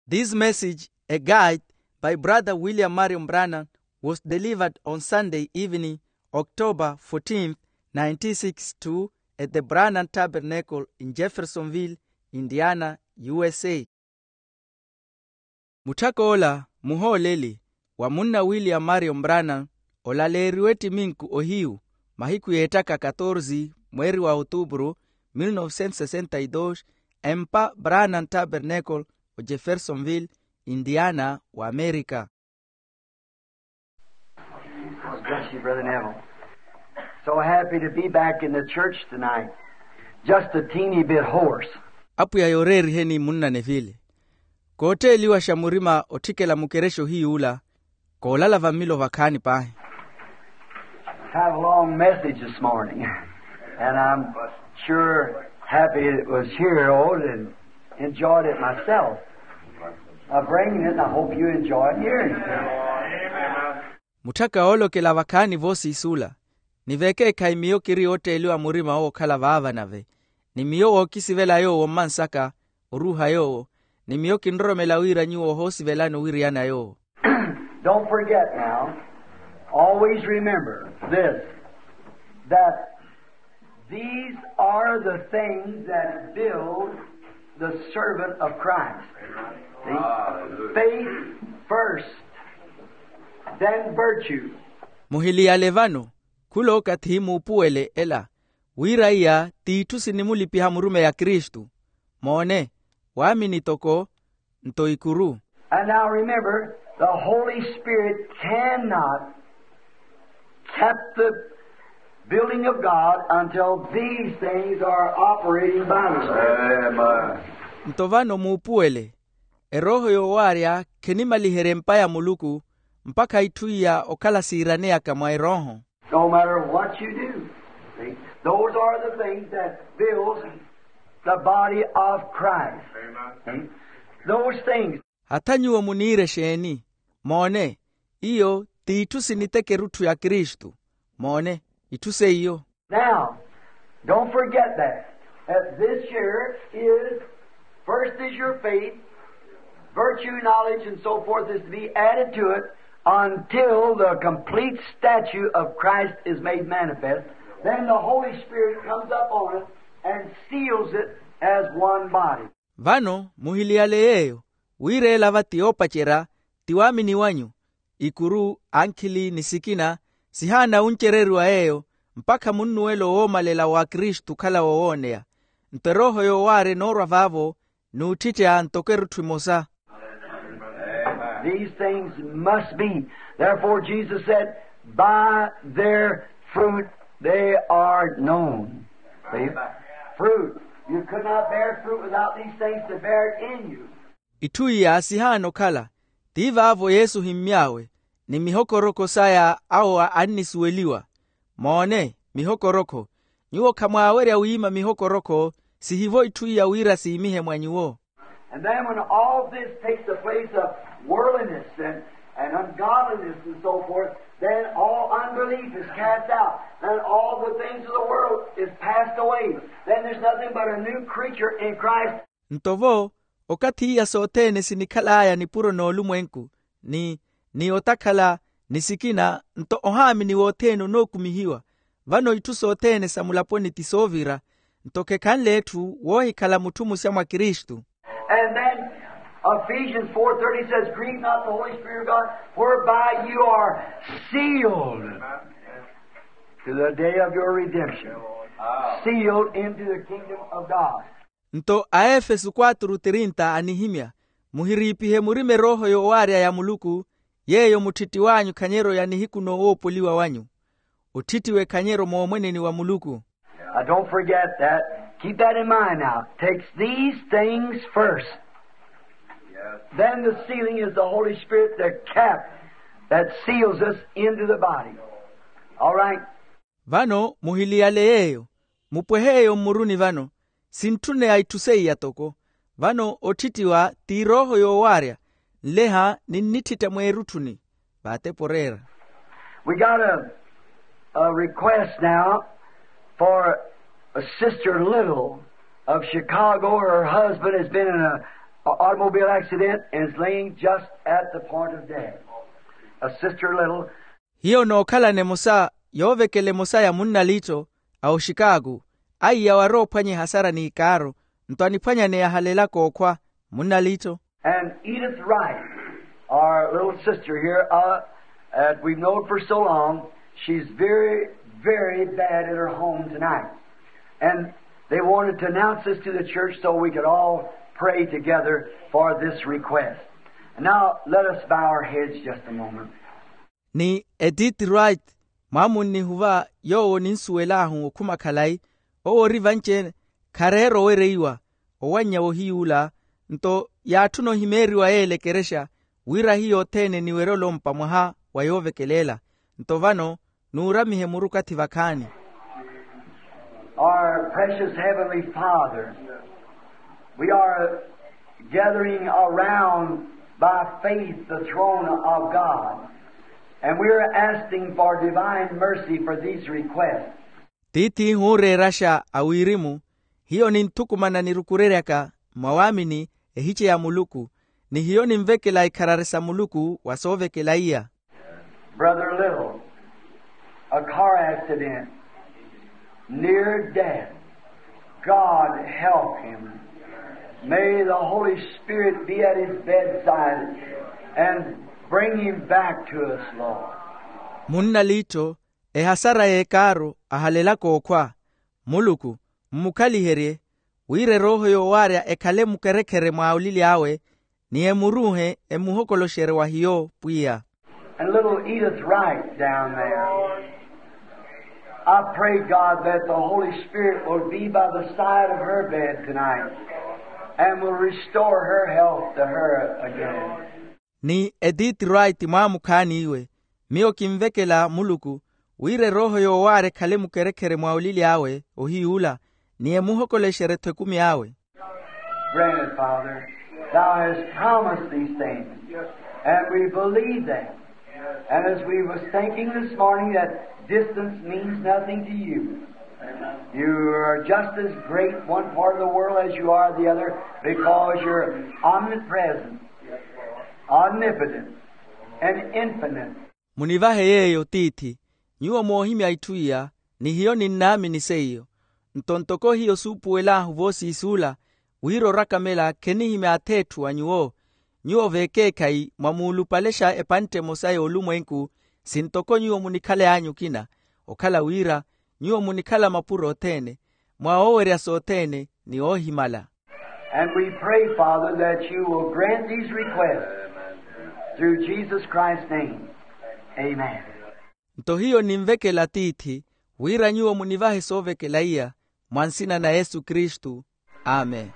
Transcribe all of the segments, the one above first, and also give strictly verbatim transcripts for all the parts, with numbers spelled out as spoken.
This message, a guide by Brother William Marion Branham, was delivered on Sunday evening, October fourteenth, nineteen sixty-two, at the Branham Tabernacle in Jeffersonville, Indiana, U S A. Mutakola muholeli wa munna William Marion Branham olaleriweti minku ohiu mahiku yetaka catorze mweri wa Outubro mil novecientos sesenta y dos empa Branham Tabernacle o Jeffersonville, Indiana, wa America. God bless you, Brother Neville. So happy to be back in the church tonight. Just a teeny bit hoarse. Apu ya yoreri heni munna Neville. Kote liwa shamurima otikela mukeresho hii ula, kolala vamilo vakani pahe. Have a long message this morning, and I'm sure happy it was here, old, and enjoyed it myself. I'm bringing it, and I hope you enjoy it hearing it. Mutaka olo ke la vakani vosi isula. Niveke kai miyo kiri ote iliwa murima o kala vaava nave. Ni miyo o kisivela yo o mansaka, oruha yo, ni miyo kinrome la wira nyu o hosi velano wiriana yo. Don't forget now, always remember this, that these are the things that build the servant of Christ. See? Faith first, then virtue. Muhili ya levano, kulo katihimu upuele ela, wira iya titu sinimulipi hamurume ya Kristu. Mone, wamini toko, ntoikuru. And now remember, the Holy Spirit cannot keep the building of God until these things are operating by the Spirit. Amen. Ntovano muupuele, eroho yo waria kenima liherempa ya muluku, mpaka ituia okala siranea kama eroho. No matter what you do, see, those are the things that build the body of Christ. Amen. Those things. Hatanyu munire sheni, mone, iyo tiitusi niteke rutu ya Kristu. Mone, ituse iyo. Now, don't forget that. That this year is, first is your faith, virtue, knowledge, and so forth is to be added to it until the complete statue of Christ is made manifest. Then the Holy Spirit comes up on it and seals it as one body. Vano, muhilialeyeyo, wire lavati opachera, tiwamini wanyu, ikuru, ankili, nisikina, sihana unchereru waeyo, mpaka munuelo omalela wa Kristu kala waonea. Nteroho yo ware norwa vavo, nuutite antokeru tuimosa. These things must be. Therefore Jesus said, by their fruit they are known. See? Fruit. You could not bear fruit without these things to bear it in you. Itui ya asihano kala, tiva avo Yesu himyawe, ni mihokoroko saya au anisueliwa. Maone, mihokoroko, nyuo kama awere uima mihokoroko, si hivo itui ya wira si imihe mwanyuo. And then when all this takes the place of worldliness and, and ungodliness and so forth, then all unbelief is cast out. Then all the things of the world is passed away. Then there's nothing but a new creature in Christ. Ntovo, okati ya sotene sinikalaya ni puro no lumwenku, ni, ni otakala, nisikina, nto ohami ni woteno no kumihiwa. Vano itu sotene samulaponi tisovira, ntoke kanletu wohi kala mutumu siamwa Kristu. And then Ephesians four thirty says, grieve not the Holy Spirit of God, whereby you are sealed to the day of your redemption. Sealed into the kingdom of God. Nto Aefesu cuatro thirty anihimia, muhiripihe murime roho yo waria ya muluku, yeyo mutiti wanyu kanyero ya nihiku no opoliwa wanyu. Utitiwe kanyero mwomwene ni wa muluku. Uh, don't forget that. Keep that in mind now. Takes these things first. Yes. Then the sealing is the Holy Spirit, the cap that seals us into the body. All right? Vano muhilialeyeyo, mupweheyo muruni vano, sintune aitusei yatoko, vano otitiwa ti roho yo waria, leha ninitite mwerutuni, bate porera. We got a, a request now for a Sister Little of Chicago. Her husband has been in a automobile accident and is laying just at the point of death. A sister little. Hiyo no kala ne musa yovekele musa ya munna lito au Chicago ai ya waro panye hasara ni ikaro ntwani panya ne halela ko kwa munna lito. And Edith Wright, our little sister here, uh, that we've known for so long, she's very, very bad at her home tonight. And they wanted to announce this to the church so we could all pray together for this request. And now let us bow our heads just a moment. Ni Edith Wright, mamun ni huwa yo ninsuela hu kuma kalai, o rivanche karero wereiwa, o wanya o hiula, nto ya tuno himeri wa ele keresha, wira hiyo tene ni werolo mpamuha wa yove kelela, nto vano nuramihe muruka tivakani. Our precious Heavenly Father, we are gathering around by faith the throne of God, and we are asking for divine mercy for these requests. Titi hure rasha awirimu, hiyo ni ntukumana nirukurereka, mawamini ehiche ya muluku, ni hiyo ni mvekela ikararesa muluku wasovekela iya. Brother Little, a car accident, near death. God help him. May the Holy Spirit be at his bedside and bring him back to us, Lord. Munna lito, e hasara e karo, ahalela ko kwa, muluku, mukali herie, wire roho yo waria e kale mukerekere maulili awe, ni e muruhe e muhokolo shere wa hiyo puia. And little Edith Wright down there, I pray, God, that the Holy Spirit will be by the side of her bed tonight and will restore her health to her again. Ni Edith Wright mamu kani iwe, mio kimvekela muluku, wire roho yo ware kale mukerekere maulili awe, ohiula, ni e muhokole shere tekumi awe. Granted, Father, Thou hast promised these things, and we believe that. And as we was thinking this morning that distance means nothing to you. You are just as great one part of the world as you are the other because you're omnipresent, omnipotent, and infinite. Munivahe yeyo titi, nyuwa mohimi aituia, ni hiyo ni nami niseyo. Ntontoko hiyo supu ela huvosi isula, wiro rakamela kenihime atetu anyuo, nyuo veke kai mamulu palesha epante mosayo olumwenku, sintoko nyuo munikale anyu kina, okala wira, nyuo munikala mapuro tene, mwaoweria sotene, ni ohimala. And we pray, Father, that you will grant these requests through Jesus Christ's name. Amen. Nto hiyo nimveke la titi, wira nyuo munivahe soveke la iya, mwansina na Yesu Kristu. Amen.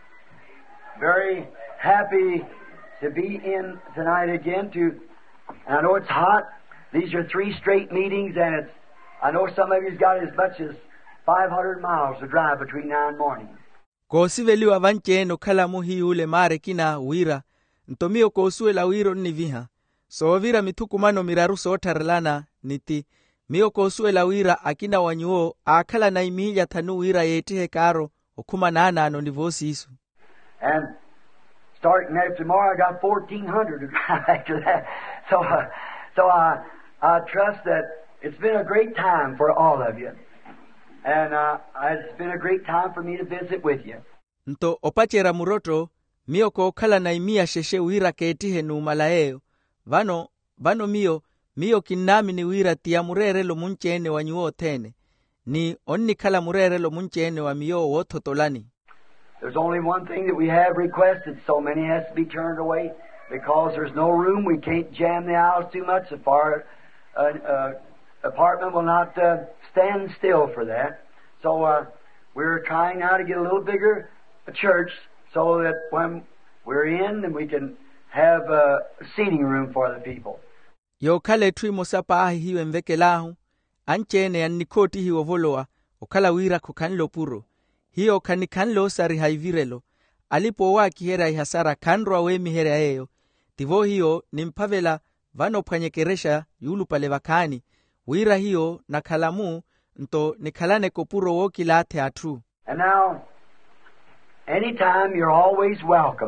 Very happy to be in tonight again to, and I know it's hot. These are three straight meetings, and it's, I know some of you's got as much as five hundred miles to drive between now and morning. Kosiveli wa vanche no kala muhi ule mare kina wira, ntomio kosue la wiro niviha. So vira mitukumano miraru sotarlana niti, mio kosue la wira akina wanyuo, akala na imija tanu wira yetihe karo, okuma nana ano nivosi isu. And starting after tomorrow, I got fourteen hundred to drive after that. So, uh, so I, I trust that it's been a great time for all of you. And uh, it's been a great time for me to visit with you. Nto opachera muroto, mio ko kala na imia sheshe wira ketihe numalaeo. Vano, vano mio, mio kinami ni wira tia murere lo munchene wa nyuo tene. Ni onni kala murere lo munchene wa mio wototolani. There's only one thing that we have requested, so many has to be turned away because there's no room. We can't jam the aisles too much. The far uh, uh, apartment will not uh, stand still for that. So uh, we're trying now to get a little bigger a church so that when we're in, then we can have a seating room for the people. Yo kale tui mosapa ahi hiwe mveke lahu, anchene ya nikoti hiwo voloa, okala wira kukanlo puro. Hiyo kanikanlo sari haivirelo, alipo waki hera ihasara kanro awemi hera eyo, tivo hiyo nimpavela vano panyekeresha yulu pale vakani, wira hiyo na kalamu nto nikalane kopuro woki late atu. And now, anytime you're always welcome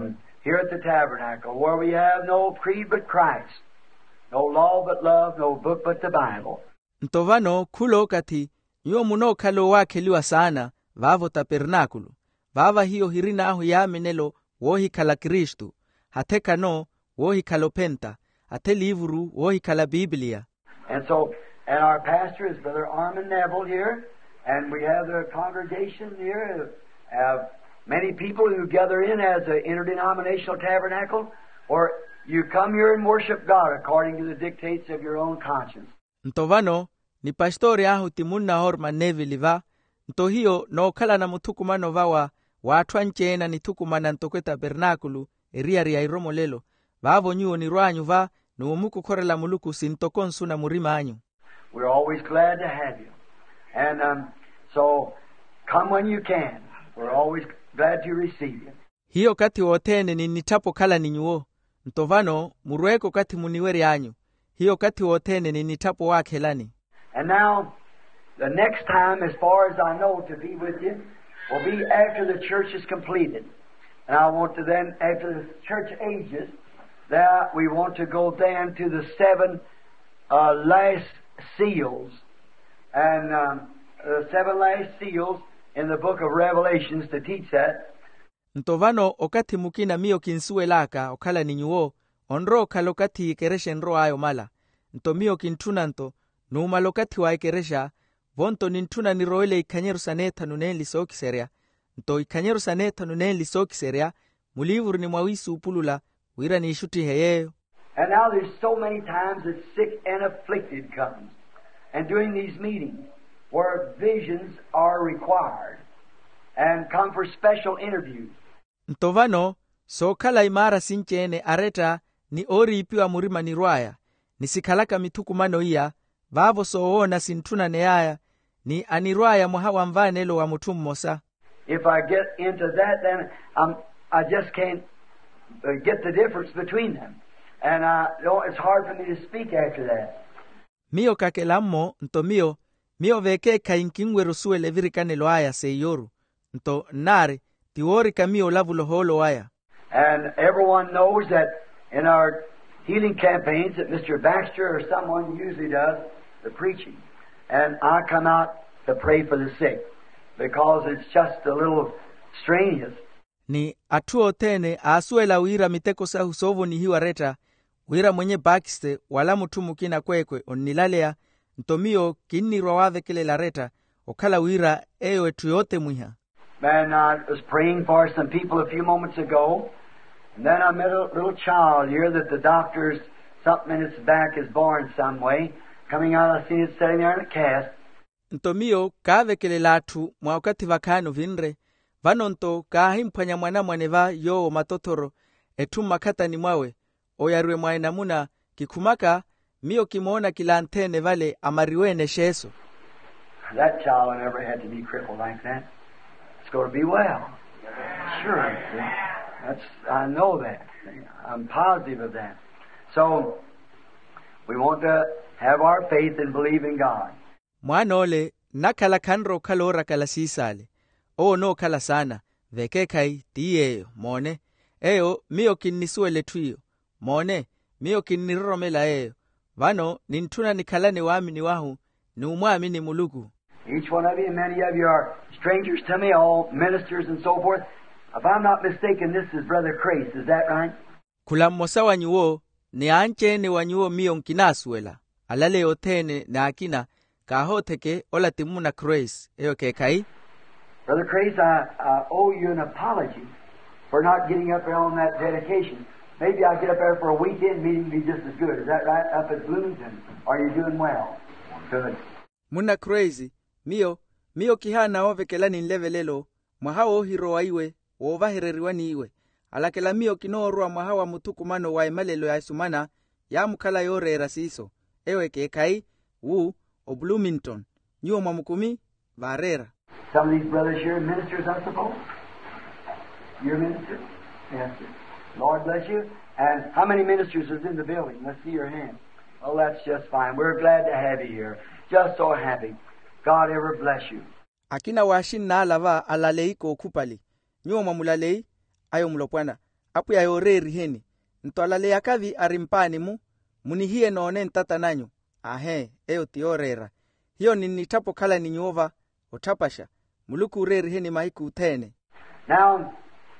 here at the tabernacle, where we have no creed but Christ, no law but love, no book but the Bible. Ntovano kulo kati nyo muno kalo wakeliwa sana vavo tabernakulo. Vava hiyo hirina ahu ya menelo wohi kala Kristu. Hateka no wohi kalo penta. Ate livuru wohi kala Biblia. And so, and our pastor is Brother Armin Neville here, and we have the congregation here, have many people who gather in as an interdenominational tabernacle, or you come here and worship God according to the dictates of your own conscience. Ntovano ni pastori ahu timunna horma Neville va. Nto hiyo no kala na mutukumano vawa watu anchena ni tukumana ntokwe tabernakulu eria ria iromo lelo. Vavo nyuo ni ruanyu va nuumuku korela muluku sintokonsu na murima anyu. We're always glad to have you. And um, so, come when you can. We're always glad to receive you. Hiyo kati wotene ni nitapo kala ninyuo. Ntovano murueko kati muniweri anyu. Hiyo kati wotene ni nitapo wakelani. And now, the next time, as far as I know, to be with you, will be after the church is completed. And I want to then, after the church ages, that we want to go then to the seven uh, last seals. And um, the seven last seals in the book of Revelations to teach that. Ntovano okati mukina mio kinsue laka okala ninyuo, onro kalokati ikeresha nro ayo mala. Nto mio kintunanto, numalokati wa ikeresha, vonto nintuna niroele ikanyeru saneta nuneli sokiseria. Nto ikanyeru saneta nuneli sokiseria, mulivuru ni mwawisu upulula, wira ni ishuti heyeyo. And now there's so many times that sick and afflicted comes. And during these meetings, where visions are required, and come for special interviews. Ntovano, so kala imara sinchene areta ni ori ipiwa murima ni ruaya, ni sikalaka mitukumano iya, vavo soona sintuna neaya, ni aniruaya muhawa mvanelo wa mutumu mosa. If I get into that, then um, I just can't uh, get the difference between them. And uh, no, it's hard for me to speak after that. Mio kakelamo, nto mio, mio veke kainkingweru suele virikane loaya se yoru. Nto nare, tiwori kamio lavu loholo aya. And everyone knows that in our healing campaigns that Mister Baxter or someone usually does the preaching. And I come out to pray for the sick because it's just a little strenuous. Ni atuo tene asuela wira miteko sa husovo ni hiwa reta wira mwenye Baxter wala mutumu kina kwekwe onilalea ntomio kini rwawave kile la reta okala wira eyo etu yote mwiha. Man, I was praying for some people a few moments ago, and then I met a little child here that the doctors, something in its back is born some way. Coming out, I seen it sitting there in a cast. Ntomio kave kele latu mwakati vakano vinre, vanonto kahimpanya mwana mwaneva yo matotoro, etu makata ni mwawe, oyarwe mwaena muna, kikumaka, mio kimoona kila antene vale amariwene sheso. That child never had to be crippled like that. It's going to be well. Sure. That's, I know that. I'm positive of that. So, we want to have our faith and believe in God. Mwanole, nakala kanro kalora kala sisale. O no kala sana, veke kai tiyeyo, mone. Eyo, mio kinisuele tuyo. Mone, mio kiniromela eyo. Vano, nintuna nikalane wamini wahu, ni umwamini mulugu. Each one of you, many of you are strangers to me, all ministers and so forth. If I'm not mistaken, this is Brother Crace, is that right? Kula mosa wanyuo, ni anche ni wanyuo mio nkinasuela. Alale otene na akina, kahoteke ola timuna Crace, eyo kekai? Brother Crace, I, I owe you an apology for not getting up there on that dedication. Maybe I'll get up there for a weekend meeting and be just as good. Is that right? Up at Bloomington. Are you doing well? Good. Muna Crazy. Mio, mio kihana ovekelani nlevelelo, mwahao hiro waiwe, wovahereriwani iwe. Alakela mio kinorua mwahawa mutukumano wa emalelo ya isumana, ya mukala yore erasiso. Ewe kekai, wu, o Bloomington, nyuo mamukumi, varera. Some of these brothers here are ministers, I suppose? You're a minister? Yes, sir. Lord bless you. And how many ministers is in the building? Let's see your hand. Oh, that's just fine. We're glad to have you here. Just so happy. God ever bless you. Akina washin na alava alaleiko kupali. Nyuo mamulalei, ayo mulopwana. apu ya yoreri heni ntolale yakavi arimpani mu munihie none ntata nanyu ahe eyo tiorera hiyo ninitapo kala ninyova otapasha muluku ureri heni maiku utene. Now,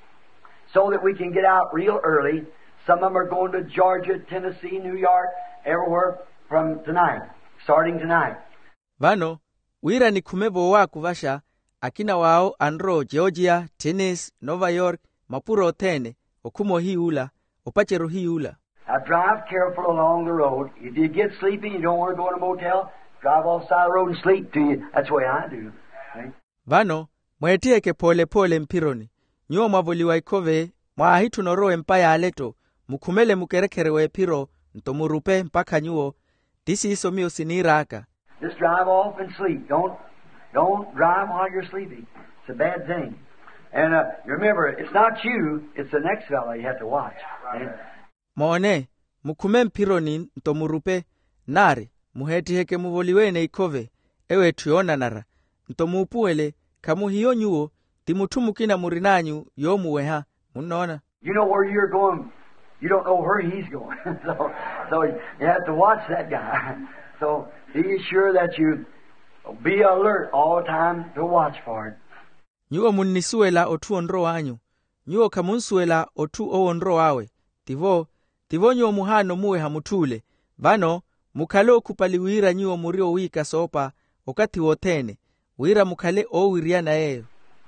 so that we can get out real early, some of them are going to Georgia, Tennessee, New York, everywhere from tonight, starting tonight. Vano, wira ni kumevo waku vasha, akina wao anro Georgia, Tennessee, Nova York, mapuro tene, okumo hi ula, opacheru hi ula. Now drive careful along the road. If you get sleepy, you don't want to go in a motel, drive off the side of the road and sleep to you. That's the way I do. Right? Vano, mwetieke pole pole mpironi. Nyuo mwavoliwa ikove, mwahitu noro empaya aleto, mukumele mukerekere we piro, ntomurupe mpaka nyuo, disi iso mio siniraka. Just drive off and sleep. Don't, don't drive while you're sleeping. It's a bad thing. And uh, remember, it's not you, it's the next fellow you have to watch. Right? Moone, mukume mpironi ntomurupe, nari, muheti heke muvoliwene ikove, ewe tuona nara, ntomupuele, kamu hiyo nyuo, timutumu kina murinanyu, yomuweha, munona. You know where you're going, you don't know where he's going. so, so you have to watch that guy. So be sure that you be alert all the time to watch for it. Nyuo munisuela otu onro wanyu, nyuo kamunsuela otu o onro wawe, tivo, tivo nyuo muhano muwe hamutule, vano, mukalo kupali wira nyuo murio wika sopa, okati wotene, wira mukale o wiria na eyo.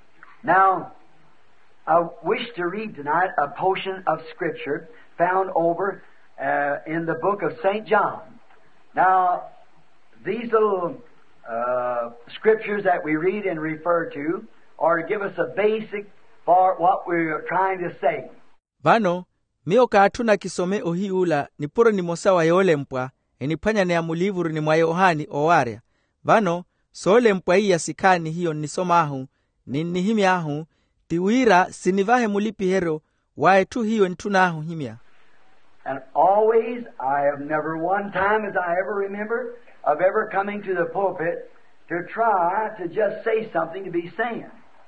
Now, I wish to read tonight a portion of Scripture found over uh, in the book of Saint John. Now, these little uh, scriptures that we read and refer to are to give us a basic for what we're trying to say. Vano, mio kaatuna kisome ohi ula, nipuro ni mosawa yole mpwa, enipanya ne amulivuru ni mwa Yohani owaria. Vano, sole mpwa iya sikani hiyo nisoma ahu, ni himia ahu, tiwira sinivahe mulipi hero, wae tu hiyo ntuna ahu himia. And always, I have never one time as I ever remember of ever coming to the pulpit to try to just say something to be saying.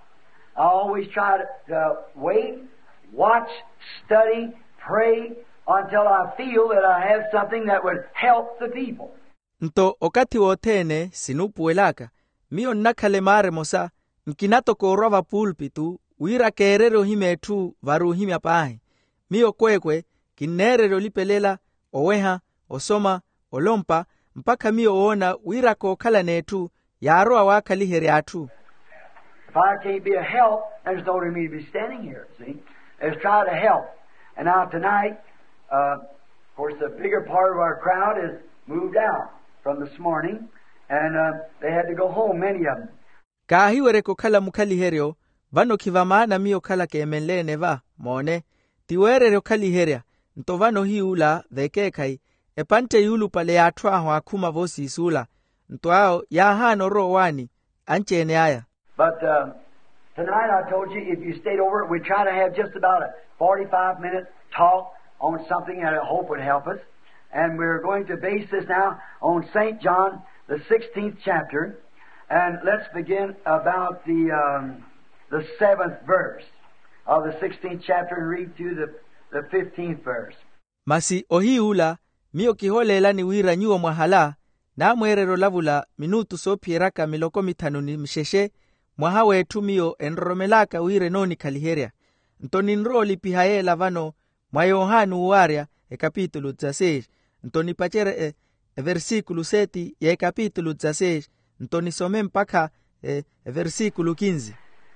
I always try to uh, wait, watch, study, pray until I feel that I have something that would help the people. Nto okati wotene sinupuelaka, mio nakale mare mosa, nkinato korova pulpitu, wira kerero hime tu varu hime apahe. Mio kwekwe, kinerero lipelela, oweha, osoma, olompa, mpaka mio ona wira kokala netu, yaroa wakali here atu. If I can't be a help, there's no reason me to be standing here, see? Let's try to help. And now tonight, uh, of course, the bigger part of our crowd is moved out from this morning, and uh, they had to go home, many of them. Kahiwere kokala mukali heryo, vano kivamana mio kala kemenle neva, mone, tiwere kali heria, ntovano hi ula, vekekai, epante yulu pale atwa wakuma vosi isula, ntoao ya hano ro wani, anche aya. But uh, tonight I told you, if you stayed over, we try to have just about a forty-five minute talk on something that I hope would help us. And we're going to base this now on Saint John, the sixteenth chapter. And let's begin about the um, the seventh verse of the sixteenth chapter and read through the, the fifteenth verse. Masi ohi ula, mio kiholela ni wira nyuo mwahala, na mwerero lavula minutu so pieraka miloko mitanu ni msheshe, mwahawe tumio enromelaka wire noni kaliheria. Ntoni nroli pihaye lavano, mwa Yohanu uwaria, e kapitulu tsasesh, ntoni pachere e, e versikulu seti, ya e kapitulu tsasesh, ntoni some mpaka e, e versikulu kinzi.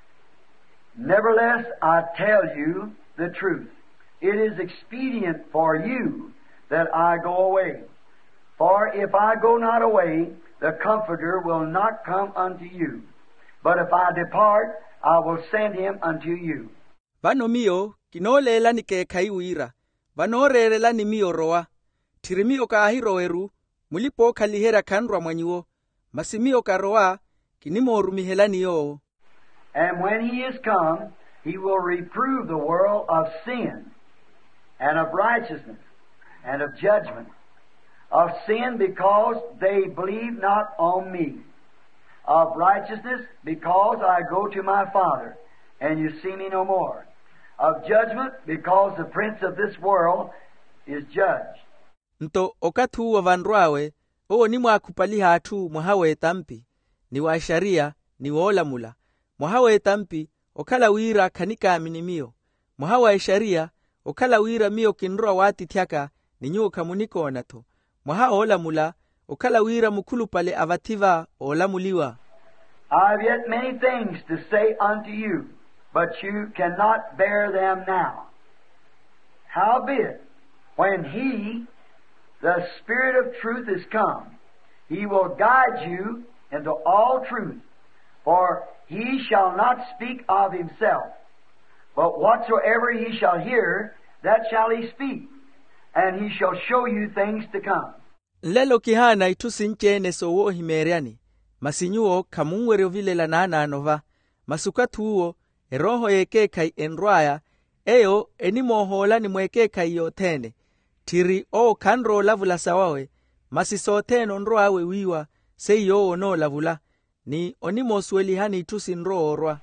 Nevertheless, I tell you the truth. It is expedient for you that I go away. For if I go not away, the Comforter will not come unto you. But if I depart, I will send him unto you. Vano mio, kinolela ni ke kaiwira. Vano rerela ni mio roa. Tirimio ka ahiro eru, mulipo kalihera kanrwa mwanyuo. Masimio ka roa, kinimo rumihela ni yo. And when he is come, he will reprove the world of sin, and of righteousness, and of judgment. Of sin, because they believe not on me. Of righteousness, because I go to my Father, and you see me no more. of judgment, because the prince of this world is judged. Nto okatu wa vanrwawe, oo ni mwakupali hatu mwahawe tampi, ni wa sharia, ni wola mula. Mwahawe tampi, okala wira kanika aminimio. Mwahawe sharia, okala wira mio kinrua wati tiaka, ni nyuo kamuniko onato. Mwaha ola mula, okala wira mukulu pale avativa ola muliwa. I have yet many things to say unto you, but you cannot bear them now. Howbeit, when he, the Spirit of truth, is come, he will guide you into all truth. For he shall not speak of himself, but whatsoever he shall hear, that shall he speak, and he shall show you things to come. Lelo kihana itusinchene sowo himeriani, masinyuo kamungwere vile la nana anova, masukatuo, eroho yeke kai enrwaya, eyo enimohola ni mweke kai yotene, tiri o kanro lavula sawawe, masisote nonroawe wiwa, seyo ono lavula, ni onimo sweli hani itusinro orwa.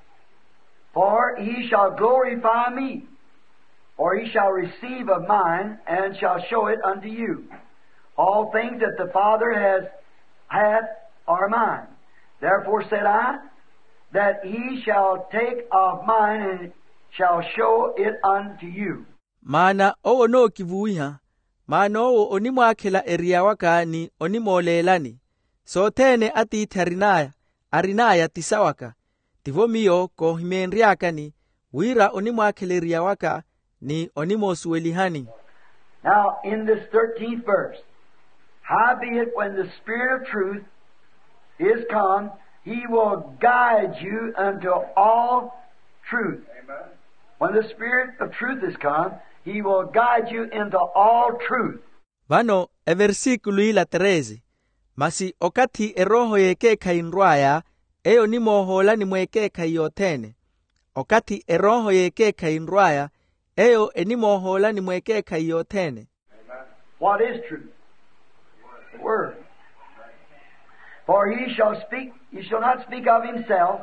For he shall glorify me, for he shall receive of mine, and shall show it unto you. All things that the Father has hath are mine. Therefore said I, that he shall take of mine, and shall show it unto you. Mana o no kivuiha, mana o onimwakela eria wakani onimolelani, so tene ati tarinaya, arinaya tisawaka, tivomio ko himenriakani, wira onimwakele eria waka, ni onimosuelihani. Now in this thirteenth verse, howbeit when the Spirit of truth is come, he will guide you unto all truth. Amen. When the Spirit of truth is come, he will guide you into all truth. Vano e versiculu ila treze. Masi okati eroho yeke kainrwaya, eyo ni mohola ni mweke kayotene. Okati eroho yeke kainrwaya, eyo eni mohola ni mweke kayotene. What is truth? The Word. For he shall speak, he shall not speak of himself,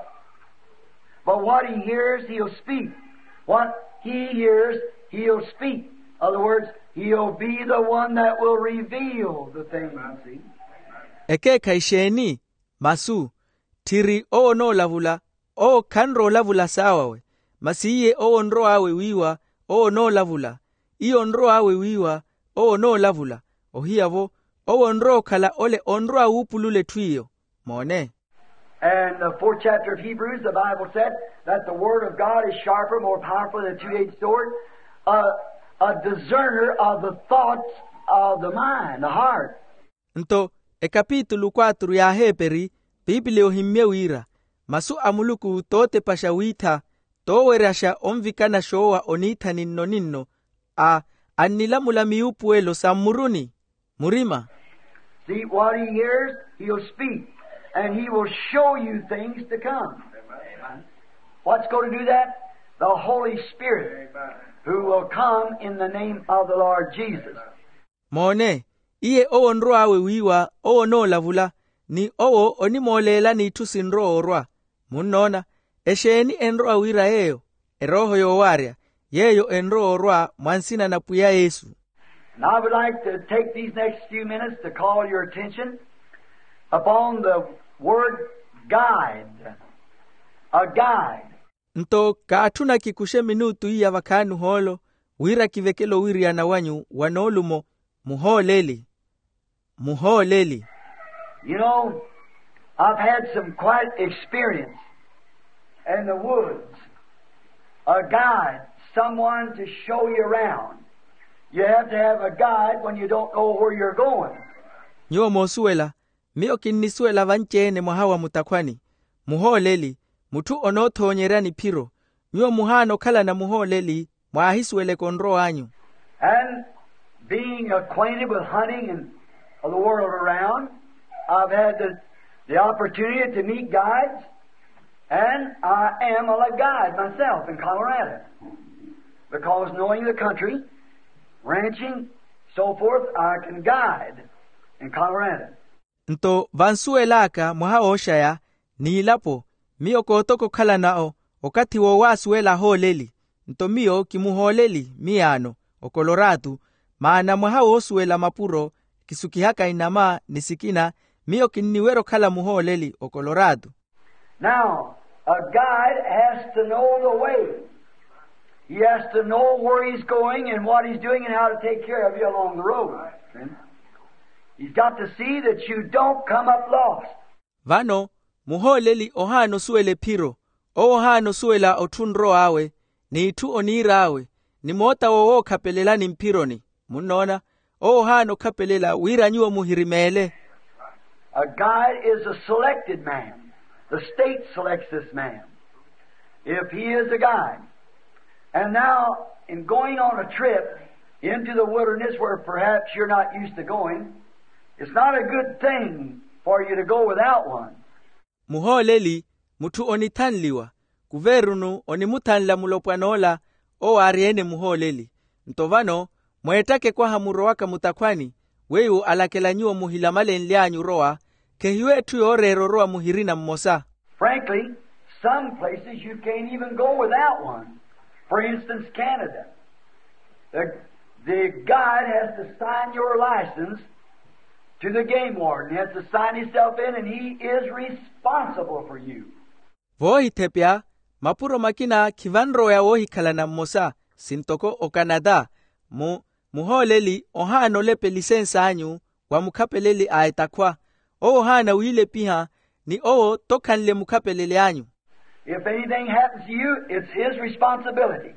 but what he hears, he'll speak. What he hears, he'll speak. In other words, he'll be the one that will reveal the things. See? Eke kaisheni, masu, tiri o no lavula, o kanro lavula sawawe, masiye o onro awe wiwa, o no lavula, I onro awe wiwa, o no lavula, o hiavo, o onro kala ole onro awupulule tuyo, mone. And the fourth chapter of Hebrews, the Bible said that the Word of God is sharper, more powerful than a two-edged sword, a, a discerner of the thoughts of the mind, the heart. Nto, e capitulu quattro ya Heberi, Biblia ohimye wira, masu amuluku tote pashawita, towerasha omvikana showa onita ninno ninno, a anilamula miupuelo samuruni, murima. See, what he hears, he'll speak. And he will show you things to come. Amen. What's going to do that? The Holy Spirit, amen, who will come in the name of the Lord Jesus. Mone, iye o onro awe wiwa, o no lavula, ni o onimolela ni tusinro orwa. Munona, esheni enro awira eyo, eroho yo waria, yeyo enro orwa, mwansina na puya Yesu. And I would like to take these next few minutes to call your attention upon the word guide. A guide. Nto kaatuna kikushe minutu iya wakanu holo, wira kivekelo wiri anawanyu wanolumo muholeli. Muholeli. You know, I've had some quite experience in the woods. A guide, someone to show you around. You have to have a guide when you don't know where you're going. Nyo mosuela. Mio kinisuela vanchene muhawa mutakwani, muholeli, mutu onotonyerani piro, nyo muhano kala na muholeli, muahisuele konro anyu. And being acquainted with hunting and of the world around, I've had the, the opportunity to meet guides, and I am a guide myself in Colorado. Because knowing the country, ranching, so forth, I can guide in Colorado. Nto vansuelaka mwaha oshaya, ni ilapo, mio kotoko kala nao, okati wo wasuela holeli, ntomio kimuholeli miano o Colorado maana mwaha osuela mapuro kisukihaka inama nisikina mio kinniwero kala muholeli o Colorado. Now, a guide has to know the way. He has to know where he's going and what he's doing and how to take care of you along the road. He's got to see that you don't come up lost. Vano, muholeli ohano suele piro, o ohano suela otunro awe, ni itu onira awe, ni mota oo kapelelani mpironi, munona, o ohano kapelela wiranyo muhirimele. A guide is a selected man. The state selects this man, if he is a guide. And now, in going on a trip into the wilderness where perhaps you're not used to going, it's not a good thing for you to go without one. Muholeli, mutu onitanliwa, kuverunu onimutanla mulopwanola, o ariene muholeli. Ntovano, mwetake kwa hamuroaka mutakwani, weyu alakelanyo muhilamale nlianyu roa, kehiwetu yorero roa muhirina mmosa. Frankly, some places you can't even go without one. For instance, Canada. The, the guide has to sign your license to the game warden. He has to sign himself in and he is responsible for you. Vohi tepia, mapuro makina kivanro ya vohi kalana mmosa, sintoko o Canada, mu, muholeli ohano lepe lisensa anyu, wa mukapeleli aetakwa, o ohana wile piha, ni o tokanle mukapelele anyu. If anything happens to you, it's his responsibility.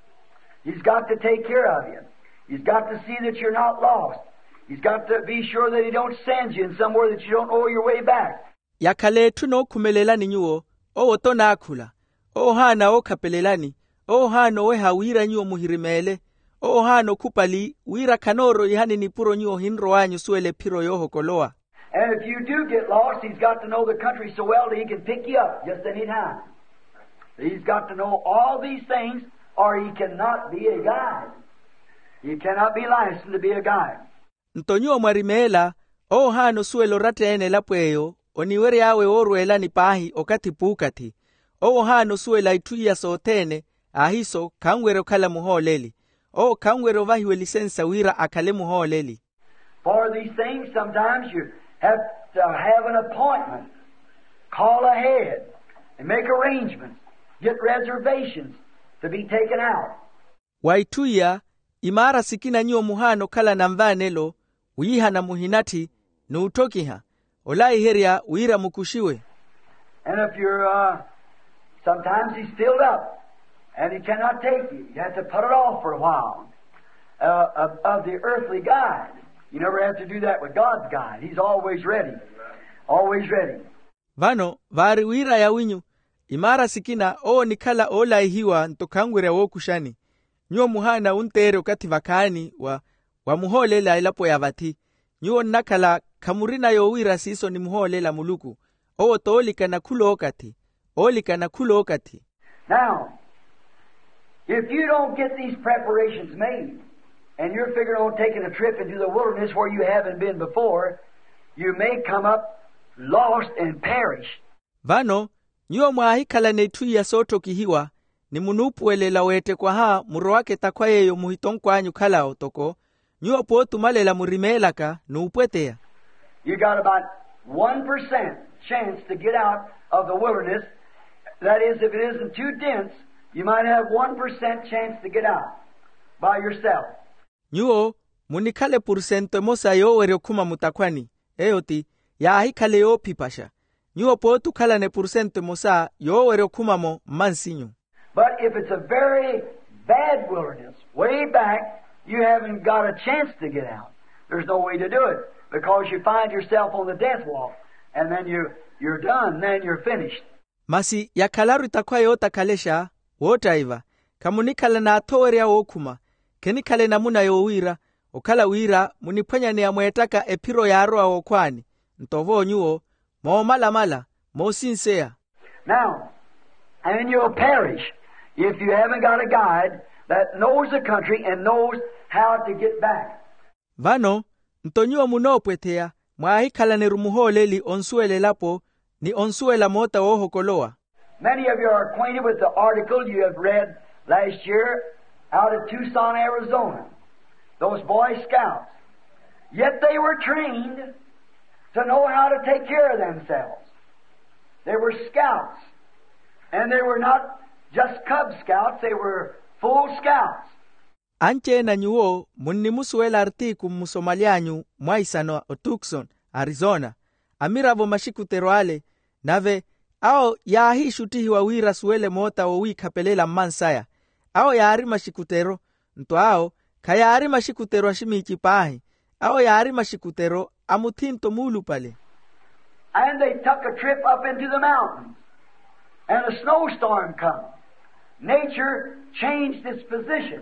He's got to take care of you. He's got to see that you're not lost. He's got to be sure that he don't send you in somewhere that you don't know your way back. Yakale tuno kumelelani nyuo, o otona akula, o hana o kapelelani, o hano we hawira nyuo muhirimele, o hano kupali, wira kanoro ihani ni puro nyuo hinro anyu suele piro yoho koloa. And if you do get lost, he's got to know the country so well that he can pick you up just any time. He's got to know all these things or he cannot be a guide. He cannot be licensed to be a guide. Ntonyo mwarimela, o hano suelo ratene lapweyo, oniwere awe oruela ni pahi okati pukati. O hano suela ituya sotene, ahiso kangwero kala muholeli. O kangwero vahiwe lisensa wira akale muholeli. For these things, sometimes you have to have an appointment. Call ahead and make arrangements. Get reservations to be taken out. Waituya, imara sikina nyuo muhano kala namvanelo, uiha na muhinati, nuutokiha, olai heria uira mukushiwe. And if you're, uh, sometimes he's filled up, and he cannot take you. You have to put it off for a while. Uh, of, of the earthly guide. You never have to do that with God's guide. He's always ready. Always ready. Vano, vari uira ya winyu, imara sikina o nikala ola ihiwa ntokangwere wo kushani. Nyuo muhana untere ukati vakani wa, wa muholela ilapo ya vati. Nyuo nakala kamurina yo uira siso ni muholela muluku. O toolika na kulo okati. Olika na kulo okati. Now, if you don't get these preparations made, and you're figuring on taking a trip into the wilderness where you haven't been before, you may come up lost and perish. Vano, nyuo mwahikala netuya soto kihiwa, ni munupuelela wete kwa haa muroake takwayeyo muhitonko anyu kala otoko, nyuo potu malela murimelaka nuupwetea. You got about one percent chance to get out of the wilderness. That is, if it isn't too dense, you might have one percent chance to get out by yourself. Nyuo, munikale pursento mosa yo were kuma mutakwani, eoti, ya ahikale yo pipasha. Nyuo potu kala ne pursento mosa yo were kuma mo mansinyo. But if it's a very bad wilderness, way back, you haven't got a chance to get out. There's no way to do it, because you find yourself on the death walk, and then you, you're done, then you're finished. Masi, ya kalaru itakwa yota kalesha, wota iva, kamunikala na atowerea okuma, kenikale na muna yo uira, okala uira, munipanya ni amuetaka epiro ya aroa okwani, ntovo nyuo, mo mala mala, mo sincere. Now, and you'll perish if you haven't got a guide that knows the country and knows how to get back. Vano, ntonyo munopwetea, mwahikala ni rumuholeli onsuele lapo, ni onsuela mota oho koloa. Many of you are acquainted with the article you have read last year out of Tucson, Arizona. Those Boy Scouts. Yet they were trained to know how to take care of themselves. They were scouts. And they were not just Cub Scouts, they were full scouts. Anche na nyuo munni musuela artiku musomalianyu mwaisano o Tucson, Arizona. Amiravo mashikutero ale nave ao yahi shutihi wawira suele mota o wikapelela mansaya. Ao yaari mashikutero nto ao kayaari mashikutero ashimichi pahi. Ao yaari mashikutero amutinto mulu pale. And they took a trip up into the mountains. And a snowstorm come. Nature changed its position.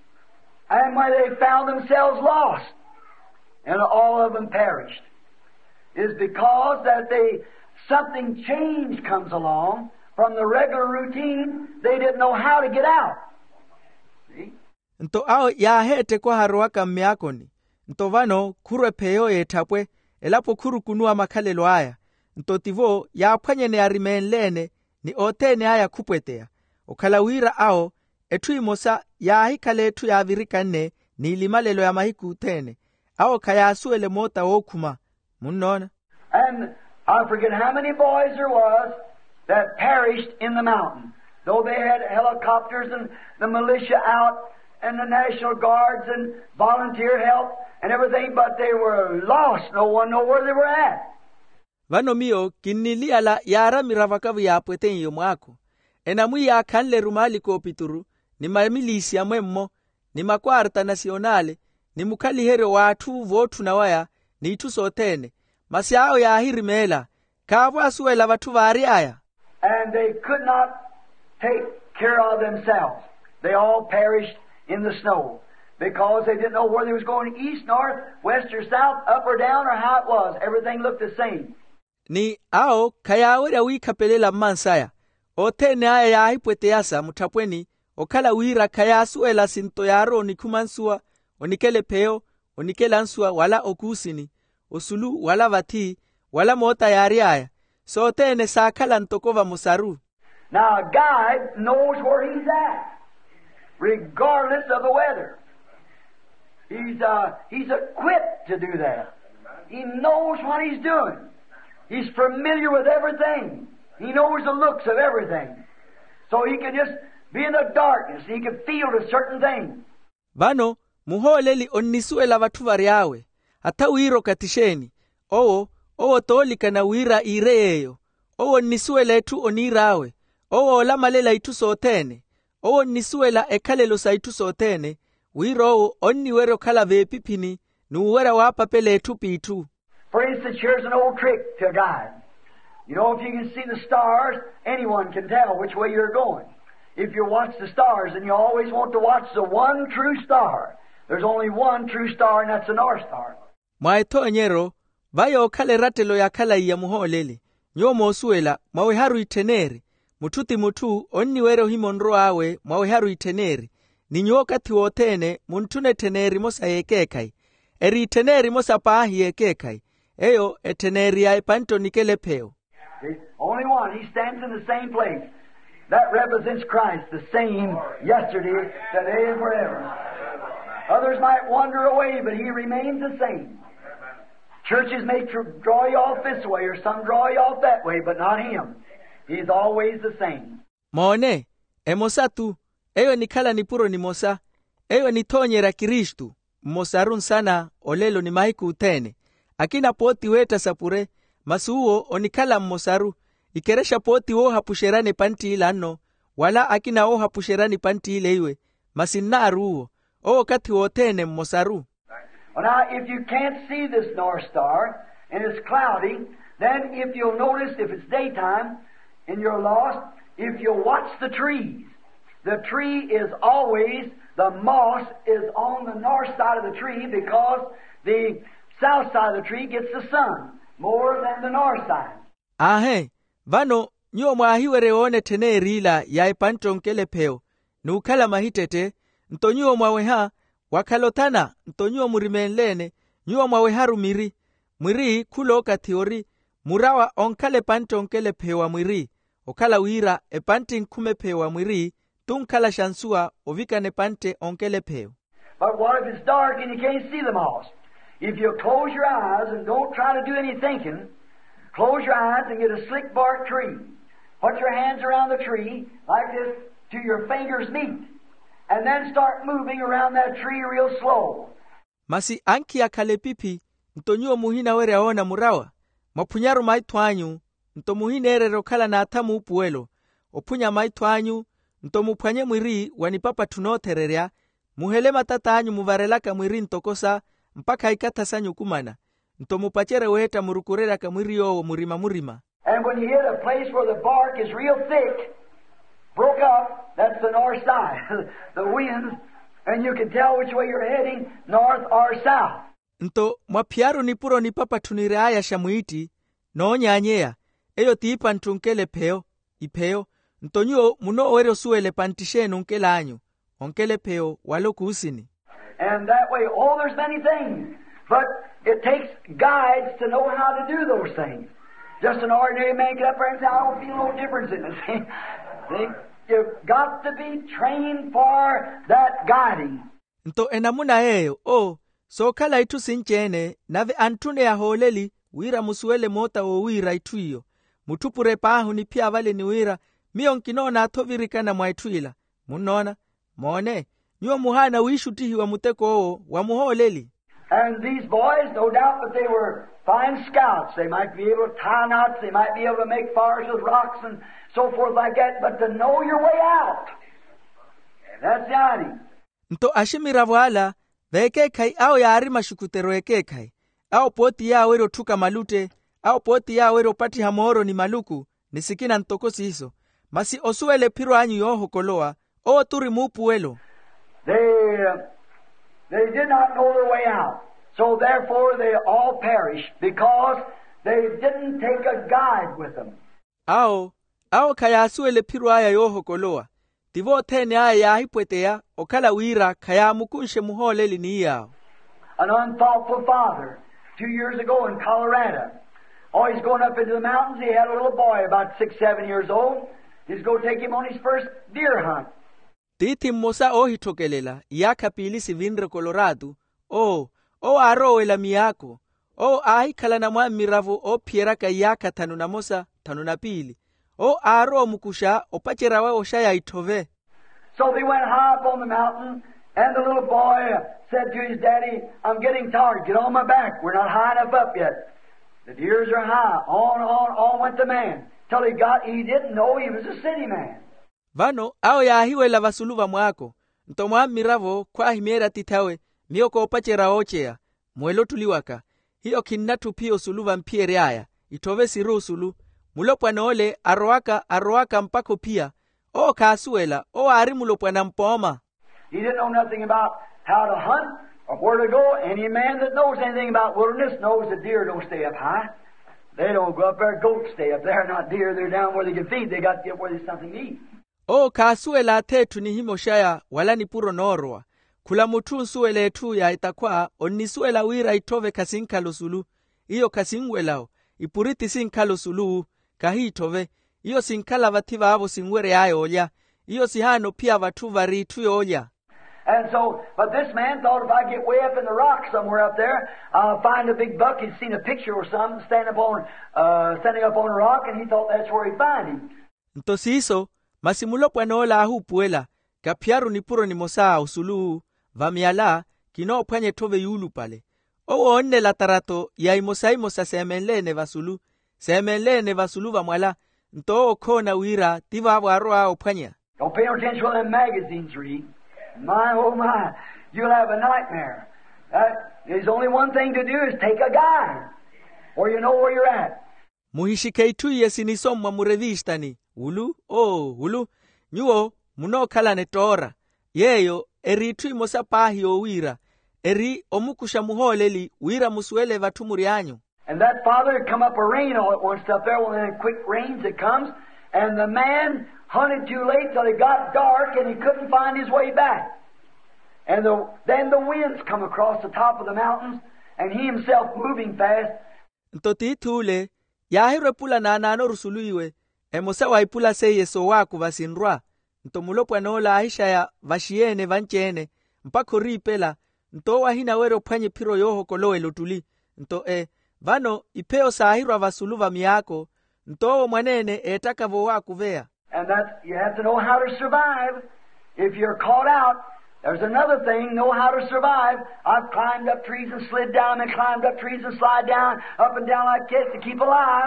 And when they found themselves lost, and all of them perished, is because that they something change comes along from the regular routine. They didn't know how to get out. See? Nto ao yahete kwa haruaka miakoni. Nto vano kurwe peyo etapwe elapo kuru kunua makalelo aya. Nto tivo ya panyene arimenlene ni otene aya kupwetea. Okalawira ao etui mosa ya hikale etu ya virikane ni limalelo ya mahiku tene. Ao kaya suele mota okuma. Munona. And I forget how many boys there was that perished in the mountain. Though they had helicopters and the militia out and the National Guards and volunteer help and everything, but they were lost. No one knew where they were at. Vano mio kinilia la yara miravakavu ya apwete iyo mwako. Enamui ya kanle rumali ko pituru, ni mamilisi ya mwemmo, ni makwarta nasionale, ni mukali hero watu votu na waya, ni itu sotene. Masiao ya hirimela, kavu asuela watu vari aya. And they could not take care of themselves. They all perished in the snow. Because they didn't know whether they was going east, north, west or south, up or down or how it was. Everything looked the same. Ni ao kayawera wikapelela mansaya. Otene aya ya hipweteasa mutapweni, okala wira kayasuela sinto yaro onikumansua, onikele peo, onikele ansua wala okusini, osulu wala vati, wala mota yari aya. So otene sakala ntokova musaru. Now a guide knows where he's at, regardless of the weather. He's, uh, he's equipped to do that. He knows what he's doing. He's familiar with everything. He knows the looks of everything. So he can just be in the darkness. He can feel a certain thing. Vano, muholeli onnisuela vatu variawe. Hata wiro katisheni. Owo, owo tolika na wira ireyo. Owo nisuela etu onirawe. Owo olamalela itu sotene. Owo nisuela ekalelo sa itu sotene. Wiro onniwero kala vepipini. Nuwera wapa pele etu pitu. For instance, here's an old trick to a guide. You know, if you can see the stars, anyone can tell which way you're going. If you watch the stars, and you always want to watch the one true star. There's only one true star, and that's the North Star. Maeto nyero, vayo kale ratelo ya kala iya muholeli. Nyomo suela, mawe haru iteneri. Mututi mutu, onni wero himonro awe, mawe haru iteneri. Ninyo kati wotene, muntune teneri mosa yekekai. Eri iteneri mosa pahi yekekai. Eyo eteneri ya epanto nikele peo. See? Only one. He stands in the same place. That represents Christ, the same yesterday, today, and forever. Others might wander away, but He remains the same. Churches may tr- draw you off this way, or some draw you off that way, but not Him. He's always the same. Mone, emosa tu, eyo nikala nipuro ni mosa, eyo nitonyera Kristu, mosarun sana, olelo ni mahiku utene. Akina poti weta sapure, masuo onikala mmosaru, ikeresha poti wo hapusherane panti ilano, wala akina wo hapusherane panti ile iwe, masinaru o kati wotene mmosaru. Well, now, if you can't see this North Star, and it's cloudy, then if you'll notice, if it's daytime, and you're lost, if you'll watch the trees, the tree is always, the moss is on the north side of the tree because the south side of the tree gets the sun more than the north side. Ahe, vano, nyo mwahiwere one tene rila ya ipanto nkele peo, nukala mahitete, ntonyo mwaweha, wakalotana, ntonyo murimenlene, nyo mwaweharu miri, mwiri kuloka teori, murawa onkale panto nkele pewa mwiri, okala wira epanti nkume pewa mwiri, tunkala shansua ovikane pante onkele peo. But what if it's dark and you can't see the moss? If you close your eyes and don't try to do any thinking, close your eyes and get a slick bark tree. Put your hands around the tree like this to your fingers meet. And then start moving around that tree real slow. Masi anki akale pipi, ntonyo muhina were aona murawa. Mapunyaru maitwanyu, nto muhina ere kala na atamu upuelo. Opunya maitwanyu, nto mupanye mwiri wanipapa tunotererea. Muhele matata anyu muvarelaka mwiri ntokosa, mpaka ikata sanyu kumana. Nto mupachere weta murukurera ka mwiri yo murima murima. And when you hit a place where the bark is real thick, broke up, that's the north side. The winds, and you can tell which way you're heading, north or south. Nto mwapiaru nipuro nipapa tunireaya shamuiti, no nyanyea, eyo tiipa ntunkele peo, ipeo, nto nyo muno wero suele pantishe nunkele anyu, onkele peo waloku usini. And that way, oh, there's many things, but it takes guides to know how to do those things. Just an ordinary man get up there and say, I don't feel no difference in it. See? You've got to be trained for that guiding. Nto enamuna eyo, oh, so kala itu sinchene, nave antune ya holeli, wira musuele mota o wira itu iyo. Mutupure pahu ni pia vale ni wira, miyo nkinona atoviri na mwaituila. Munona, mone, nyuo muhana wishu wa muteko oo, wa muholeli. And these boys, no doubt that they were fine scouts. They might be able to tie knots, they might be able to make fires with rocks and so forth like that, but to know your way out, that's the idea. Nto ashimira wala, veke kai au ya arima shukutero eke kai, au poti ya wero tuka malute, au poti ya wero pati hamoro ni maluku, nisikina ntokosi hiso, masi osuele piro anyu yoho koloa, o turi mupu welo. They, uh, they did not know their way out, so therefore they all perished because they didn't take a guide with them. Ao, ao kaya asuele piro aya yoho koloa, tivo tene aya ya hipwetea, okala wira kaya mukunshe muholeli ni yao. An unthoughtful father, two years ago in Colorado, oh, he's going up into the mountains. He had a little boy about six, seven years old. He's going to take him on his first deer hunt. Titi mosa ohi tokelela, yaka pili sivinre Colorado, o, o arowe la miyako, o ahi kalana mwa miravu o pieraka yaka tanuna mosa, tanuna pili, o aro mukusha, o pacherawa o shaya itove. So they went high up on the mountain, and the little boy said to his daddy, I'm getting tired, get on my back, we're not high enough up yet. The deers are high, on, on, on went the man, till he got, he didn't know he was a city man. Vano, ao ya hiwe la vasuluva mwako, ntomwa miravo kwa himiera titawe, miyoko opachera ochea, mwelo tuliwaka, hiyo kinnatu pio suluva mpiere aya, itove siru sulu, mulopwa noole, arroaka, arroaka mpako pia, o kasuela, o arimulopwa na mpoma. He didn't know nothing about how to hunt, or where to go. Any man that knows anything about wilderness knows that deer don't stay up high. They don't go up there, goats stay up there, not deer, they're down where they can feed, they got to get where there's something to eat. O kasuela tetu ni himo shaya, wala ni puro norwa. Kula mutu suele tu ya itakwa, onisuela wira itove kasinkalo sulu. Iyo kasingwelao, ipuriti sinkalo sulu, kahi itove. Iyo sinkala vativa avo singwere ayo olia. Iyo sihano pia vatu vari tuyo olia. And so, but this man thought if I get way up in the rock somewhere up there, I'll find a big buck. He'd seen a picture or something standing up on, uh, standing up on a rock, and he thought that's where he'd find him. Ntosiso, masimulopwa noola ahu puela, kapiaru ni puro ni mosa usulu, vamiala, kino panye tove yulu pale. Owo onne la tarato, ya imosa imosa semenle ne vasulu, semenle ne vasulu vamwala, nto okona wira, tiva waroa opanya. Don't pay no attention to them magazines read. My, oh my, you'll have a nightmare. Uh, there's only one thing to do is take a guide, or you know where you're at. Muhishike itu yesinisomwa murevistani, ulu, oh, ulu, nyuo, muno kala netora, yeyo, eri tu imosa pahi o wira, eri omukusha muholeli, wira musuele vatumuri anyu. And that father had come up a rain all at once up there, well then quick rains it comes, and the man hunted too late till it got dark and he couldn't find his way back. And the, then the winds come across the top of the mountains, and he himself moving fast. Ntoti tule, ya hiro pula na anano rusuluiwe, emosa waipula seye so waku vasinrua, nto mulopwa noola ahisha ya vashiene vanchene mpako ripela nto wahina wero phwanye phiro yoho kolowelo tuli nto e vano ipeo sahirwa vasuluva miyako nto mwanene etakavo wakuvea. And that you have to know how to survive. If you're caught out, there's another thing, know how to survive. I've climbed up trees and slid down and climbed up trees and slide down, up and down like this to keep alive.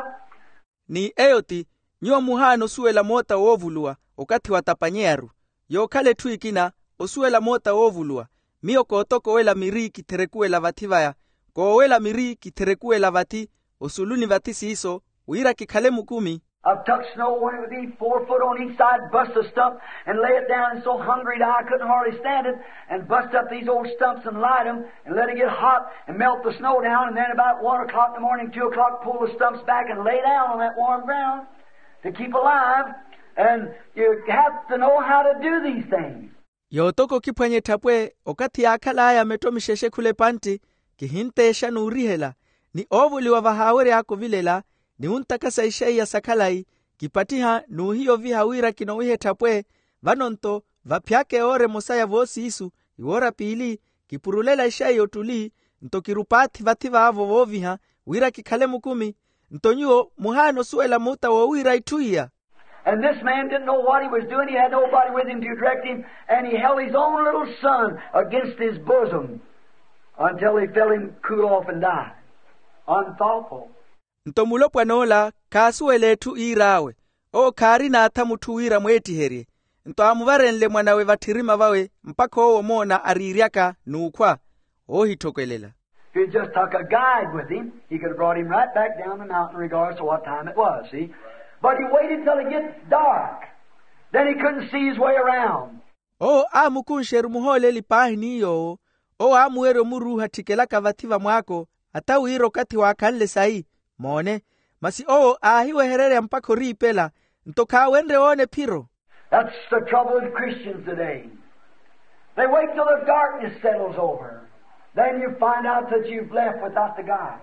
Ni eoti nyo muhano suela mota ovulua okati watapanyeru. Yo kale tuikina osuela mota ovulua. Mio kotoko wela miri kiterekuela vativaya. Ko wela miri kiterekuela vati osuluni vati siso uira kikale mukumi. I've tucked snow when it would be four foot on each side, bust a stump and lay it down, and so hungry that I couldn't hardly stand it, and bust up these old stumps and light them and let it get hot and melt the snow down, and then about one o'clock in the morning, two o'clock, pull the stumps back and lay down on that warm ground to keep alive. And you have to know how to do these things. Yotoko kipwenye tapwe okati akala ya metomisheshe kule panti kihintesha nurihela ni ovuli wa vahawere yako vilela ni untakasa ishai ya sakalai kipatiha nuhiyo vihawira kinowihe tapwe vanonto vapyake ore mosaya vosi isu iwora pili kipurulela ishai yotuli nto kirupati vativa avo voviha wira kikale mukumi nto nyuo muhano suela muta wa wira ituia. And this man didn't know what he was doing. He had nobody with him to direct him, and he held his own little son against his bosom until he felt him cool off and die. Unthoughtful. Nto mulopwa nola kasuele tu irawe o kari na atamutu wira mweti heri nto amuvarenle mwanawe vatirima vawe mpako owo mona aririaka nukwa o hitokelela. If he just took a guide with him, he could have brought him right back down the mountain regardless of what time it was, see? But he waited till it gets dark. Then he couldn't see his way around. O amukunsheru muhole lipahini yo o amuero muruha tikelaka vativa mwako ata wiro kati wakanle sai mone masi o ahiwe herere mpako ripela ntoka wende one piro. That's the trouble with Christians today. They wait till the darkness settles over. Then you find out that you've left without the guide.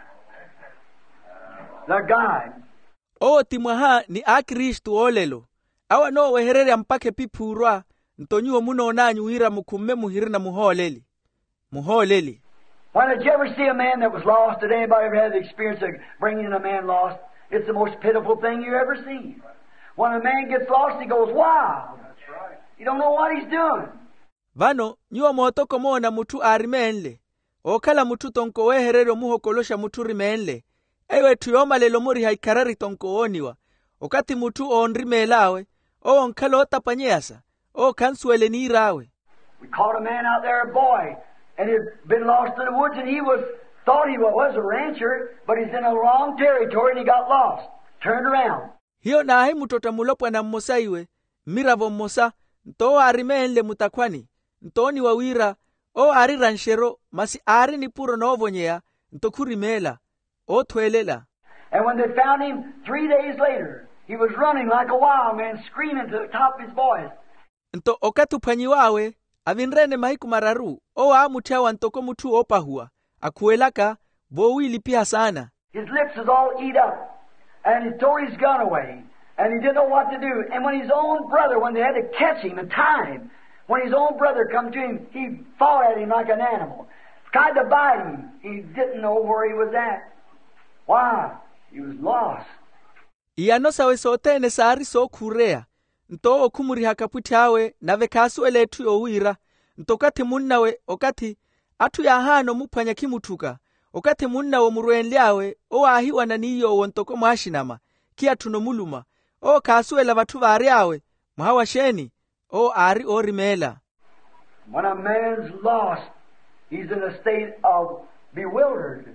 The guide. O timwaha ni akristu olelo awa no weherere mpake pipurwa ntonyuo muno nanyu hira mukumme muhirina muholeli muholeli. Why, did you ever see a man that was lost? Did anybody ever have the experience of bringing a man lost? It's the most pitiful thing you ever see. When a man gets lost, he goes wild. That's right. You don't know what he's doing. Vano nyuo motoko mona mutu arimenle okala mutu tonko weherero muhokolosha mutu rimenle ewe tuyoma lelo muri haikarari tonko oniwa okati mutu onrimelawe o onkalo tapanyasa o kansuele ni rawe. We caught a man out there, a boy, and he'd been lost in the woods, and he was thought he was a rancher, but he's in a wrong territory, and he got lost. Turned around. Hiyo na hai mutota mulopwa na mmosaiwe miravo mmosa nto arimenle mutakwani ntoni wawira o ari ranchero masi ari ni puro novonyea nto kurimela o twelela. And when they found him three days later, he was running like a wild man, screaming to the top of his voice. Nto okatu panyiwawe avinrene mahiku mararu o amutiawa ntoko mutu opahua akuelaka bo wili pia sana. His lips was all eat up, and he threw his gun away, and he didn't know what to do. And when his own brother, when they had to catch him and tie him, when his own brother come to him, he fought at him like an animal, tried to bite him. He didn't know where he was at. Why? He was lost. Ianosa we sotene sari so kurea nto okumuri hakaputiawe nave kasu eletu yowira nto kati munnawe okati atu ya hano mupanya kimutuka okati munnawe muruenliawe o ahiwa na niyo wontoko mwashinama kia tunomuluma o kasu ela vatu variawe mhawa sheni o ari orimela. When a man's lost, he's in a state of bewildered.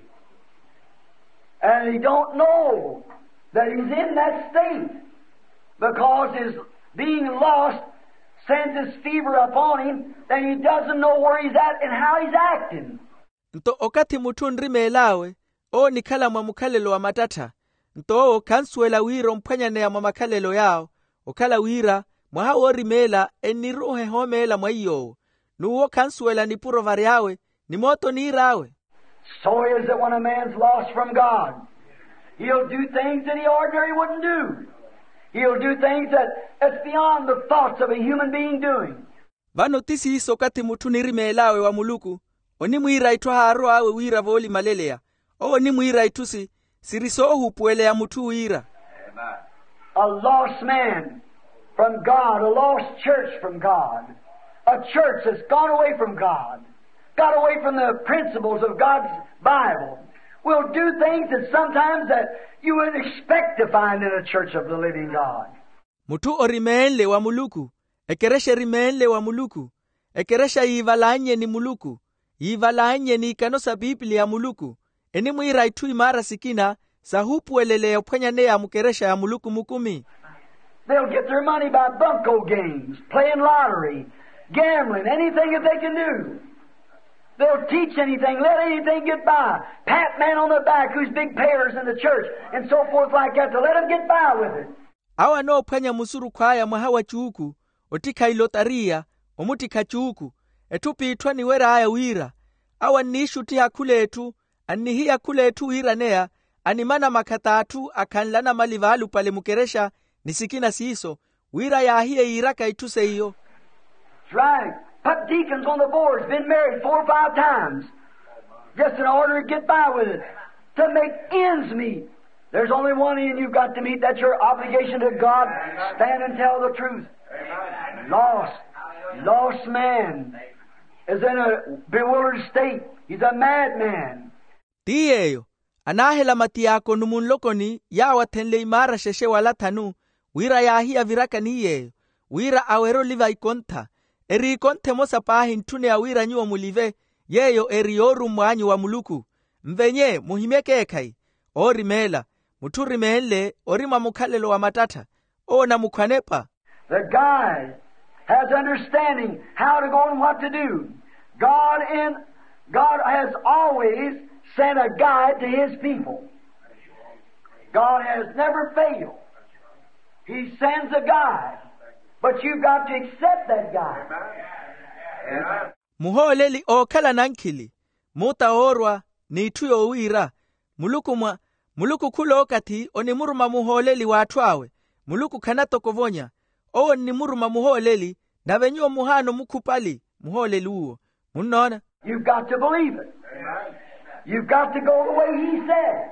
And he don't know that he's in that state because his being lost sends his fever upon him, then he doesn't know where he's at and how he's acting. Nto okati mutundri melawe o nikala mwamukalelo wa matata nto o kansuela wiro mpanyane ya mwamakalelo yao okala wira mwaha ori mela eniruhe homela mwaiyo nuwo kansuela ni puro variawe ni moto ni irawe. So is it when a man's lost from God. He'll do things that he ordinarily wouldn't do. He'll do things that, that's beyond the thoughts of a human being doing. Vano tisi iso kati mutu nirimelawe wa muluku, oni mwira itwa haro awe wira voli malelea, o ni mwira itusi, sirisohu puele ya mutu wira. A lost man from God, a lost church from God, a church that's gone away from God, got away from the principles of God's Bible, will do things that sometimes that you wouldn't expect to find in a church of the living God. Mutu orimele wa muluku, ekeresha rimele wa muluku, ekeresha ivalanye ni muluku, ivalanye ni kanosa Biblia ya muluku, eni mwira itu imara sikina, sahupu elele upanyane ya mukeresha ya muluku mukumi. They'll get their money by bunco games, playing lottery, gambling, anything that they can do. They'll teach anything, let anything get by. Pat man on the back who's big payers in the church, and so forth like that, to let them get by with it. Awa no panya musuru kwaya mwahawa chuku, otika ilotaria, omutika chuku, etupi itwani wera aya wira. Awa nishuti hakule etu, anihia kule etu wira nea, animana makatatu akanlana malivalu pale mukeresha, nisikina siiso, wira ya ahie iraka ituse iyo. That's right. Put deacons on the boards, been married four or five times, just in order to get by with it, to make ends meet. There's only one end you've got to meet. That's your obligation to God. Stand and tell the truth. Lost, lost man is in a bewildered state. He's a madman. Tiyeyo, anahela matiyako numunlokoni ya watenle imara sheshe wala tanu, wira ya ahia viraka niyeyo, wira awero liva ikonta. Eri konte mosa pahi ntune ya wira nyuwa mulive, yeyo eri oru mwanyu wa muluku. Mvenye, muhimeke ekai, ori mela, muturi meele, ori mamukalelo wa matata, o na mukwanepa. The guide has understanding how to go and what to do. God in, God has always sent a guide to His people. God has never failed. He sends a guide. But you've got to accept that guy. Muholeli okala nankili, muta orwa ni tuyo wira, muluku mwa, muluku kulo kati oni muruma muholeli watwawe, muluku kanato kovonya, o ni muruma muholeli, na venyo muhano mukupali, muholeli uo, munona? You've got to believe it. You've got to go the way He said.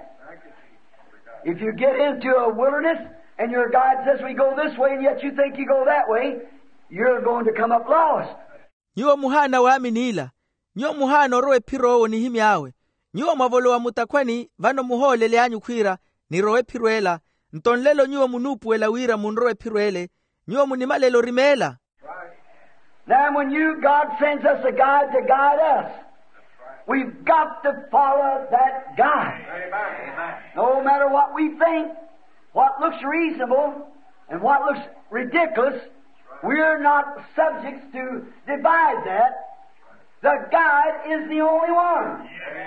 If you get into a wilderness, and your guide says we go this way, and yet you think you go that way, you're going to come up lost. Nyuo muhana wa aminila, nyuo muhana roe piro ni himi awe, nyuo mavolo wa mutakwani, vano muhole le anyu kwira, ni roe piruela, ntonlelo nyuo munupu ela wira munroe piruele, nyuo munimalelo rimela. Now when you, God sends us a guide to guide us, we've got to follow that guide. No matter what we think, what looks reasonable and what looks ridiculous, we're not subjects to divide that. The guide is the only one.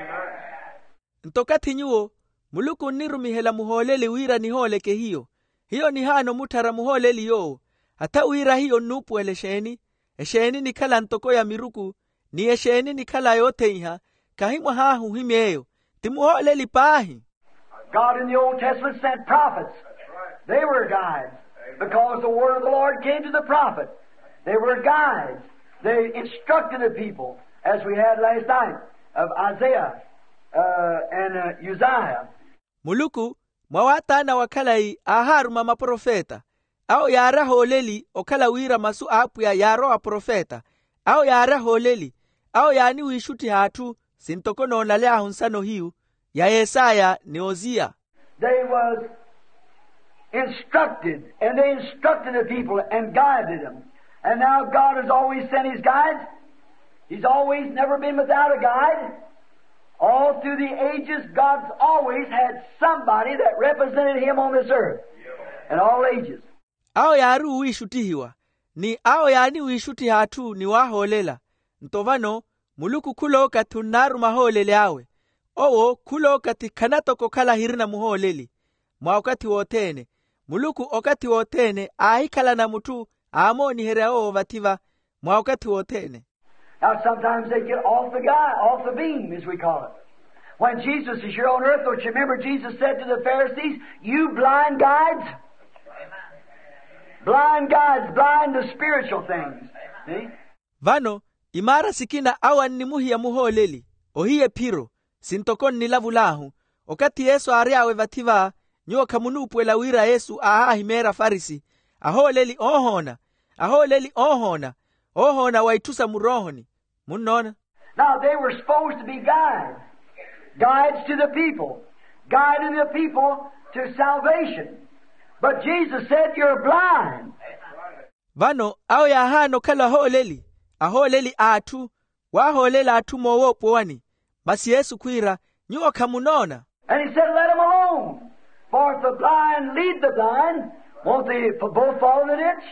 Ntokati nyuo, muluku nirumihela muholeli wira nihole ke hiyo. Hiyo ni hano mutara muholeli yo. Hata wira hiyo nupu elesheni. Esheni ni kala ntoko ya miruku. Ni esheni ni kala yote iha. Kahimwa hahu himeyo. Timuholeli pahi. God in the Old Testament sent prophets. They were guides because the word of the Lord came to the prophet. They were guides. They instructed the people, as we had last night, of Isaiah uh, and uh, Uzziah. Muluku, mwawata na wakalai aharu mama profeta. Au yara holeli okala wira masu apu ya yaro a profeta. Au yara holeli. Au yani wishuti hatu sintokono nalea hunsano hiu. Ya Yesaya ni Ozia. They was instructed, and they instructed the people and guided them. And now God has always sent His guides. He's always never been without a guide. All through the ages, God's always had somebody that represented Him on this earth. In all ages. Ao yaru uishutihiwa. Ni ao yani uishuti hatu ni waholela. Ntovano, muluku kulo katunaru maholele awe. Owo kulo kati kanato kokala hirina muholeli. Mwa wakati wotene. Muluku wakati wotene ahikala na mutu amoni hereo vativa mwa wakati wotene. Now sometimes they get off the guy, off the beam as we call it. When Jesus is here on earth, don't you remember Jesus said to the Pharisees, you blind guides? Blind guides blind to spiritual things. See? Vano, imara sikina awan ni muhiya muholeli, ohiye piro, sintokon ni lavulahu, okati Yesu ariawe vativa, nyo kamunupu ela wira Yesu aha himera farisi, aholeli ohona, aholeli ohona, ohona waitusa murohoni, munona. Now they were supposed to be guides, guides to the people, guiding the people to salvation. But Jesus said, you're blind. Vano, au ya hano kala holeli, aholeli atu, waholela atu mowopo wani, basi Yesu kwira, nyo kamunona. And he said, let them alone. For if the blind lead the blind, won't they both fall in the ditch?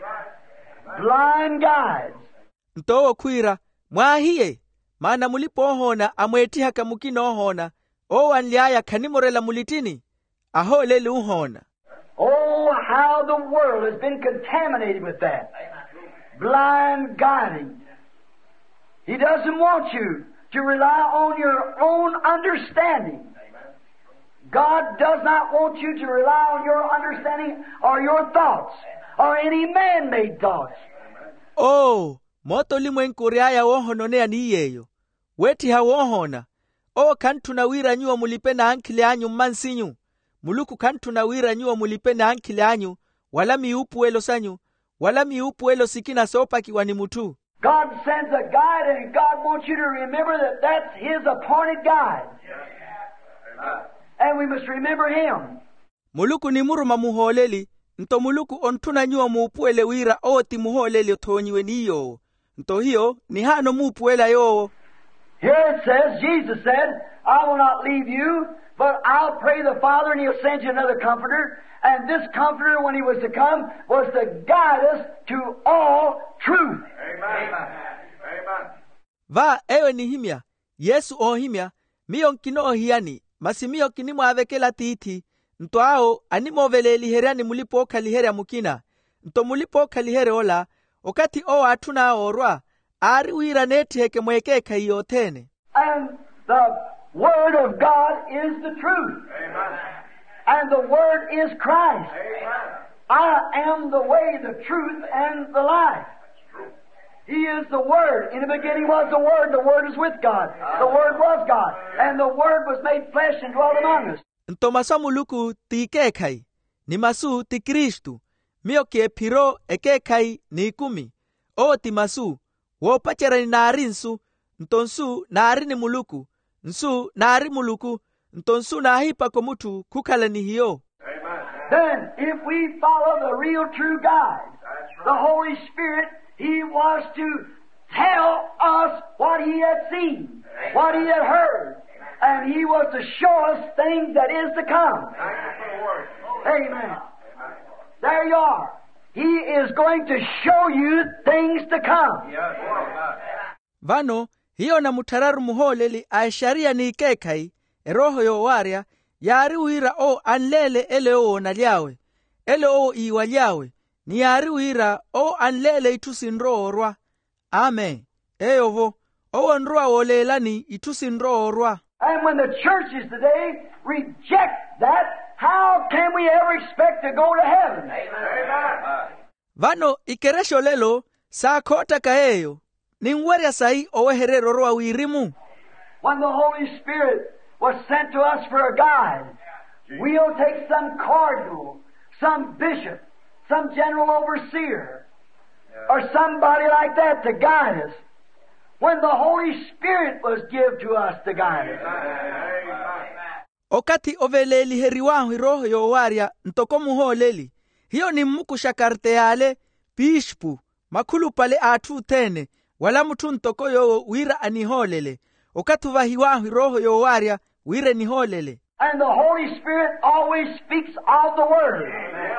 Blind guides. Ntowo kwira, mwahiye, mana mulipo ohona, amwetiha kamukino ohona, owa nliaya kanimorela mulitini, aholeli uhona. Oh, how the world has been contaminated with that. Blind guiding. He doesn't want you to rely on your own understanding. God does not want you to rely on your understanding or your thoughts or any man-made thoughts. Oh, moto limwenkuriaya wohononea niyeyo. Weti ha wohona. Oh, kantuna wira nyuwa mulipena ankile anyu mansinyu. Muluku kantuna wira nyuwa mulipena ankile anyu. Wala miupu elo sanyu. Wala miupu elo sikina sopa kiwani mutu. God sends a guide, and God wants you to remember that that's His appointed guide. And we must remember Him. Muluku ni muruma muholeli. Nto muluku ontuna nyuwa muupuele wira oti muholeli otonyiwe niyo. Nto hiyo ni hano muupuela yo. Here it says, Jesus said, I will not leave you, but I'll pray the Father and He'll send you another comforter. And this comforter, when He was to come, was to guide us to all truth. Amen. Amen. Va ewe ni himya, Yesu o himya, miyo nkino hiani, masi miyo kinimu avekela titi, nto ao animo vele lihereani mulipo kalihere mukina, nto mulipo kalihere ola, okati o atuna orwa, ari uira neti heke mweke kayotene. And the Word of God is the truth. Amen. And the Word is Christ. Amen. I am the way, the truth, and the life. He is the Word. In the beginning was the Word. The Word is with God. The Word was God. And the Word was made flesh and dwelt among us. Nto masamu luku ti kekai, ni masu ti Kristu, miyo kie piro eke kai ni kumi, o ti masu, wo pachera ni narinsu, nto nsu nari ni muluku, nsu nari muluku, nto nsu nahipa komutu kukala ni hiyo. Then, if we follow the real true guide, the Holy Spirit, He was to tell us what He had seen, what He had heard, and He was to show us things that is to come. Amen. There you are. He is going to show you things to come. Vano, hiyo na mutararu muholeli aisharia ni kekai, eroho yo waria, yari uira o anlele ele o naliawe, ele o iwaliawe, ni yari uira o anlele itusinro orwa. Amen. Eyovo, o onrua olelani itusinro orwa. And when the churches today reject that, how can we ever expect to go to heaven? Amen. Vano, ikeresho lelo, saa kota kaeyo, ningweria sai oweherero roa wirimu. When the Holy Spirit was sent to us for a guide, we'll take some cardinal, some bishop, some general overseer, or somebody like that to guide us. When the Holy Spirit was given to us to guide us. Okati oveleli heriwahu roho yo waria ntoko muholeli. Hiyo ni muku shakarte yale pishpu makulu pale atu tene wala mutu ntoko yo wira aniholele. Okatu vahiwahu roho yo waria wire niholele. And the Holy Spirit always speaks of the Word.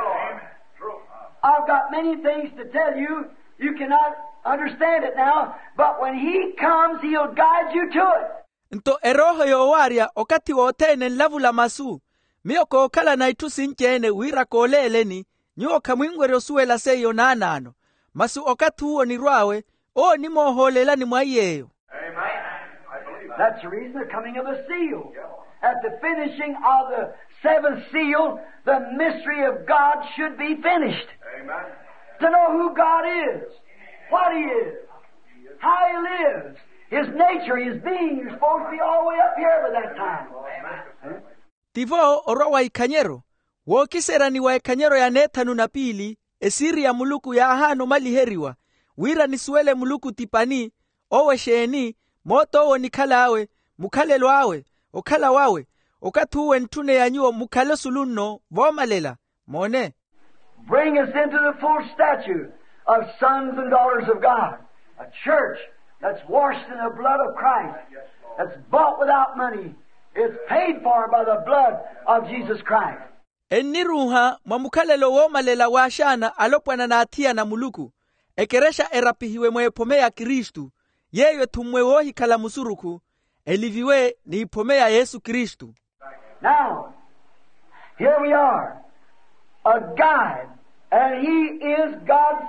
I've got many things to tell you. You cannot understand it now, but when He comes, He'll guide you to it. Nto eroho yo waria okati wotene lavula masu. Miyoko okala na itusi nchene wira koleleni, nyoka mwingwere osuela seyo nanano. Masu okati huo ni rwawe, o ni moholela ni mwayeyo. Amen. I believe That's the reason the coming of the seal. At the finishing of the seventh seal, the mystery of God should be finished. Amen. To know who God is, what He is, how He lives, His nature, His being. You're supposed to be all the way up here by that time. Amen. Tivo oro wa ikanyero. Wokisera ni wa ikanyero ya netanu na pili, esiri ya muluku ya ahano maliheriwa. Wira nisuele muluku tipani, owe sheeni, moto owo nikala awe, mukale lo awe, okala wawe, okatuwe ntune ya nyuo mukale suluno, vomalela, mone. Bring us into the full stature of sons and daughters of God. A church that's washed in the blood of Christ, that's bought without money, is paid for by the blood of Jesus Christ. Eniruha mwamukalelo womalela washana alopwana na atia na muluku. Ekeresha erapihiwe mwepome ya Kristu. Yeyo tumwe wohi kala musuruku. Eliviwe ni ipome ya Yesu Kristu. Now, here we are. A guide. And He is God's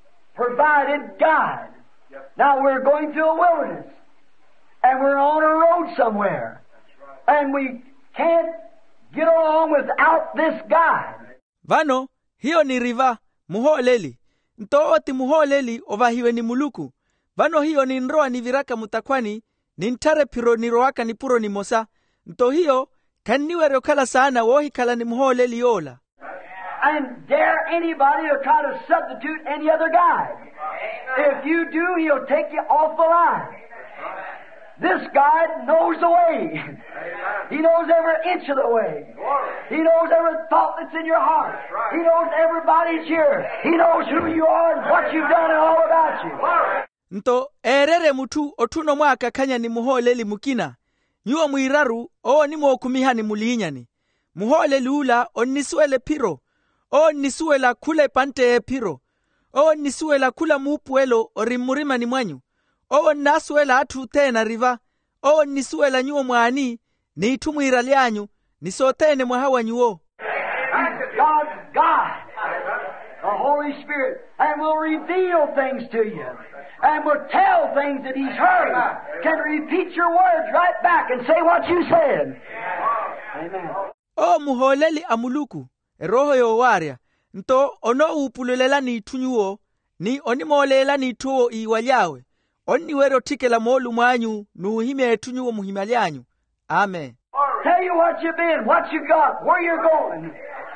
provided guide. Now we're going through a wilderness. And we're on a road somewhere. And we can't get along without this guide. Vano, hiyo ni riva, muholeli. Ntooti muholeli ovahiwe ni muluku. Vano hiyo ni nroa ni viraka mutakwani, ni ntare piro ni roaka ni puro ni mosa. Nto hiyo, kaniwe rokala sana wohi kala ni muholeli yola. And dare anybody to try to substitute any other guide. If you do, he'll take you off the line. This guide knows the way. He knows every inch of the way. He knows every thought that's in your heart. He knows everybody's here. He knows who you are and what you've done and all about you. Nto erere mutu otuno mwaka kanya ni muholeli mukina. Nyuo muiraru o ni mwokumiha ni muliinyani. Muholeli ula onisuele piro. O nisuela kule pante e piro. O nisuela kula muupuelo orimurima ni mwanyu. O nasuela atu tena riva. O nisuela nyuo mwani. Ni itumu iralianyu. Nisotene mwahawa nyuo. God's God, the Holy Spirit, and will reveal things to you. And will tell things that He's heard. Can repeat your words right back and say what you said. Amen. O muholeli amuluku. Roho yo waria. Nto ono upulelela ni tunyuo. Ni onimolela ni tuo iwalyawe. Oni wero tike la molu mwanyu. Nuhime tunyuo muhimalyanyu. Amen. Tell you what you've been, what you got, where you're going.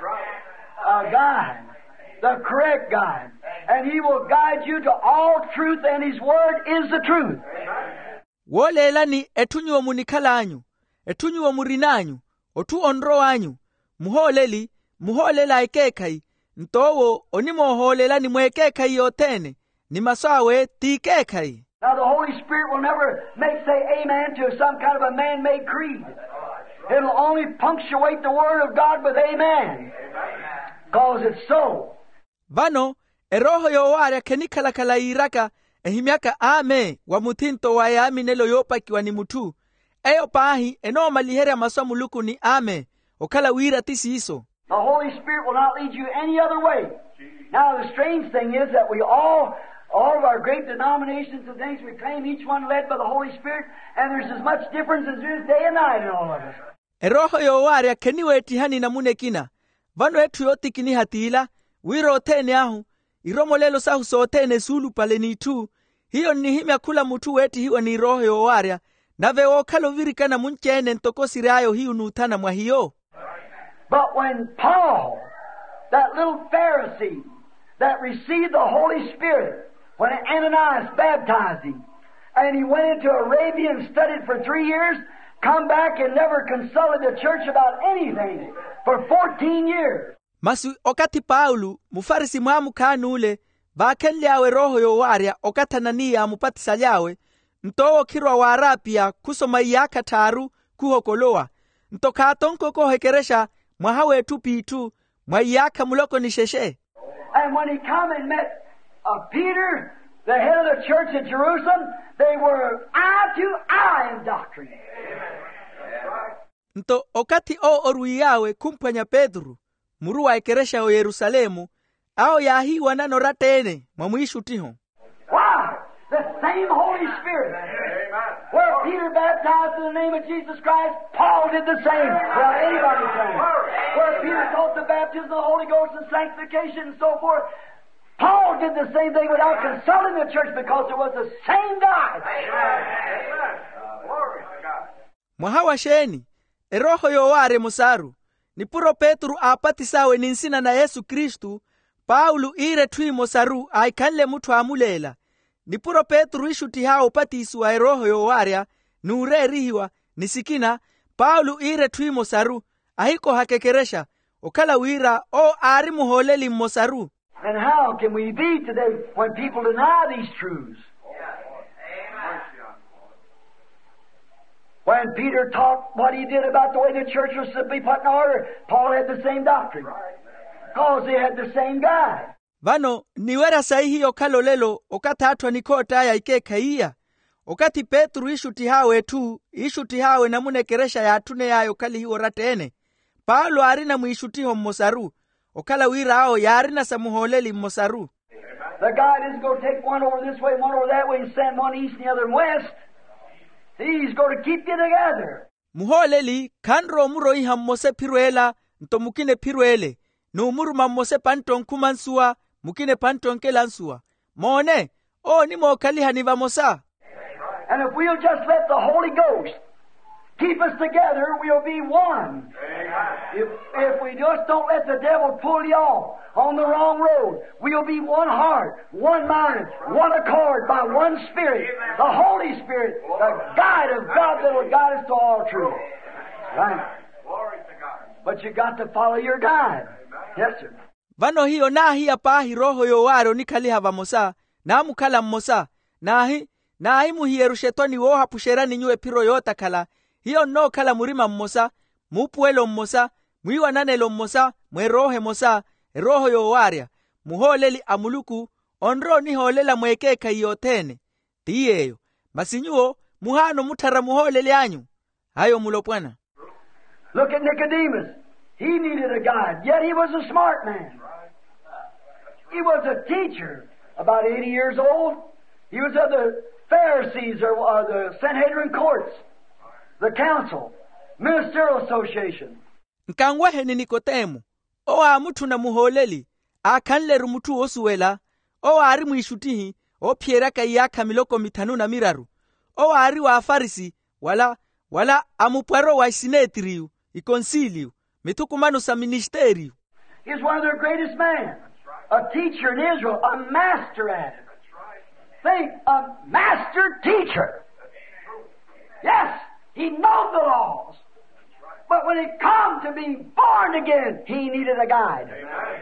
A guide. The correct guide. And He will guide you to all truth, and His word is the truth. Wolela ni etunyuo munikalanyu. Etunyuo murinanyu. Otu onro anyu. Muholeli. Muholela ekekai. Ntowo onimoholela ni mwekekai yotene. Ni masawe tikekai. Now the Holy Spirit will never make say amen to some kind of a man-made creed. It'll only punctuate the Word of God with amen. Because it's so. Vano, eroho yo waria kenikala kala iraka, ehimiaka ame, wa mutinto wa yami nelo yopa kiwa ni mutu. Eyo pahi, eno malihere maswa muluku ni ame, okala wira tisi iso. The Holy Spirit will not lead you any other way. Now the strange thing is that we all, all of our great denominations and things, we claim each one led by the Holy Spirit, and there's as much difference as there is day and night in all of us. Eroho yo waria keniwe etihani na munekina. Vano etu yoti kini hatila, wiro otene ahu, iromo lelo sahu so otene sulu pale ni tu, hiyo ni himya kula mutu eti hiyo ni roho yo waria, na veo kalo virika na munchene ntoko sirayo hiyo nutana mwa hiyo. But when Paul, that little Pharisee that received the Holy Spirit, when Ananias baptized him, and he went into Arabia and studied for three years, come back and never consulted the church about anything for fourteen years. Masu okati Paulo, mufarisi mwamu kanule, vakenliawe roho yo waria okatanania mupatisa liawe, ntowo kirwa warapia kusoma iyaka taru kuhokoloa, ntokatonko kohekeresha mwahawe tupitu, mwa iyaka muloko nisheshe. And when he come and met uh, Peter, the head of the church at Jerusalem, they were eye to eye in doctrine. Nto okati o oruiawe kumpanya Pedro, muruwa ekeresha o Yerusalemu, ao yahiwa nano ratene, mwamuishu tiho. Why? The same Holy Spirit. Where Peter baptized in the name of Jesus Christ. Paul did the same. Well, anybody can. Where Peter taught the baptism of the Holy Ghost and sanctification and so forth, Paul did the same thing without consulting the church because it was the same God. Amen. Glory to God. Mwahawasheni, eroho yoware musaru, ni puro Petru apatisawe ninsina na Yesu Kristu, Paulu ire tui mosaru aikanle mutu amulela. Ni puro Petru ishuti hao patiswa eroho yowaria, nure rihiwa, nisikina, Paulu ire tui mosaru, ahiko hakekeresha, okala wira o ari muholeli mosaru. And how can we be today when people deny these truths? When Peter taught what he did about the way the church was to be put in order, Paul had the same doctrine. Because they had the same God. Vano, niwera sahihi okalo lelo, okatatwa nikota ya ikeka iya. Okati Petru ishuti hawe tu, ishuti hawe na munekeresha ya atune ya yokali hiyo ratene. Paulo arina muishutiho mmosaru. Okala wira hao ya arina samuholeli mmosaru. The God isn't going to take one over this way, one over that way, and send one east and the other west. He's going to keep you together. Muholeli, kanro muro iha mmose piruela, nto mukine piruele. No muru mamose panton kumansua, mukine panton kelansua. Mone, oh ni mokali haniva mosa. And if we'll just let the Holy Ghost keep us together, we'll be one. If, if we just don't let the devil pull you off on the wrong road, we'll be one heart, one mind, one accord by one Spirit. The Holy Spirit, the guide of God that will guide us to all truth. Right? Glory to God. But you got to follow your guide. Yes, sir. Vano hiyo nahi apahi roho yowaro nikali hava mosa, na mukala mmosa, nahi, nahi muhieru shetoni woha pusherani nyue piro yota kala, hiyo no kala murima mmosa, mupuelo mmosa, muiwa nanelo mmosa, mwe rohe mosa, roho yowaria, muholeli amuluku, onro ni holela mwekeka yotene. Tiyeyo, masinyuo, muhano mutara muholeli anyu. Hayo mulopwana. Look at Nicodemus. He needed a guide, yet he was a smart man. He was a teacher, about eighty years old. He was of the Pharisees or, or the Sanhedrin courts, the council, ministerial association. Nkangwahe ni Nikodemu, owa mutu na muholeli, akanleru mutu osuwela, owa ari muishutihi, o pieraka iyaka miloko mitanu na miraru, owa ari wa afarisi, wala, wala amupwaro wa isinetriu, ikonsiliu, mitukumanu sa ministeriu. He's one of their greatest men, a teacher in Israel, a master at it. Think, a master teacher. Yes, he knows the laws. But when it come to being born again, he needed a guide.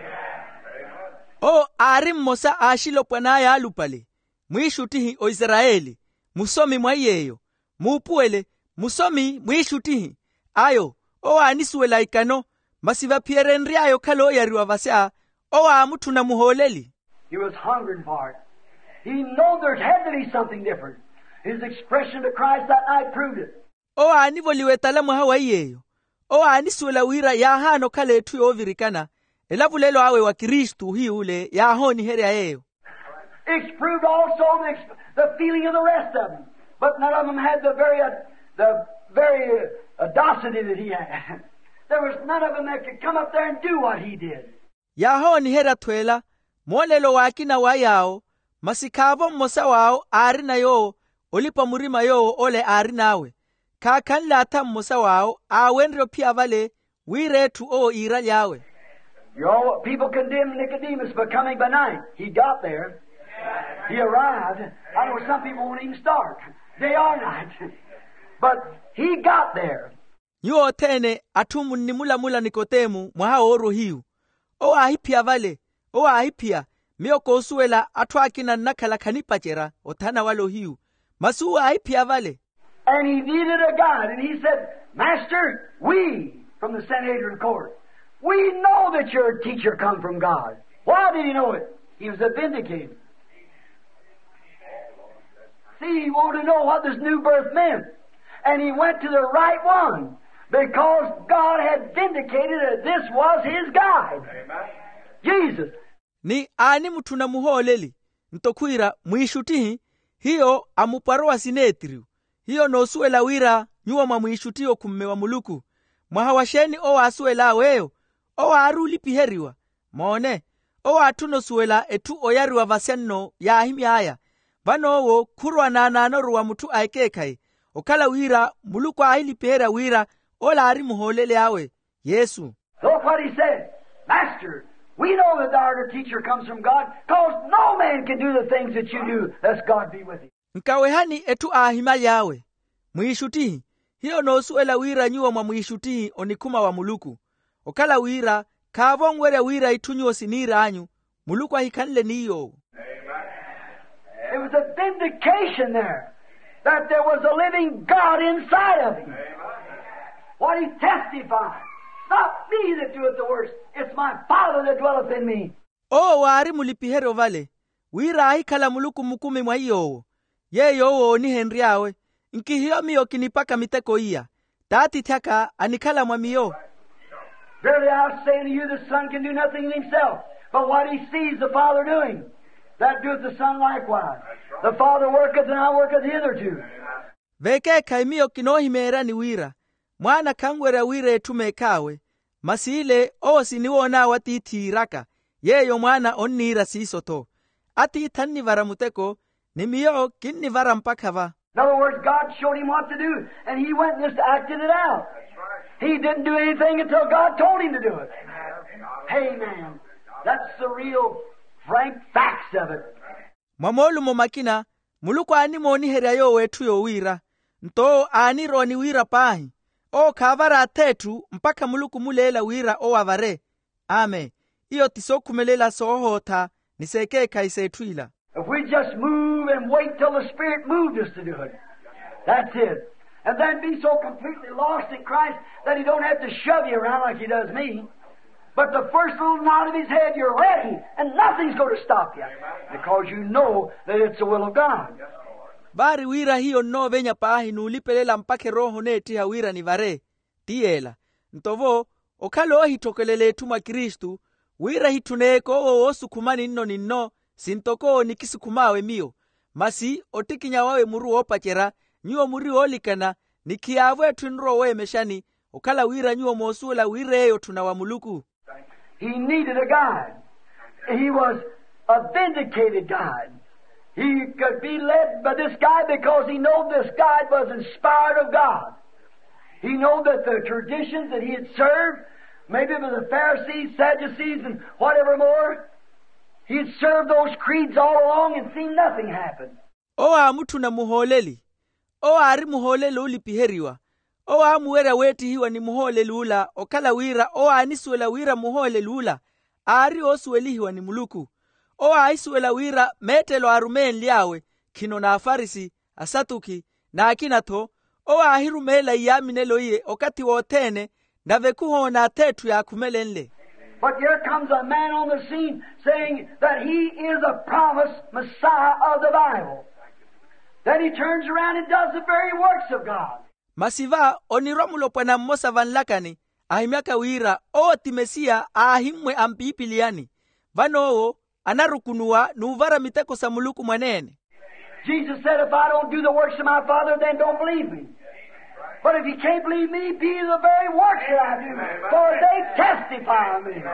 O ari mmosa ashilo pwanaya alupale, mwishutihi o Israeli, musomi mwayeyo, mupuele, musomi mwishutihi, ayo, o anisuela ikano, masiva pierenriayo kalo yariwa vasea, o amutu na muholeli. He was hungering for it. He knew there had to be something different. His expression to Christ that night proved it. O anivoliwetala mwahawayeyo, o anisuela wira ya hano kale tu ovirikana, elavulelo awe wa Kristu hi ule ya honi here ayeyo. It's proved also the, the feeling of the rest of them. But none of them had the very, uh, the very uh, audacity that he had. There was none of them that could come up there and do what he did. Ya honi hera twela, mwolelo wakina wayao, masikavo mmosa wao ari na yo, olipa murima yo ole ari nawe. Kakanla ata mmosa wao, awenrio pia vale, wiretu o ira yawe. You know, people condemn Nicodemus for coming by night. He got there. He arrived. I know some people won't even start. Day or night. But he got there. Yuo tene atumu ni mula mula Nikodemu mwaha oro hiu. O ahipia vale. O ahipia. Mioko usuela atuakina nakala kanipachera. Otana walo hiu. Masu ahipia vale. And he needed a guide. And he said, Master, we from the Sanhedrin court, we know that your teacher come from God. Why did he know it? He was a vindicator. See, he wanted to know what this new birth meant. And he went to the right one because God had vindicated that this was his guide. Amen. Jesus. Ni ani mutuna muholeli. Ntokuira mwishutihi. Hiyo amuparoa sinetriu. hiyo nosuela wira nyuwa mwa mwishutio kumme wa muluku mwahawasheni owa asuela weyo owa aruli piheriwa mone owa atuno suela etu oyariwa vasyanno ya ahimi haya vanowo kurwa nananoruwa mutu aikekai okala wira muluku ahili pihera wira ola ari muholele awe Yesu. Look what he said. Master, we know that our teacher comes from God, because no man can do the things that you do, lest God be with you. Nkawehani etu ahima yawe. Mwishutihi, hiyo nosuela wira nyuwa mwa mwishutihi onikuma wa muluku. Okala wira, kavongwere wira itunyuwa sinira anyu, muluku ahikanle niyo. It was a vindication there, that there was a living God inside of him. What he testified. Not me that doeth the works, it's my Father that dwelleth in me. O wari mulipihero vale, wira ahikala muluku mukumi mwa iyo. Ye yo ni Henry awe, nki hiyo miyo kinipaka miteko iya. Tati tiaka anikala mwa miyo. Verily I say to you, the Son can do nothing in himself, but what he sees the Father doing, that doeth the Son likewise. The Father worketh and I worketh hitherto. Veke kaimiyo kinohimera ni wira. Mwana kangwera wire etumekawe, masile o siniwona watitiraka, yeyo mwana onnira sisoto. Ati tanni varamuteko, nimiyo kinni varampakava. In other words, God showed him what to do, and he went and just acted it out. He didn't do anything until God told him to do it. Amen. That's the real, frank facts of it. Mamolu momakina, muluku animo ni herayo wetu yo wira, nto aniro ni wira pahi. O kavara tetu mpaka muluku mulela wira o avare. Ame. Iyo tisokumelela sohota niseke kaisetwila. If we just move and wait till the Spirit moved us to do it. That's it. And then be so completely lost in Christ that he don't have to shove you around like he does me. But the first little nod of his head, you're ready, and nothing's going to stop you. Because you know that it's the will of God. Bari wira hiyo no venya pahi nulipelela mpake roho neti ya wira ni vare. Tiela. Ntovo, okalo hitokelele tuma Kristu, wira hituneko o osukumani nno ninno, sintoko nikisukumawe miyo. Masi, otikinya wawe muru opachera, nyuo muri olikana, nikiavwe tunro we meshani, okala wira nyuo mosula wireyo tunawamuluku. He needed a guide. He was a vindicated guide. He could be led by this guide because he knew this guide was inspired of God. He knew that the traditions that he had served, maybe with the Pharisees, Sadducees, and whatever more, he had served those creeds all along and seen nothing happen. Owa mutu na muholeli. Owa ari muholeli ulipiheriwa. Owa muwera weti hiwa ni muholeli ula, okala wira, owa anisuela wira muholeli ula, ari osueli hiwa ni muluku. Owa aisuela wira metelo arumen liawe, kino na afarisi, asatuki, na akinato, owa ahirumela iyaminelo iye, okati wotene, na vekuho na tetu ya kumelenle. But here comes a man on the scene saying that he is a promised Messiah of the Bible. Then he turns around and does the very works of God. Masiva oniromulo pana mmosa vanlakani, ahimiaka wira, o timesia ahimwe ampipiliani. Vano anarukunua nuvara miteko sa muluku mwanene. Jesus said, if I don't do the works of my Father, then don't believe me. But if you can't believe me, be the very works that I do, for they testify of me.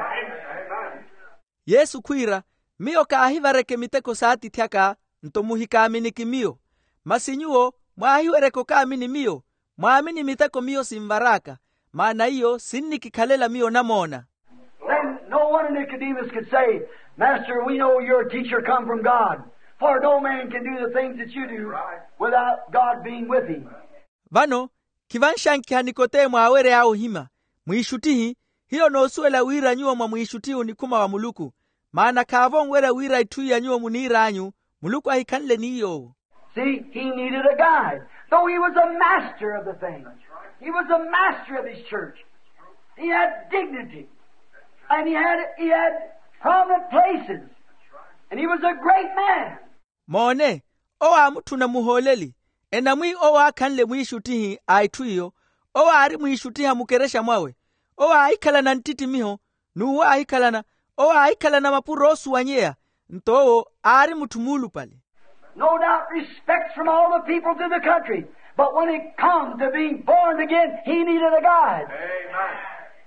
Yesu kwira, miyo kaahivareke miteko saati tiaka, ntomuhika aminiki miyo. Masinyuo, mwahiwereko kaamini miyo, mwamini miteko miyo simvaraka, maana iyo sinni kikalela miyo namona. Then no one Nicodemus could say, Master, we know you're a teacher come from God, for no man can do the things that you do without God being with him. Vano, kivanshanki hanikote mwawere au hima, mwishutihi, hiyo nosuela wira nyuwa mwa mwishutihi unikuma wa muluku, maana kavongwera wira ituya nyuwa munira anyu, muluku ahikanle niyo. See, he needed a guide, though he was a master of the thing. He was a master of his church. He had dignity, and he had, he had prominent places, and he was a great man. Mone, owa mutu na muholeli, enamwi owa kanle mwishutihi aituyo, owa ari mwishutihi mukeresha mwawe, owa aikala na ntiti miho, nuwa aikala na, owa aikala na mapurosu wanyea, ntowo ari mutu mulu pale. No doubt respect from all the people to the country. But when it comes to being born again, he needed a guide. Amen.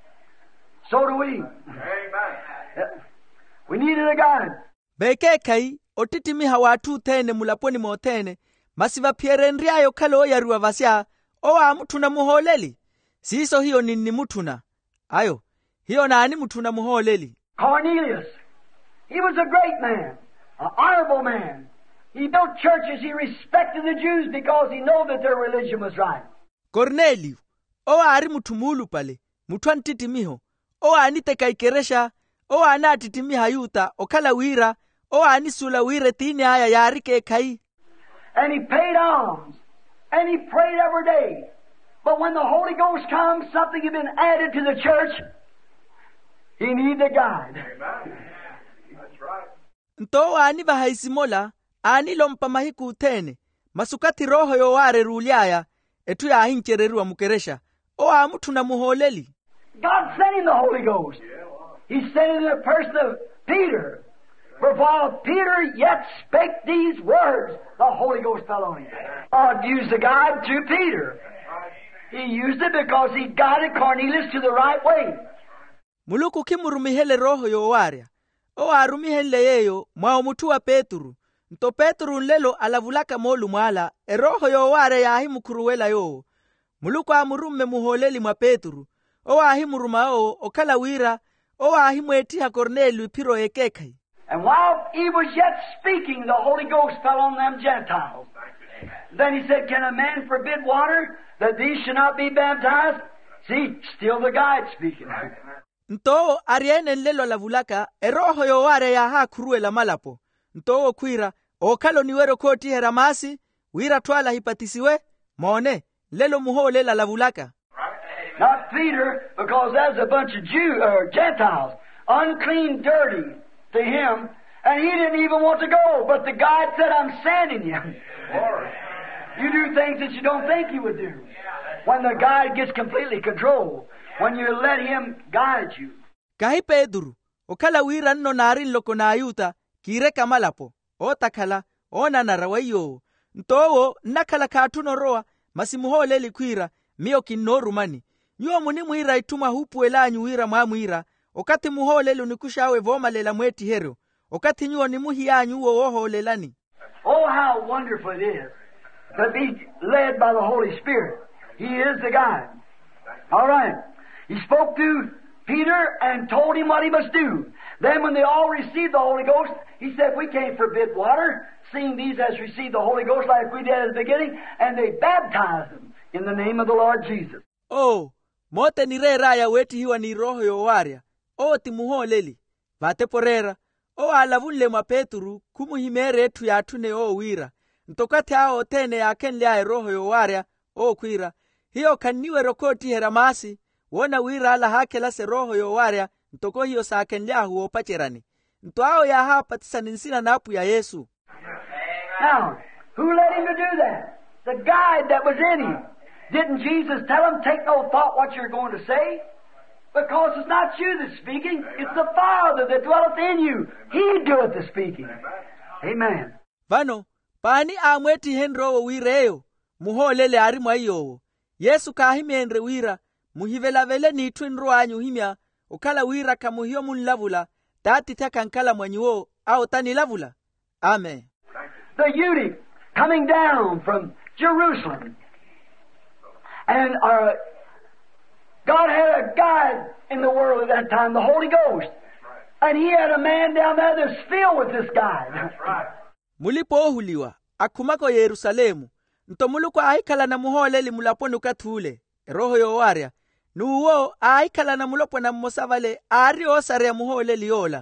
So do we. Amen. We needed a guide. beke kai otitimiha watu tene mulaponi motene masiva pierenriayo kalo yarua vasya owa mutuna muholeli siso hiyo nini mutuna ayo hiyo nani mutuna muholeli. Cornelius, he was a great man, an honorable man. He built churches. He respected the Jews because he knew that their religion was right. Cornelio owa ari mutumulu pale mutwantitimiho owa anitekaikeresha owa anatitimiha yuta okala wira owa anisula wire tini haya yarike kai. And he paid alms. And he prayed every day. But when the Holy Ghost comes, something had been added to the church. He needed a guide. Amen. That's right. Nto ani bahaisimola ani lompa mahiku tene masukati roho yo ware ruliaya etu ya hinchereru wa mukeresha owa mutuna muholeli. God sent him the Holy Ghost. He sent it in the person of Peter. For while Peter yet spake these words, the Holy Ghost fell on him. God used the guide through Peter. He used it because he guided Cornelius to the right way. Muluku kimurumihele roho yo waria owa arumihele yeyo mwa mutu wa Petru nto Petru nlelo alavulaka molu mwala e roho yo ware ya ahi mukuruwela yo muluku amurume muholeli mwa Petru owa ahi muruma o okala wira owa ahi mwetiha Cornelio piro ekekai. And while he was yet speaking, the Holy Ghost fell on them Gentiles. Then he said, can a man forbid water that these should not be baptized? See, still the guide speaking. Nto ariene nlelo alavulaka e roho yo ware ya ha kuruela malapo nto kwira okalo niwero koti heramasi wira twala hipatisiwe mone lelo muholela lavulaka. Not Peter, because that's a bunch of Jew or Gentiles, unclean, dirty to him, and he didn't even want to go. But the guide said, I'm sending you. You do things that you don't think you would do. When the guide gets completely controlled, when you let him guide you. Kahi Pedro, okala wira nno narin loko na ayuta, kire kamalapo, o takala, o nanarawayo. Ntowo, nakala katuno roa, masimuhole likwira, mio kinoru mani. Nyuo muni muira ituma hupu elanyu wira muira, okati muhole lunikushawe voma lela mweti hero, okati nyuo ni muhi anyu oho lelani. Oh, how wonderful it is to be led by the Holy Spirit. He is the guide. All right. He spoke to Peter and told him what he must do. Then when they all received the Holy Ghost, he said, we can't forbid water, seeing these has received the Holy Ghost like we did at the beginning, and they baptized them in the name of the Lord Jesus. Oh, mote ni re raya weti hiwa ni roho yo waria. O timuho leli. Vate porera. O alavunle mwa Petru kumuhimere etu ya atune o wira. Ntokate hao tene ya kenle ya roho yo waria o kwira. Hiyo kaniwe rokoti heramasi. Wona wira ala hake lase roho yo waria. Ntoko hiyo sa kenle ya huo pacherani. Nto hao ya hapa tisa ninsina na apu ya Yesu. Now, who led him to do that? The guide that was in him. Didn't Jesus tell him, take no thought what you're going to say? Because it's not you that's speaking, it's the Father that dwelleth in you. He doeth the speaking. Amen. Vano, pani amweti henro wireyo, muholele arimwa iyo. Yesu kahimienre wira, muhivela vele ni twinro anyu himya, ukala wira kamuhio munlavula, tati takankala mwanyu au tani lavula. Amen. The eunuch coming down from Jerusalem. And uh, God had a guide in the world at that time, the Holy Ghost. And he had a man down there that's filled with this guide. That's right. Mulipo huliwa, akumako Yerusalemu, ntomuluko aikala na muholeli mulaponu katule, roho yo waria, nuwo aikala na mulopo na mosavale, ari osare muholeli yola.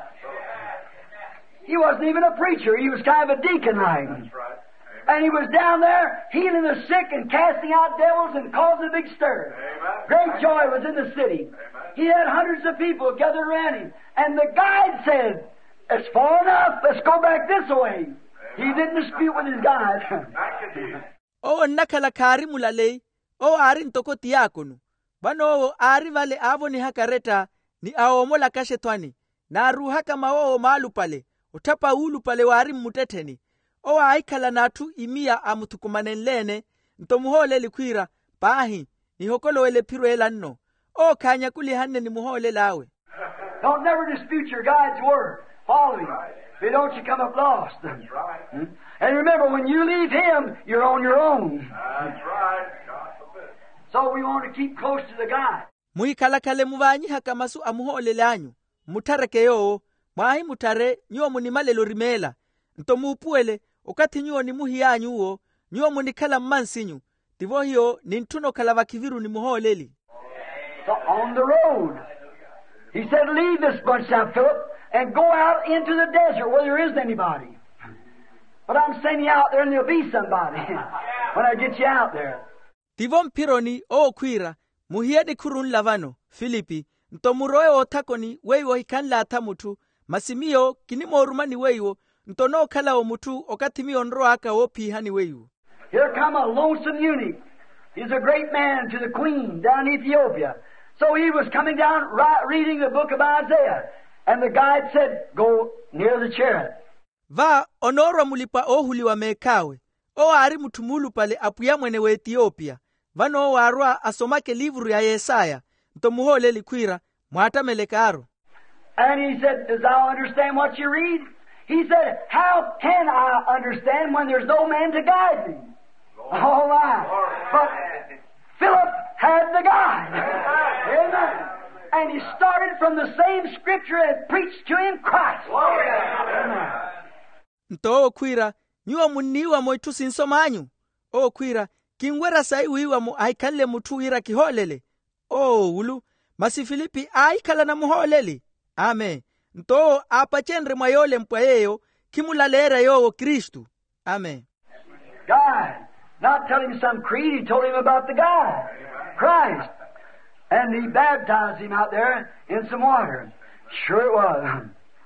He wasn't even a preacher, he was kind of a deacon like. That's right. And he was down there healing the sick and casting out devils and causing a big stir. Amen. Great joy was in the city. Amen. He had hundreds of people gathered around him. And the guide said, it's far enough, let's go back this way. Amen. He didn't dispute with his guide. Thank you, Jesus. O nakala kari mulalei, o ari ntoko tiyakonu. Bano o ari vale avo ni hakareta, ni aomola kashetwani. Na aruhaka mao malu pale, utapa ulu pale wari muteteni. O aikala natu imia amutukumanenlene, ntomuholeli khwira pahi nihokolowele phiro elanno o khanya kulihanne ni muhole lawe. Don't never dispute your God's word. Follow him. If you don't, you come up lost. That's right. Hmm? And remember, when you leave him, you're on your own. That's right. God forbid. So we want to keep close to the guide. Muikhalakale muvanyihaka masu amuholele anyu mutharekeyo mwahi mutare nyuo munimalelo rimela ntomuupuele okati nyuo ni muhi yanyu uo nyuo munikhala mmansinyu tivohiyo ni nthuno khala vakiviru ni muholeli. So on the road, he said, leave this bunch now, Philip, and go out into the desert where there isn't anybody. But I'm sending you out there and there'll be somebody when I get you out there. Tivo mpironi o khwira muhiedi khurun lavano Filipi ntomuroe othakoni weiwo hikanla athamutu masimiyo kinimorumani weiwo ntono khala omutu okathimiyo nro aka ophihani weiwo. Here come a lonesome eunuch. He's a great man to the queen down in Ethiopia. So he was coming down right, reading the book of Isaiah. And the guide said, go near the chariot. Va onoro mulipa ohuli wa mekawe. O ari mutumulu pale apuya mwene wa Ethiopia. Vano warua asomake livru ya Yesaya. Ntomuhole likwira mwata melekaro. And he said, does thou understand what you read? He said, how can I understand when there's no man to guide me? All right. But Philip had the guide. Amen. And he started from the same scripture and preached to him Christ. Amen. Nto okwira nyuo muniwa moitu sinsomanyu. O kwira kingwera sai wiwa mu aikale mutu ira kiholele. O ulu masi Filipi aikala na muholeli. Amen. Nto apachenre mwayole mpwayeyo kimulalera yo Kristu. Amen. God. Not telling him some creed, he told him about the God, Christ. And he baptized him out there in some water. Sure it was.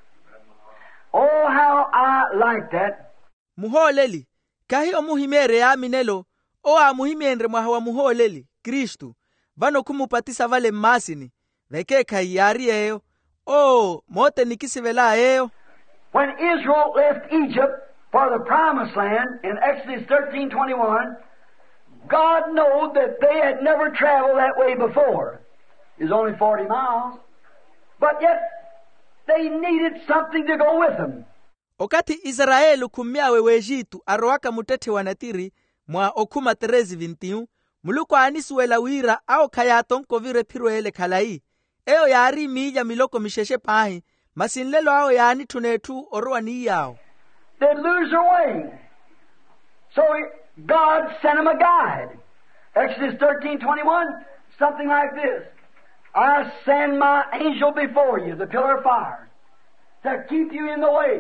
Oh, how I like that. Muholeli. Kahiyo muhimere ya minelo. O amuhimendre mwahawa muholeli. Kristu. Vano kumupatisa vale masini. Veke kayari eyo. Oh, mote nikisivela eyo. When Israel left Egypt for the promised land in Exodus thirteen twenty-one, God knew that they had never traveled that way before. It was only forty miles. But yet, they needed something to go with them. Okati Israelu kumyawe wejitu aroaka mutete wanatiri mwa okuma terezi vintiu, muluko anisuela wira au kayatonko vire piruele kalai. Eo yari mija miloko misheshe pahi, masinlelo ao yaani tunetu orua ni yao. They'd lose their way. So God sent them a guide. Exodus thirteen twenty-one, something like this. I send my angel before you, the pillar of fire, to keep you in the way,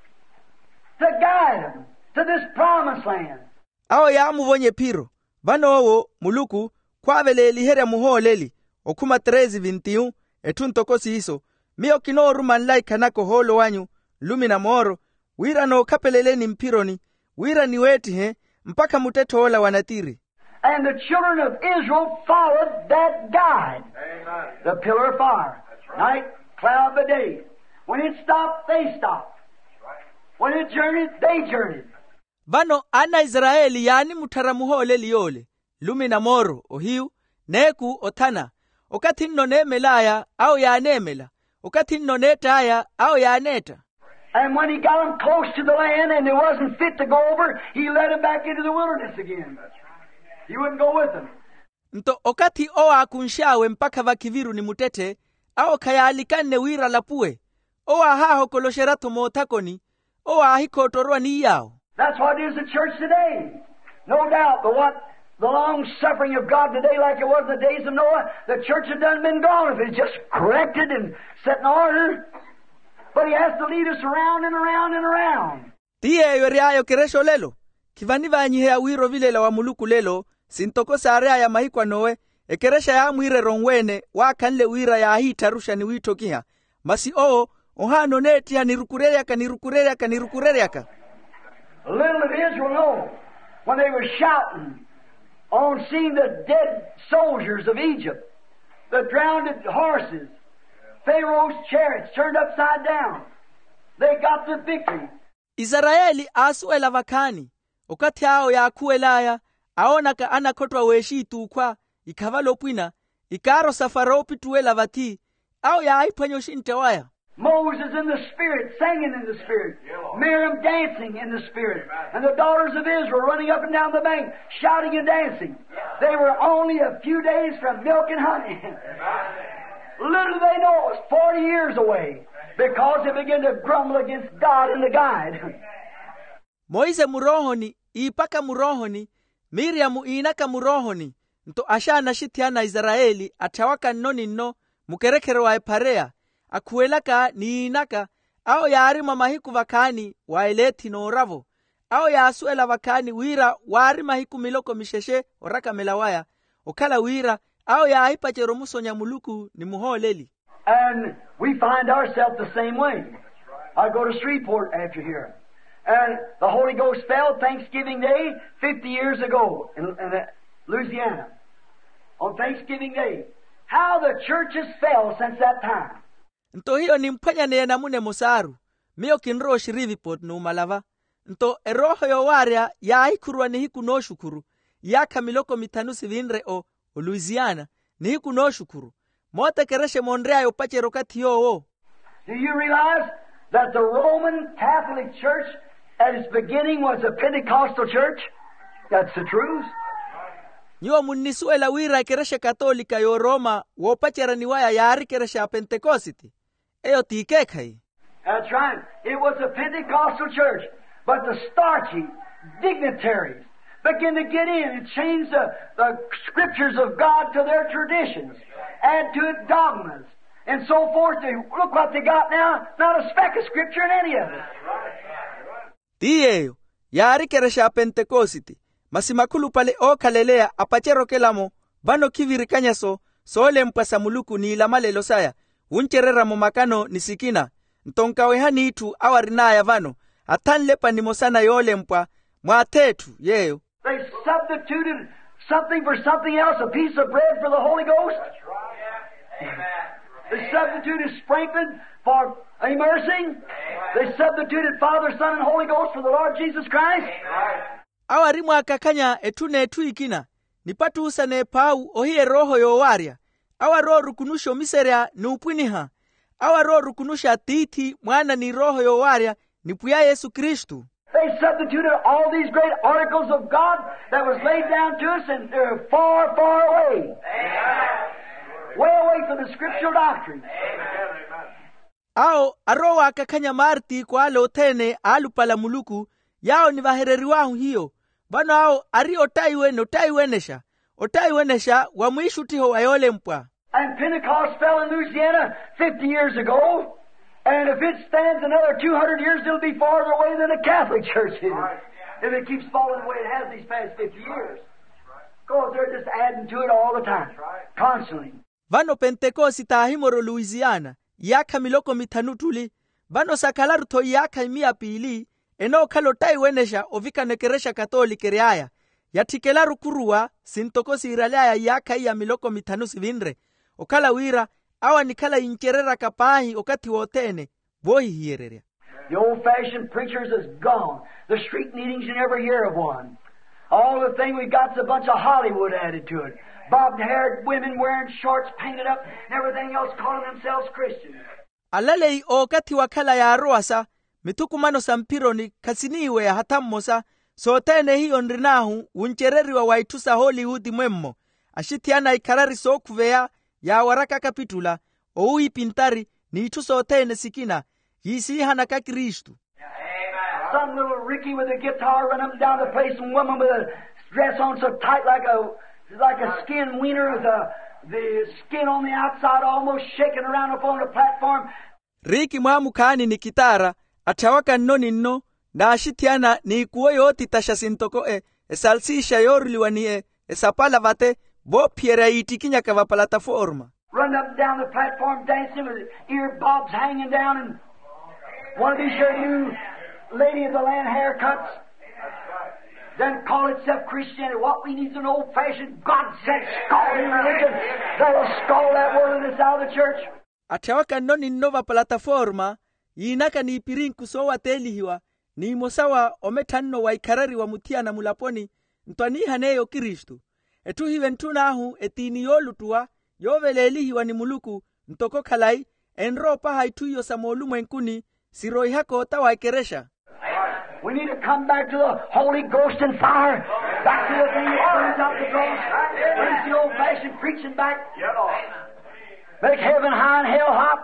to guide them to this promised land. Ao ya muvonye piro. Vano owo, muluku, kwavele lihere muholeli, okuma terezi vintiu, etuntokosi hiso, mio kino rumanlai kanako holo wanyu, lumina moro, wira no kapeleleni mpironi, wira ni weti he, mpaka muteto ola wanatiri. And the children of Israel followed that guide. Amen. The pillar of fire. That's right. Night, cloud by day. When it stopped, they stopped. That's right. When it journeyed, they journeyed. Vano ana Israeli yani mutaramuhole liyole, lumina moro, ohiu, neku otana, okati nno nemelaya au ya nemela, okati nno netaya au ya neta. And when he got them close to the land and it wasn't fit to go over, he led them back into the wilderness again. That's right. He wouldn't go with them. Nto okati owa kunshawe mpaka vakiviru ni mutete, au kaya alikane wira lapue, owa haho kolosherato motakoni, owa hikotorwa ni yao. That's what it is the church today. No doubt, but what the long suffering of God today, like it was in the days of Noah, the church had done been gone if it's just corrected and set in order. But he has to lead us around and around and around. Tiye yoriayo keresho lelo, kivaniva anyihea wiro vilela wa muluku lelo, sintoko sarea ya mahikwa noe, ekeresha ya mwire rongwene, wakanle wira ya hita rusha ni wito kiha. Masi oo, ohano neti ya nirukureriaka, nirukureriaka, nirukureriaka. Little did Israel know, when they were shouting on seeing the dead soldiers of Egypt, the drowned horses, Pharaoh's chariots turned upside down. They got the victory. Israeli asuela vakani, okati hao ya kuelaya, aonaka anakotwa weshi itukwa ikavalo pwina ikaro safara opituela vati au ya aipanyo shintewaya. Moses in the Spirit, singing in the Spirit. Miriam dancing in the Spirit. And the daughters of Israel running up and down the bank, shouting and dancing. They were only a few days from milk and honey. Little they know it was forty years away, because they began to grumble against God and the guide. Moise murohoni, ipaka murohoni, Miriamu inaka murohoni, nto ashana shitiana Israeli, atawaka noni no, mukerekere wa eparea, akuelaka ni inaka, au ya arima mahiku vakani, waeleti no ravo, au ya asuela vakani, wira, warima hiku miloko misheshe, oraka melawaya, okala wira, au ya aipa cheromuso nyamuluku ni muho leli. And we find ourselves the same way. I go to Shreveport after here. And the Holy Ghost fell Thanksgiving Day fifty years ago in, in Louisiana. On Thanksgiving Day. How the churches fell since that time. Nto hiyo ni mpanya ne namune mosaru. Mio kinro Shreveport no malava. Nto eroho yo waria ya aikurwa ni hiku no shukuru. Ya kamiloko mitanusi vinre o, o Louisiana ni hiku no shukuru. Mote kereshe mondrea yo pache rokati yo o. Do you realize that the Roman Catholic Church at its beginning was a Pentecostal church? That's the truth. Nyo munisuela wira kereshe katolika yo Roma wo pache raniwaya yari kereshe a Pentecosity. Eyo tikekai. That's right. It was a Pentecostal church. But the starchy dignitaries began to get in and change the, the scriptures of God to their traditions. Add to it dogmas. And so forth. Look what they got now. Not a speck of scripture in any of it. Tiyeyo, yari keresha Pentecosity. Masimakulu pale o kalelea apachero kelamo, bano kivirikanya so, sole mpasa muluku ni ilamale losaya, uncherera momakano nisikina, ntonkawe hani itu awarinaya vano, atanlepa ni mosana yole mpa, mwatetu, yeyo. They substituted something for something else, a piece of bread for the Holy Ghost. That's right. Amen. They substituted sprinkling for immersing. They substituted Father, Son, and Holy Ghost for the Lord Jesus Christ. Awarimu akakanya etune etu ikina. Nipatu usane pau ohie roho yo waria. Awa roho rukunusho miseria ni upwiniha. Awa roho rukunusha titi mwana ni roho yo waria nipuya Yesu Kristu. They substituted all these great articles of God that was laid down to us, and they're far, far away. Amen. Way away from the scriptural doctrine. Amen. Ao arowa akakanya marti kwa alo tene alu pala muluku yao ni vahereri wahu hiyo. Bano ao ari otai wene otai wenesha. Otai wenesha wa muishutiho wayole mpwa. And Pentecost fell in Louisiana fifty years ago. And if it stands another two hundred years, it'll be farther away than the Catholic Church is. If it keeps falling the way it has these past fifty years. Because they're just adding to it all the time. Constantly. Vano Pentecost tahimoro Louisiana. Yaka miloko mitanutuli. Vano sakalaru to yaka imia pili. Eno kalotai wenesha ovika nekeresha katolike reaya. Yatikelaru kurua sintokosi iralaya yaka iya miloko mitanusi vinre. Okala wira awa nikala incherera kapahi okati wotene. Bohi hiererea. The old-fashioned preachers is gone. The street meetings, you never hear of one. All the thing we got's a bunch of Hollywood added to it. Bobbed-haired women wearing shorts painted up and everything else calling themselves Christians. Alalei okati wakala ya aroasa, mitukumano sampiro ni kasiniwe ya hatamosa, sotene hiyo nrinahu unchereri wa waitusa Hollywood mwemmo. Ashitiana ikarari sokuvea ya waraka kapitula, oui pintari ni itu sotene sikina, yisi hana ka Kristu. Some little Ricky with a guitar run up and down the place, and woman with a dress on so tight like a like a skin wiener with a, the skin on the outside almost shaking around up on the platform. Riki mwamu kani ni kitara, atawaka noni no, na ashitiana ni kuwe yoti tashasintoko e, e salsisha yorliwa ni e, e sapala vate, bo piera itikinya kava plataforma. Run up and down the platform dancing with ear bobs hanging down, and one of these here new lady of the land haircuts. Then call itself Christianity. What we need is an old-fashioned, God-sent, scalding religion that'll scald that worldliness out of the church. Atawaka noni nova plataforma, yinaka ni ipirinku sowa telihiwa, ni mosawa ometanno wa ikarari wa mutia na mulaponi, ntwanihaneyo Kristu etu hiwe ntunahu etini yolutua yovelelihiwa ni Muluku ntoko khalai enro paha ituyo samolumu enkuni siroi hako tawaikeresha. We need to come back to the Holy Ghost and fire, back to the thing that burns out the cross. Where's the old-fashioned preaching back? Make heaven high and hell hot.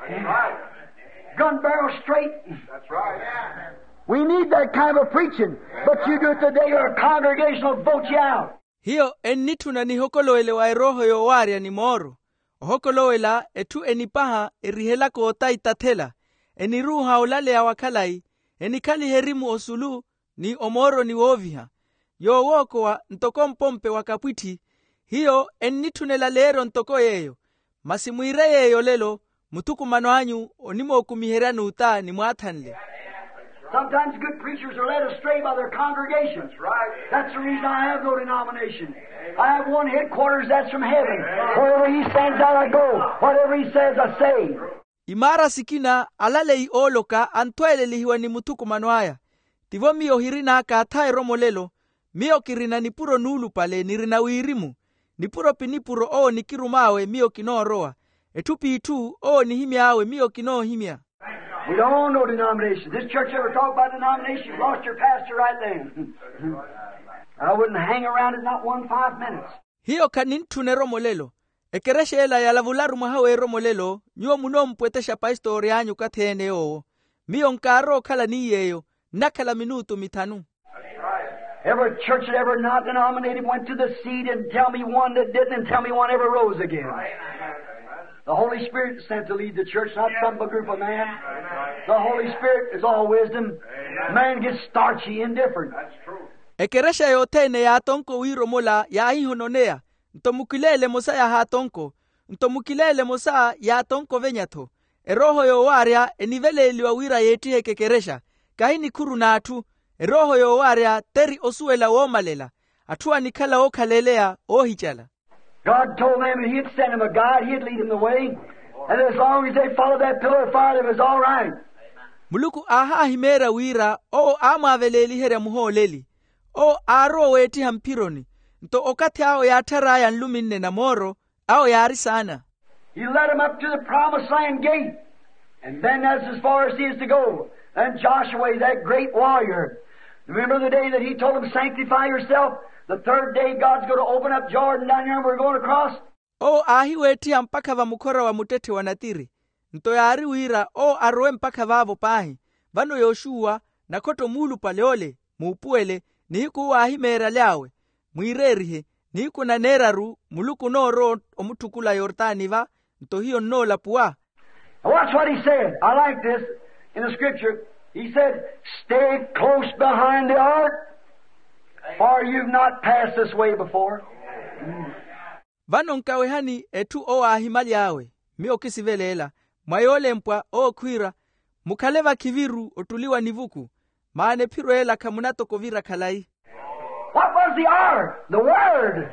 Gun barrel straight. That's right. We need that kind of preaching, but you do it today or a congregation will vote you out. Hiyo ennituna ni hokoloele wa roho yo waria ni moro. Hokoloela etu enipaha erihela ko taitathela. Eniruha olale ya wakalai. Enikali herimu osulu ni omoro ni woviha. Yo woko wa ntoko mpompe wakapwiti. Hiyo ennitunela lero ntoko yeyo. Masimuire yeyo lelo mutuku mano anyu onimo okumiheranu uta ni muathanle. Sometimes good preachers are led astray by their congregations. Right. That's the reason I have no denomination. I have one headquarters that's from heaven. Wherever he sends out, I go. Whatever he says, I say. Imara sikina alale i oloka antwele lihiwa ni mutuku manoaya. Tivo miyo hirina ka atai romolelo. Miyo kirina nipuro nulu pale nirina uirimu. Nipuro pinipuro o nikirumawe miyo kino roa. Etupi itu o nihimia awe miyo kino himia. We don't own no denomination. This church ever talk about denomination? You lost your pastor right then. I wouldn't hang around it not one five minutes. Hiyo kanintune romolelo. Ekereshe ela ya lavularu mahawe romolelo. Nyuo muno mpwetesha paistori anyu katene o. Miyo nkaro kala niyeyo. Nakala minuto mitanu. Every church that ever not denominated went to the seed and tell me one that didn't and tell me one ever rose again. The Holy Spirit is sent to lead the church, not some group of man. The Holy Spirit is all wisdom. Man gets starchy, indifferent. That's true. Ekeresha yotene ya atonko wiro mola ya ahihononea. Ntomukilele mosa ya hatonko. Ntomukilele mosa ya atonko venyato. Eroho yo waria enivele iliwa wira yeti hekekeresha. Kahini kuru na atu. Eroho yo waria teri osuela womalela. Atua nikala okalelea ohichala. God told them that He'd send them a guide, He'd lead them the way. And as long as they followed that pillar of fire, it was all right. Muluku aha himera wira o ama veleli here muholeli. O aro weti hampironi. Nto okati ao ya taraya nluminne na moro, ao yari sana. He led them up to the promised land gate. And then that's as far as he is to go. And Joshua, that great warrior. Remember the day that he told them, sanctify yourself? The third day God's going to open up Jordan down here and we're going across. O ahi weti mpaka va mukora wa mutete wa natiri. Nto yari wira o arwe mpaka vavo pahi. Vano Yoshua na koto mulu paleole, muupuele, ni hiku wa ahi mera liawe. Muirerihe, ni hiku na neraru, muluku no ro omutukula Yordani va, nto hiyo no la pua. Watch what he said. I like this in the scripture. He said, stay close behind the ark, for you've not passed this way before. Vano nkawehani etu o ahimali yawe, mio kisivelela, mayole mpwa o kwira, mukaleva kiviru otuliwa nivuku, maane piroela kamunato kovira kalai. What was the ark? The Word.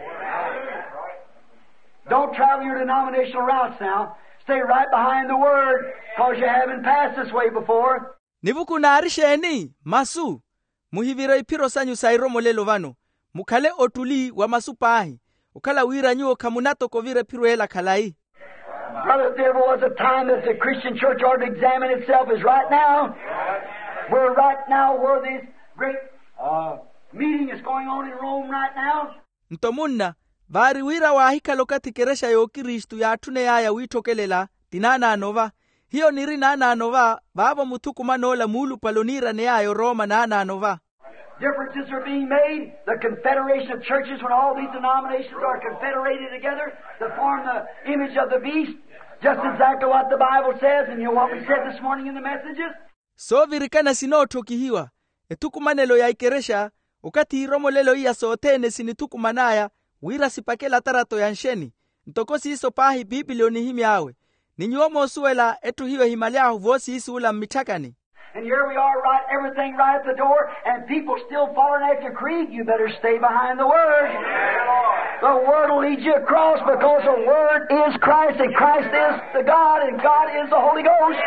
Don't travel your denominational routes now. Stay right behind the Word, because you haven't passed this way before. Nivuku na arisheni, masu. Muhivira ipiro sanyu sairo molelo vano. Mukale otuli wa masu pahi. Ukala wira nyuo kamunato kovira piroela kalai. Brother, if there was a time that the Christian church ought to examine itself is right now. We're right now where this great uh, meeting is going on in Rome right now. Ntomunna, vari wira wa hika lokati keresha yo Kristu ya atune ya witokelela, tinana anova. Hiyo niri nana anova, vavo mutuku manola mulu palonira ne ayo Roma nana anova. Differences are being made. The confederation of churches, when all these denominations are confederated together to form the image of the beast, just exactly what the Bible says, and you know what we said this morning in the messages. So virikana sinoto kihiwa, etuku manelo ya ikeresha, ukati romo lelo iya sootene sinituku manaya, wira sipakela tarato ya nsheni, ntokosi iso pahi bibilioni himi awe, ninyuomo suela etu hiwe himaliahu vosi isu ula mitakani. And here we are, right, everything right at the door, and people still following after creed. You better stay behind the Word. The Word will lead you across, because the Word is Christ, and Christ is the God, and God is the Holy Ghost.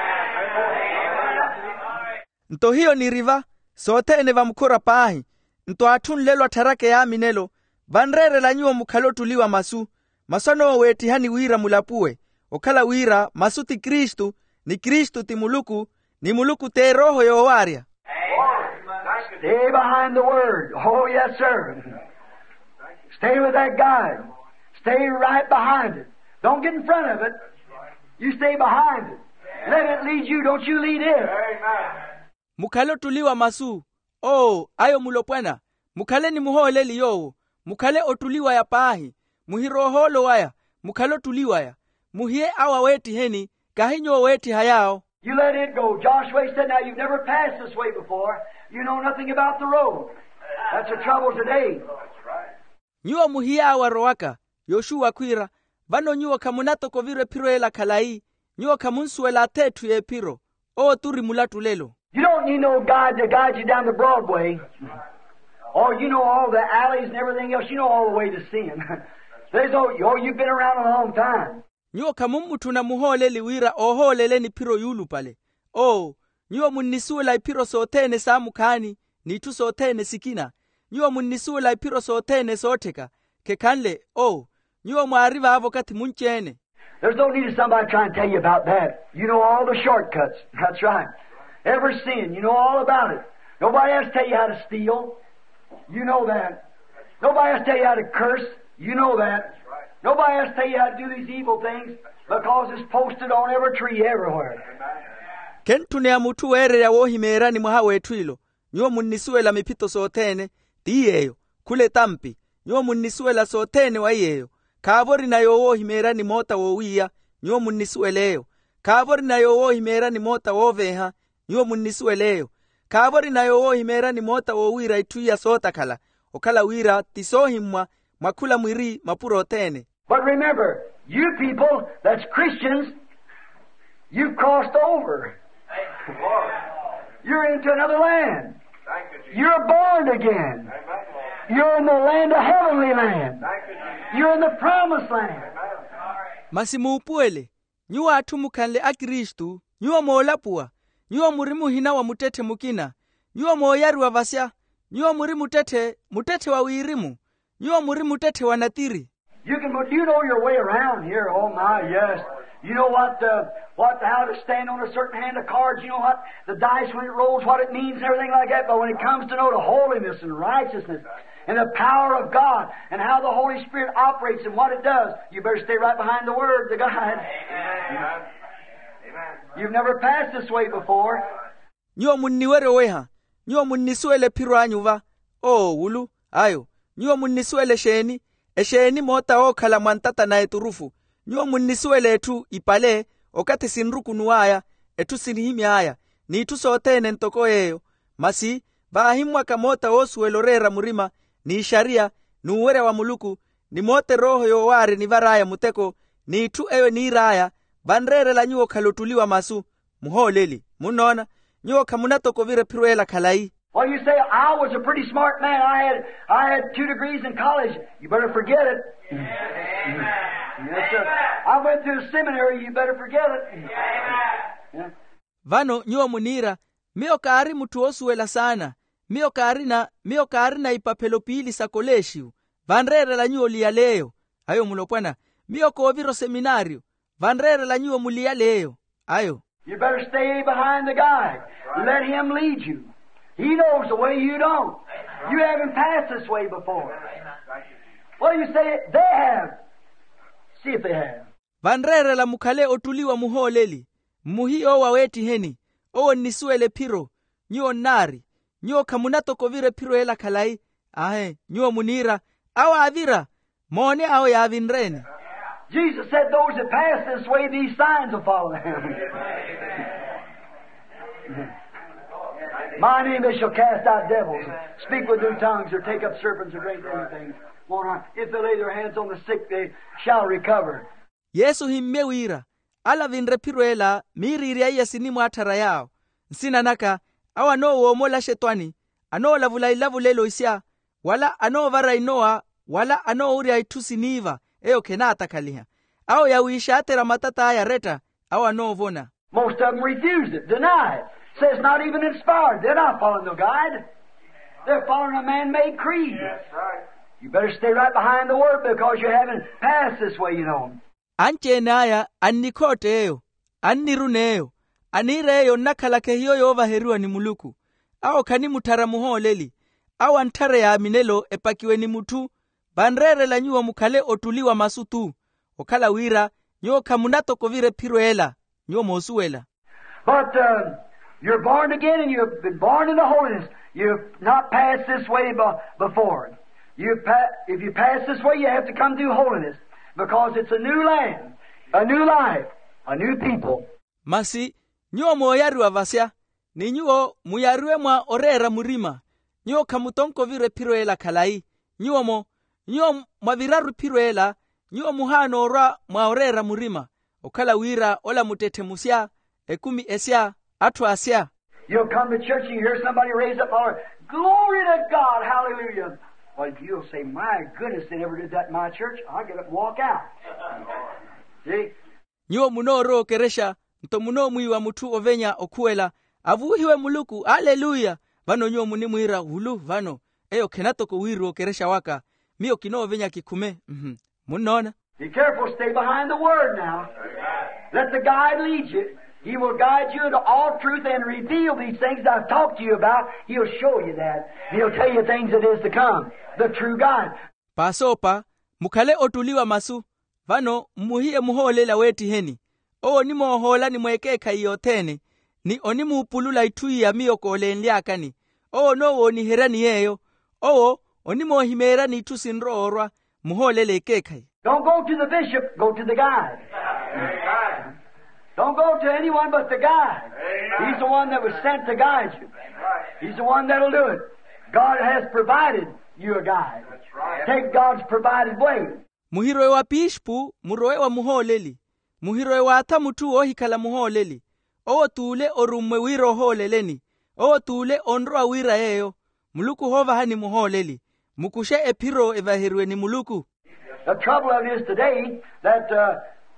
Nto hiyo ni riva, sote ene va mkura pahi. nto athunlelwa tharake ya minelo vanrerela nyuo mukhalo tuliwa masu masono weti hani wira mulapuwe okhala wira masu ti Kristu ni Kristu ti muluku ni muluku te roho yowarya. Stay behind the Word. Oh, yes, sir. Stay with that guide. Stay right behind it. Don't get in front of it. You stay behind it. Let it lead you. Don't you lead it. Mukhalo tuliwa masu. Oh, ayo mulopwana. Mukhale ni muhole liyo. Mukhale otuliwa ya pahi. Muhiroholo waya. Mukhalo tuliwa ya. Muhie awa weti heni. Kahinyo weti hayao. You let it go. Joshua said, now you've never passed this way before. You know nothing about the road. That's the trouble today. Nyuo muhia awa roaka. Yoshua kwira. Vano nyuo kamunato kovire piro ela kalai. Nyuo kamunsuela tetu ye piro. O turi mulatu lelo. You don't need no guide to guide you down the Broadway. Or you know all the alleys and everything else. You know all the way to sin. There's no, oh, you've been around a long time. Nyuo kamumutu na muhole liwira ohole leni piro yulu pale. Oh, nyuo munisuela piro sotene samukani. Ni tu sotene sikina. Nyuo munisuela piro sotene soteka. Kekanle, oh, nyuo muariva avokati munchene. There's no need of somebody trying to tell you about that. You know all the shortcuts. That's right. Ever sin, you know all about it. Nobody has to tell you how to steal. You know that. Nobody has to tell you how to curse. You know that. Nobody has to tell you how to do these evil things because it's posted on every tree everywhere. Kentune ya mutu were ya wohimera ni mwahawe tuilo. Nyuo munisuela mipito sotene. Tiyeyo. Kule tampi. Nyuo munisuela sotene wa iyeyo. Kavori na yo wohimera ni mota wowiya. Nyuo munisueleyo. Kavori na yo wohimera ni mota woveha. Nyuo munisueleyo. Kavori na yo wohimera ni mota wowira ituya sota kala. Okala wira tisohimwa makula mwiri mapuro tene. But remember, you people that's Christians, you've crossed over. You're into another land. You're born again. You're in the land of heavenly land. You're in the promised land. Masimu upuele. Nyuwa atumukanle a Kristu. Nyuwa moolapua. Nyuwa muri muhina wa mutete mukina. Nyuwa mooyaru wa vasya. Nyuwa muri mutete, mutete wa uirimu. Nyuwa muri mutete wa natiri. You can, you know your way around here. Oh my, yes. You know what, uh, what, how to stand on a certain hand of cards. You know what, the dice when it rolls, what it means and everything like that. But when it comes to know the holiness and righteousness and the power of God and how the Holy Spirit operates and what it does, you better stay right behind the Word, the guide. Amen. You've never passed this way before. Nyuwa muniwere weha. Nyuwa munisuele piro anyuva. Oh, ulu, ayo. Nyuwa munisuele sheni. Esheni mota o kala mwantata na eturufu. Nyuwa munisuele etu ipale. Okate sinruku nuaya. Etu sinihimi aya. Ni itu sotene ntoko eyo. Masi, bahimwa kamota o suelorera murima. Ni isharia, ni uwere wa muluku. Ni mote roho yo ware ni varaya muteko. Ni itu ewe ni iraya. Banrere la nyuo kalotuliwa masu. Muholeli. Munona. Nyuo kamunato kovire piruela kalai. Well, you say, I was a pretty smart man. I had I had two degrees in college. You better forget it. Amen. Yes, sir. I went to a seminary. You better forget it. Amen. Yeah. Vano nyuo munira. Mio kaari mutu osuela sana. Mio kaari na, mio kaari na ipapelopili sa koleshiu. Vanrere la nyuo lialeo. Ayo mulopwana. Mio koviro seminario. Vanrere la nyuo mulialeo. Ayo. You better stay behind the guide. Let him lead you. He knows the way you don't. You haven't passed this way before. Well, you say they have. See if they have. Vanrere la mukale otuliwa muholeli. Muhi o waweti heni. O nisuele piro. Nyuo nari. Nyuo kamunato kovire piro ela kalai. Ahe, nyuo munira. Awa avira. Mone ao ya avinreni. Jesus said those that pass this way, these signs will follow them. My name they shall cast out devils, speak with new tongues, or take up serpents or great things. If they lay their hands on the sick, they shall recover. Yesu himmewira. Ala vinre piruela, miriri ya sinimu atara yao. Nsina naka, awa no uomola shetwani, ano lavula ilavu lelo isia, wala ano vara inoa, wala ano uri aitusi niva, eo kenata kaliha. Ao ya uisha atera matata haya reta, awa no vona. Most of them refuse it, deny it. Says not even inspired. They're not following the guide. They're following a man-made creed. That's right. You better stay right behind the Word because you haven't passed this way, you know. Anjenaya anikoteyo, aniruneyo, anireyo nakalake hiyo yova herua ni muluku. Ao kani mutaramuho leli. Ao antare ya minelo epakiwe ni mutu. Banrere la nyuwa mukale otuliwa masutu. Okala wira, nyo kamunato kovire piruela, nyo mosuela. But uh, you're born again and you've been born in the holiness. You've not passed this way b- before. You pa- if you pass this way, you have to come through holiness. Because it's a new land, a new life, a new people. Masi, nyo moyaru avasya, ni nyo muyarue mwa orera murima. Nyo kamutonko vire piruela kalai. Nyo mo, nyo mwaviraru piruela, nyo muhano ora mwa orera murima. Okala wira ola mutete musya, ekumi esya, atu asya. You'll come to church and you hear somebody raise up and holler, "Glory to God, hallelujah." Well, you'll say, "My goodness, they never did that in my church." I'll get up and walk out. See? Nyo munoro keresha, nto muno muiwa mutu ovenya okuela, avuhiwe muluku, haleluya. Vano nyo munimuira hulu, vano. Eyo kenato kuwiru keresha waka, miyo kino ovenya kikume. Mm-hmm. Munona. Be careful, stay behind the Word now. Let the guide lead you. He will guide you into all truth and reveal these things I've talked to you about. He'll show you that. He'll tell you things that is to come. The true God. Pasopa, mukale otuliwa masu, vano muhie muholela weti heni. O ni mohola ni mwekeka iyotene, ni onimu upulula itui ya miyo kolenliakani. O no o ni herani yeyo, o onimo himera ni tusinro orwa, muholele kekai. Don't go to the bishop, go to the guide. Amen. Don't go to anyone but the guide. Amen. He's the one that was sent to guide you. He's the one that'll do it. God has provided you a guide. That's right. Take God's provided way. Muhiroe wa pishpu, muroe wa muholeli. Muhiroe wa ata mutu ohikala muholeli. O tule orumwe wiro holeleni. O tule onroa wira eyo. Muluku hova hani muholeli. Mukushe epiro evahirwe ni muluku. The trouble of it is today that uh,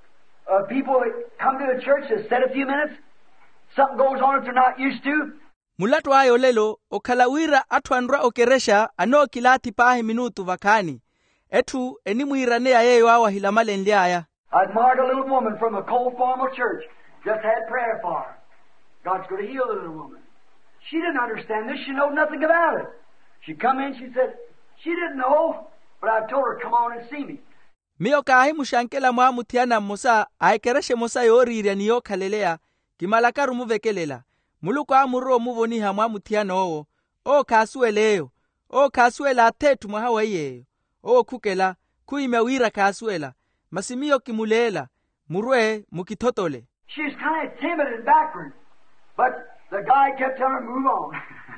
uh, people come to the church and sit a few minutes. Something goes on that they're not used to. Mulatu ayo lelo, okalawira atuandra okeresha ano kilati pahe minutu vakani. Etu enimu iranea yeyo awa hilamale nliaya. I admired a little woman from a cold formal church. Just had prayer for her. God's going to heal the little woman. She didn't understand this. She knew nothing about it. She come in, she said, she didn't know, but I told her, come on and see me. Miyo kahi mushankela mwa mutiana musa, aikereshe musa yoriria niyo kalelea, kimalakaru muvekelela. Muluku amuro muvoniha mwa mutiana owo, o kasueleyo, o kasuela atetu mwahawa yeyo, o kukela, kuimewira kasuela, masimiyo kimulela, murwe mukitotole. She's kind of timid and backward, but the guy kept telling her, move on.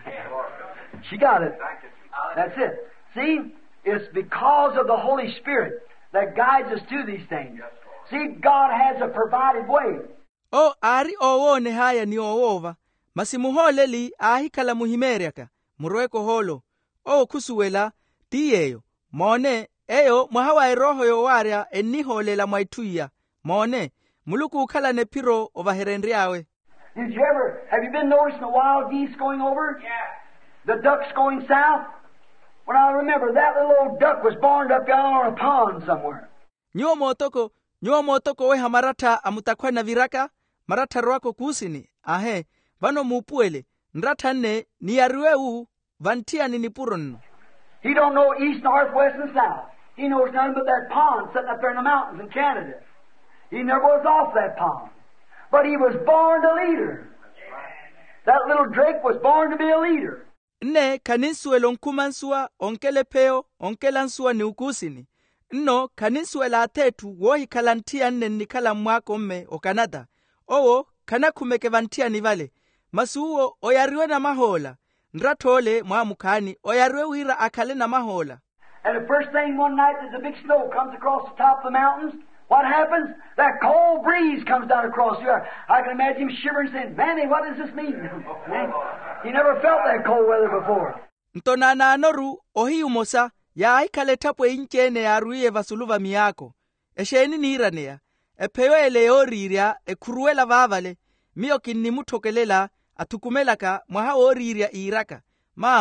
She got it. That's it. See, it's because of the Holy Spirit that guides us to these things. See, God has a provided way. O ari owone haya ni owova, masimuholeli ahikala muhimeriaka, murweko holo, o kusuwela, tiyeyo, mone, eyo mwahawa eroho yo waria eniholela mwaituya, mone, muluku ukala nepiro ovaherendriawe. Did you ever, have you been noticing the wild geese going over? Yeah. The ducks going south? When I remember that little old duck was born up down on a pond somewhere. Nyo motoko, nyo motoko weha marata amutakwa na viraka, marata rwako kusini, ahe, vano mupuele, nrata ne, niyaruwe u, vantia ni nipuron. He don't know east, north, west, and south. He knows nothing but that pond sitting up there in the mountains in Canada. He never was off that pond. But he was born a leader. That little Drake was born to be a leader. Ne kaninsuelo nkumansua, onkele peo, onkela nsua ni ukusini. Nno kaninsuela atetu wohi kalantia nne nikala mwako mme o Kanada. Owo kanakumeke vantia nivale. Masuo oyariwe na mahola. Nratole mwamukani oyariwe wira akale na mahola. And the first thing one night as a big snow comes across the top of the mountains, what happens? That cold breeze comes down across here. I can imagine him shivering saying, Manny, what does this mean? He never felt that cold weather before. Ntonana anoru ohi umosa ya aikale tapwe inchene ya ruye vasuluva miyako. Esheni niranea. Epeyo ele oriria ekuruela vavale. Miyo kini mutokelela atukumelaka mwaha oriria iraka. Mama,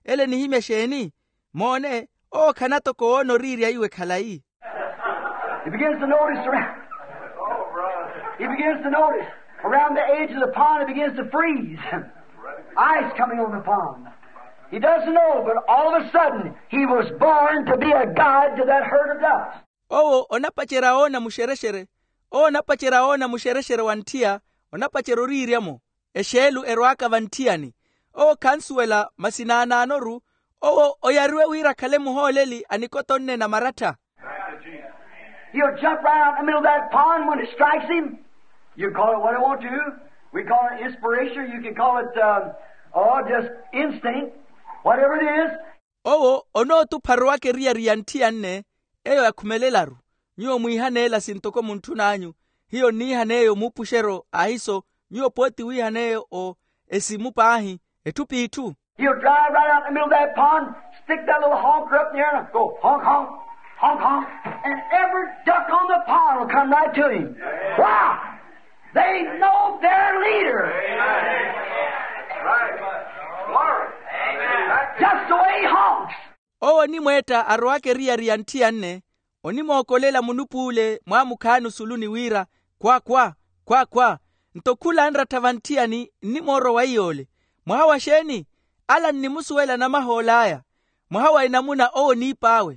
ele ni hime sheni mone o kanato ko ono riri iwe kalai. He begins to notice around. He begins to notice around the edge of the pond. It begins to freeze. Ice coming on the pond. He doesn't know, but all of a sudden he was born to be a guide to that herd of ducks. Oh, onapachera ona mushereshere. Oh, onapachera ona mushereshere wantia. Onapachero ririamo. Eshelu eroaka vantiani. Oh, kansuela masinana anoru. Oh, oyarwe wira kale muholeli anikotonne na marata. He'll jump right out in the middle of that pond when it strikes him. You call it what I want to. We call it inspiration. You can call it, uh, oh, just instinct. Whatever it is. Oh, ono tu parwake ria riantianne. Eyo ya kumelelaru. Nyo muihanela sintoko muntunanyu. Hiyo ni haneyo mupushero ahiso. Nyo poti wihaneyo o esimupa ahi. Etupi itu. He'll drive right out in the middle of that pond. Stick that little honker up there and go honk honk. Honk honk. And every duck on the pond will come right to him. Wow! They know their leader. Right. Glory. Just the way he honks. Oh, ni mweta arwake ria riantianne. Oni mokolela munupule mwamukanu suluni wira. Kwa kwa, kwa kwa. Ntokula andra tavantiani ni moro wa iole. Mwahawa sheni, ala ni musuwela na maholaya. Mwahawa inamuna o ni pawe.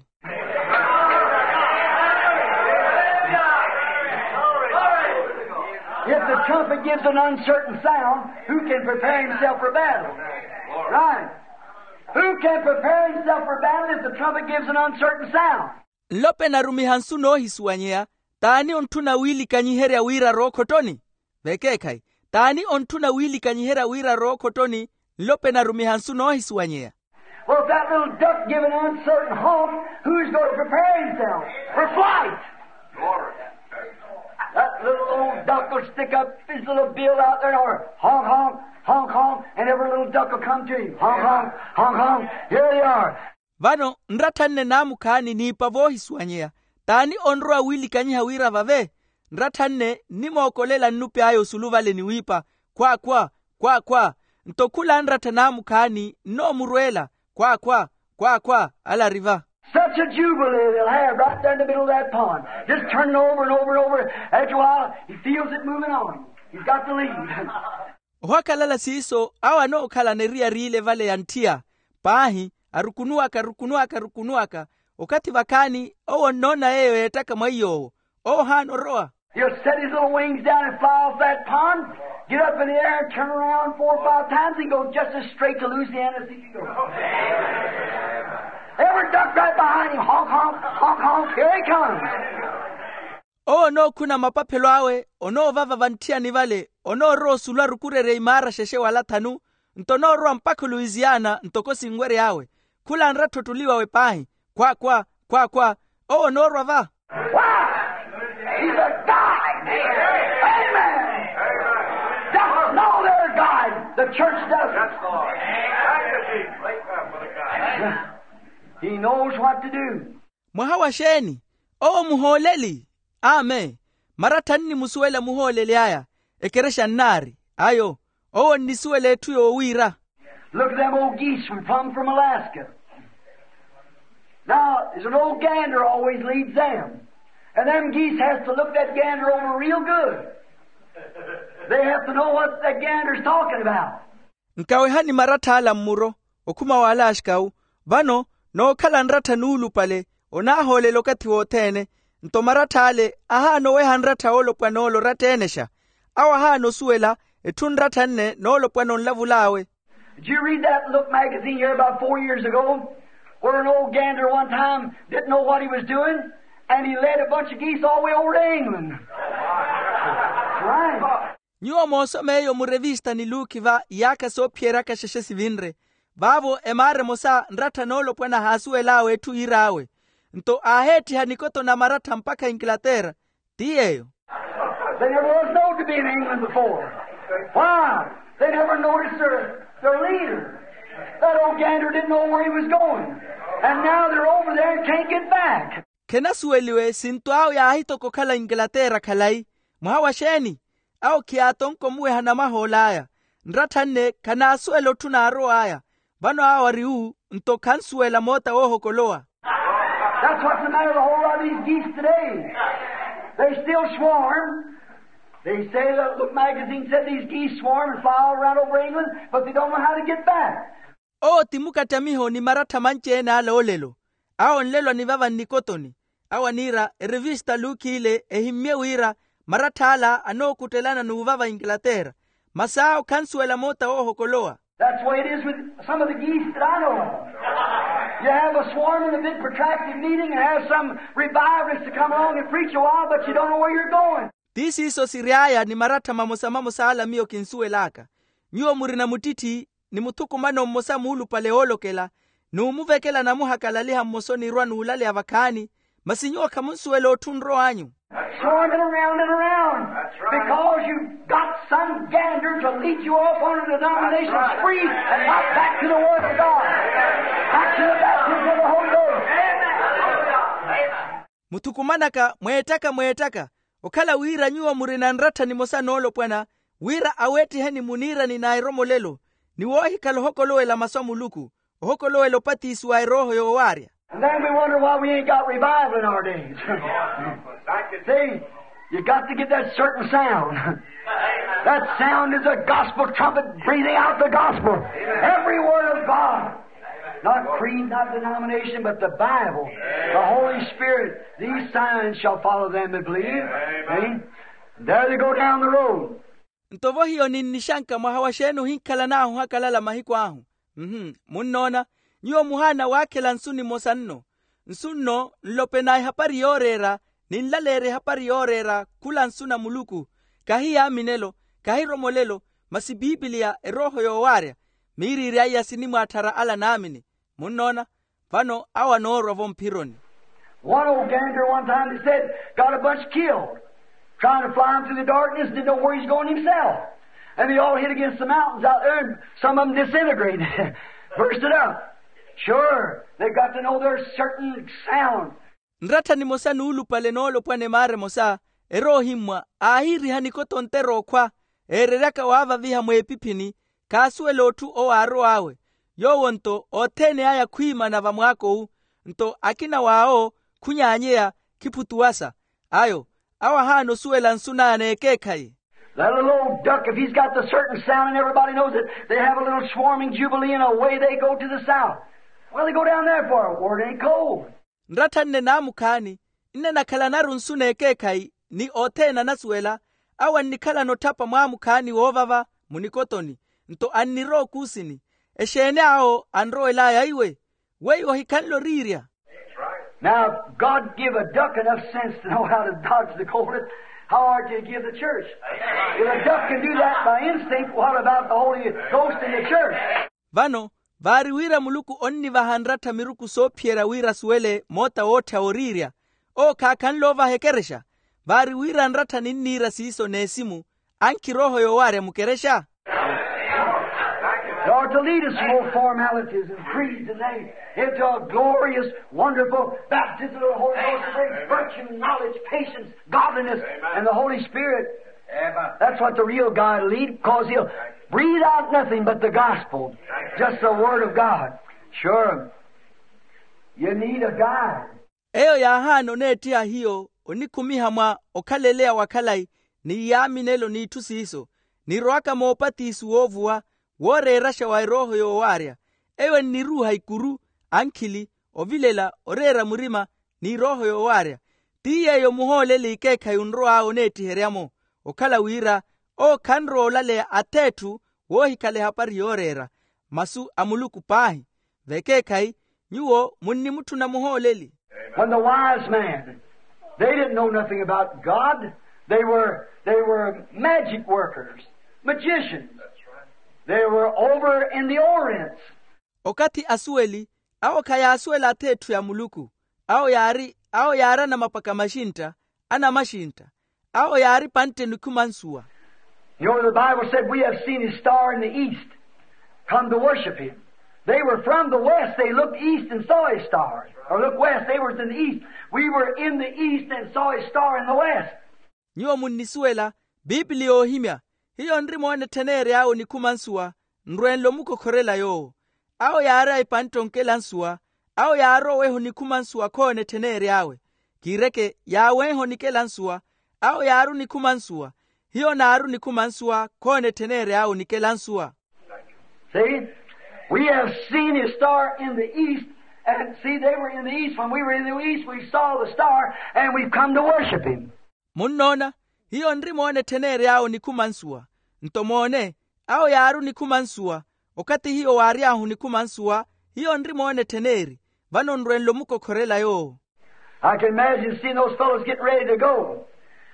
If the trumpet gives an uncertain sound, who can prepare himself for battle? Right. Who can prepare himself for battle if the trumpet gives an uncertain sound? Lope na rumihansu no hisuanyea. Tani ontuna wili kanyiheria wira rokotoni. Vekekai. Tani ontuna wili kanyiheria wira rokotoni. Lope na rumihansu no hisuanyea. Well, if that little duck give an uncertain honk, who's going to prepare himself for flight? That little old duck will stick up his little bill out there and honk, honk, honk, honk, and every little duck will come to him. Honk, honk, honk, honk. Here they are. Vano, nratanne namu kani ni pavo hisuanyea. Tani onroa wili kanyiha wira vave. Nratanne ni mokolela nupe ayo suluvale ni wipa. Kwa kwa, kwa kwa. Ntokula nratanamu kani no muruela. Kwa kwa, kwa kwa, ala riva. Such a jubilee they'll have right there in the middle of that pond. Just turning over and over and over. After a while, he feels it moving on. He's got the lead. Wakalala siso, awa no kala neria rile vale yantia. Pahi, arukunuaka, rukunuaka, rukunuaka. Okati vakani, owo nona eyo yetaka mwayo. O hano roa. He'll set his little wings down and fly off that pond, get up in the air and turn around four or five times and go just as straight to Louisiana as he can go. Every duck right behind him, honk, honk, honk, honk, here he comes. Oh no kuna mapapelo awe, ono vava vantia ni vale, ono ro sulwa rukurere imara sheshe wala tanu, ntono ro mpako Louisiana, ntoko singwere awe. Kula nrato tuliwa wepahi, kwa kwa, kwa kwa, oh no ro va. Wow! He's a guide! Amen! Ducks know they're a guide. The church doesn't. He knows what to do. Mwahawa sheni, oh muholeli. Ame, maratani musuela muholeli aya, ekeresha nari, ayo, oh nisuele tuyo wira. Look at them old geese from from, from Alaska. Now, there's an old gander always leads them. And them geese has to look that gander over real good. They have to know what that gander's talking about. Nkawe hani marata ala muro, okuma wala ashkau, vano, no kala nrata nulu pale, onahole lokati wotene, nto marata ale, aha no we hanrata olo panolo ratenesha, awa ha no suela, etun ratane no olo panon lavulawe. Did you read that Look magazine here about four years ago, where an old gander one time didn't know what he was doing, and he led a bunch of geese all the way over to England? Right. Nyuo moso meyo murevista ni luki va yaka so pieraka sheshesi vinre. Vavo emare mosa nrata nolo pwena hasuelawe tu irawe. Nto aheti hanikoto na marata mpaka Inglaterra. Tiyeyo. They never was known to be in England before. Why? They never noticed their, their leader. That old gander didn't know where he was going. And now they're over there and can't get back. Kena sueliwe sintuao ya ahito kokala Inglaterra kalai. Mwawa sheni. Au kiaton komwe hanama holaya. Nratane kana suelo tunaro aya. vano awari huu nto kansuela mota oho koloa. That's what's the matter with a whole lot of these geese today. They still swarm. They say that the magazine said these geese swarm and fly all around over England, but they don't know how to get back. O timuka tamiho ni marata manche na ala olelo. Ao nlelo ni vava nikotoni. Awa nira revista luki ile ehimye wira marata ala ano kutelana nuvava Inglaterra. Masao kansuela mota oho koloa. That's the way it is with some of the geese that I know of. You have a swarm in a big protracted meeting and have some revivalists to come along and preach a while, but you don't know where you're going. This is so siriaya ni marata mamosa mamosa ala mio kinsue laka. Nyuo murina mutiti ni mutuku mano mmosa muulu pale olokela. Nuumuvekela na muhakalaliha mmosoni ruanu ulale avakani. Masinyo kamunsuelo otunro anyu. Swarming around and around. That's right. Because you've got some gander to lead you off on a denomination That's right. spree and not back to the Word of God. Back to the baptism of the Holy Ghost. Amen. Mutukumanaka mwetaka mwetaka. Okala wira nyuo murina nrata ni mosa nolo pwana. Wira aweti heni munira ni nairomo lelo. Ni wohi kalohoko loe la masomu luku. Ohoko loe lo pati isuwa roho yo waria. And then we wonder why we ain't got revival in our days. See, you got to get that certain sound. That sound is a gospel trumpet breathing out the gospel. Every word of God. Not creed, not denomination, but the Bible. The Holy Spirit. These signs shall follow them that believe. See? There they go down the road. Ntovo hiyo ni nishanka mwahawashenu hinkala na ahu hakalala mahiku ahu. Mhm, munona. Nyuo muhana wake la nsuni mosanno. Nsunno nlopenai hapari yorera, ninlalere hapari yorera, kula nsuna muluku. Kahia minelo, kahiro molelo, masi Biblia eroho yo waria. Miri riaya sinimu atara ala namini. Munona, vano awa noro vompironi. One old gander one time, they said, got a bunch killed. Trying to fly him through the darkness, didn't know where he's going himself. And they all hit against the mountains out there, and some of them disintegrated, bursted up. Sure, they got to know their certain sound. Nrata ni mosa nulu pale nolo pwane mare mosa, ero himwa, ahiri hanikoto ntero kwa, ereraka wava viha mwe pipini, kasue lotu o aro awe. Yo wonto, o tene aya kuima na vamuako u, nto akina wao, kunyanyea, kiputuasa. Ayo, awa hano sue lansuna anekekai. That little old duck, if he's got the certain sound and everybody knows it, they have a little swarming jubilee and away they go to the south. Well, they go down there for it, where it ain't cold. Nrata nne na mukani, nne nakala naru nsune ekekai, ni otena nasuela, awa nikala notapa mwa mukani wovava, munikotoni, nto aniro kusini, eshene ao anro elaya iwe, weyo hikanlo riria. Now, God give a duck enough sense to know how to dodge the coldest. How hard do you give the church? If a duck can do that by instinct, what about the Holy Ghost in the church? Vano, vari wira muluku onni vahanrata miruku so piera wira suele mota ota oriria. O kakan lova hekeresha. Vari wira nrata ninira siso nesimu. Anki roho yoware mukeresha. Lord, to lead us from all formalities and creeds and names into a glorious, wonderful baptism of the Holy Ghost, brings virtue, knowledge, patience, godliness, and the Holy Spirit. That's what the real God will lead, because He'll breathe out nothing but the gospel, just the Word of God. Sure, you need a guide. Eyo ya hano netia hiyo, onikumiha mwa okalelea wakalai, ni yami nelo ni tusiso, ni roaka maopati isuovuwa, wore rasha wa roho yo waria. Ewe ni ruha ikuru, ankili, ovilela, orera murima, ni roho yo waria. Tiye yo muhole li keka yunroa oneti heriamo, okala wira, o kanro lale atetu, wohi kale hapari yorera, masu amuluku pahi, vekekai, nyuo munni mutu na muholeli. When the wise man, they didn't know nothing about God. They were, they were magic workers, magicians. They were over in the Orients. Okati asueli, ao kaya asuela atetu ya muluku, ao yari, ao yara na mapaka mashinta, ana mashinta, ao yari pante nukumansua. You know, the Bible said, we have seen His star in the east, come to worship Him. They were from the west, they looked east and saw His star. Or looked west, they were in the east. We were in the east and saw His star in the west. Nyuo munisuela, Biblia ohimya, hiyo ndri mwone tenere yao ni kumansua, nruenlo muko korela yo. ao yara ipantonkelansua ao yaro weho nikumansua kone tenere yawe kireke yaweho nikelansua ao yaru nikumansua hiyo naru nikumansua kone tenere yao nikelansua. See, we have seen his star in the east, and see, they were in the east. When we were in the east, we saw the star, and we've come to worship him. Munona, hiyo ndrimone tenere yao nikumansua ntomone ao yaru nikumansua okati hiyo wariahu nikumansua hiyo ndrimone teneri vanonrwenlo mukokorela yo. I can imagine seeing those fellows getting ready to go.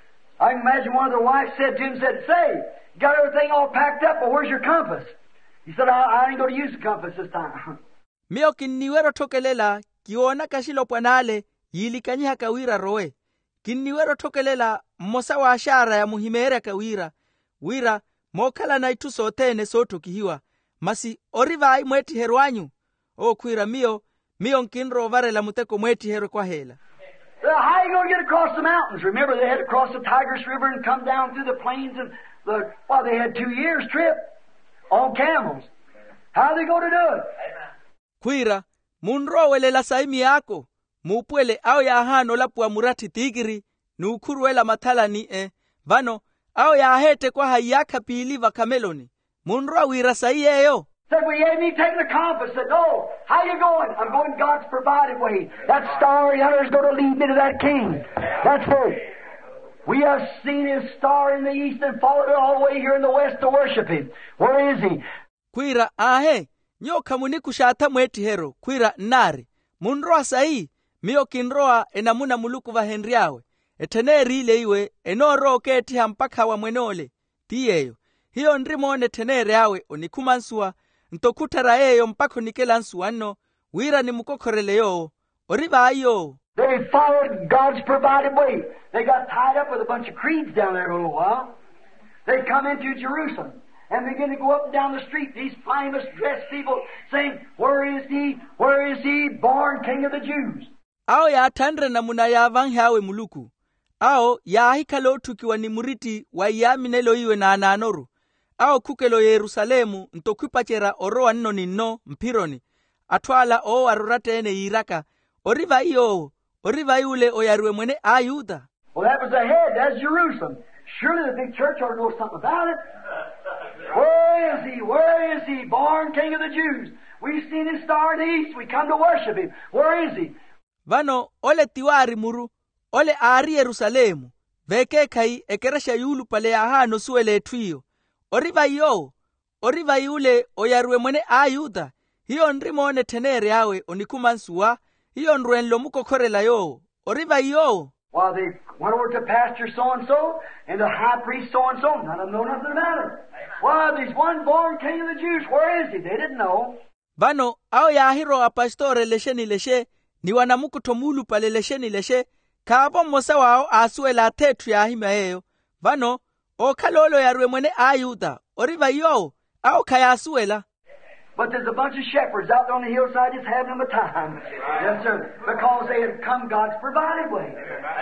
I can imagine one of their wives said to him, said, "Say, you got everything all packed up, but where's your compass?" He said, I, I ain't going to use the compass this time. Mio kinniwero tokelela kiona kashilo pwanale yilikanyiha kawira roe. Kinniwero tokelela mosa wa ashara ya muhimere kawira. Wira mokala na itu sotene soto kihiwa. Masi orivai mweti herwanyu. O kuira mio, mio nkinro vare la muteko mweti heru kwa hela. Well, how are you going to get across the mountains? Remember, they had to cross the Tigris River and come down through the plains, and the, well, they had two years' trip on camels. How are they going to do it? Kuira, munro welela saimi yako, mupwele au ya hano lapua murati tigiri, nukuruela matala ni e, vano, au ya hete kwa hayaka piliva kameloni, munro wira saiye yo. Said, well, you ain't me taking the compass. Said, no, how you going? I'm going God's provided way. That star yonder is going to lead me to that king. That's it. We have seen his star in the east and followed it all the way here in the west to worship him. Where is he? Kuira, ahe, nyoka muniku shata mweti hero, kuira nari, munroa sahi, mio kinroa enamuna muluku va henriawe, eteneri ile iwe, enoro keti hampaka wa mwenole, tiyeyo, hiyo ndrimone tenere yawe onikumansua, ntokutara eyo mpako nikelansua no, wira ni mukokorele yo, oriva ayo. They followed God's provided way. They got tied up with a bunch of creeds down there a little while. They come into Jerusalem and begin to go up and down the street, these famous dressed people saying, "Where is he? Where is he, born King of the Jews?" Ao ya tandre na muna ya vanghawe muluku. Ao ya hikalo tukiwa ni muriti wa yaminelo iwe na ananoru. Ao kukelo Yerusalemu ntokupachera oroa nino nino mpironi. Atwala o arurate ene iraka. Oriva iyo, oriva yule oyarwe mwene ayuda. Well, that was the head. That's Jerusalem. Surely the big church ought to know something about it. Where is he? Where is he? Born King of the Jews. We've seen his star in the east. We come to worship him. Where is he? Vano, ole tiwari muru, ole ari Yerusalemu. Veke kai ekeresha yulu pale ahano suele tuyo. Oriva iyo, oriva yule oyarwe mwene ayuda. Hiyo ndrimone tenere yawe onikumansua. Hiyo nruenlo muko korela yo. Oriva iyo. Well, they went over to pastor so-and-so and the high priest so-and-so. None of them know nothing about it. Well, there's one born King of the Jews. Where is he? They didn't know. Vano, ao ya hiro apastore lesheni leshe, ni wanamuku tomulu pale lesheni leshe, kaabo mosa wao asuela tetu ya hima eyo. Vano, o kalolo ya mwene ayuda, oriva iyo, ao kaya asuela. But there's a bunch of shepherds out there on the hillside just having them a time. Yes, sir. Because they had come God's provided way.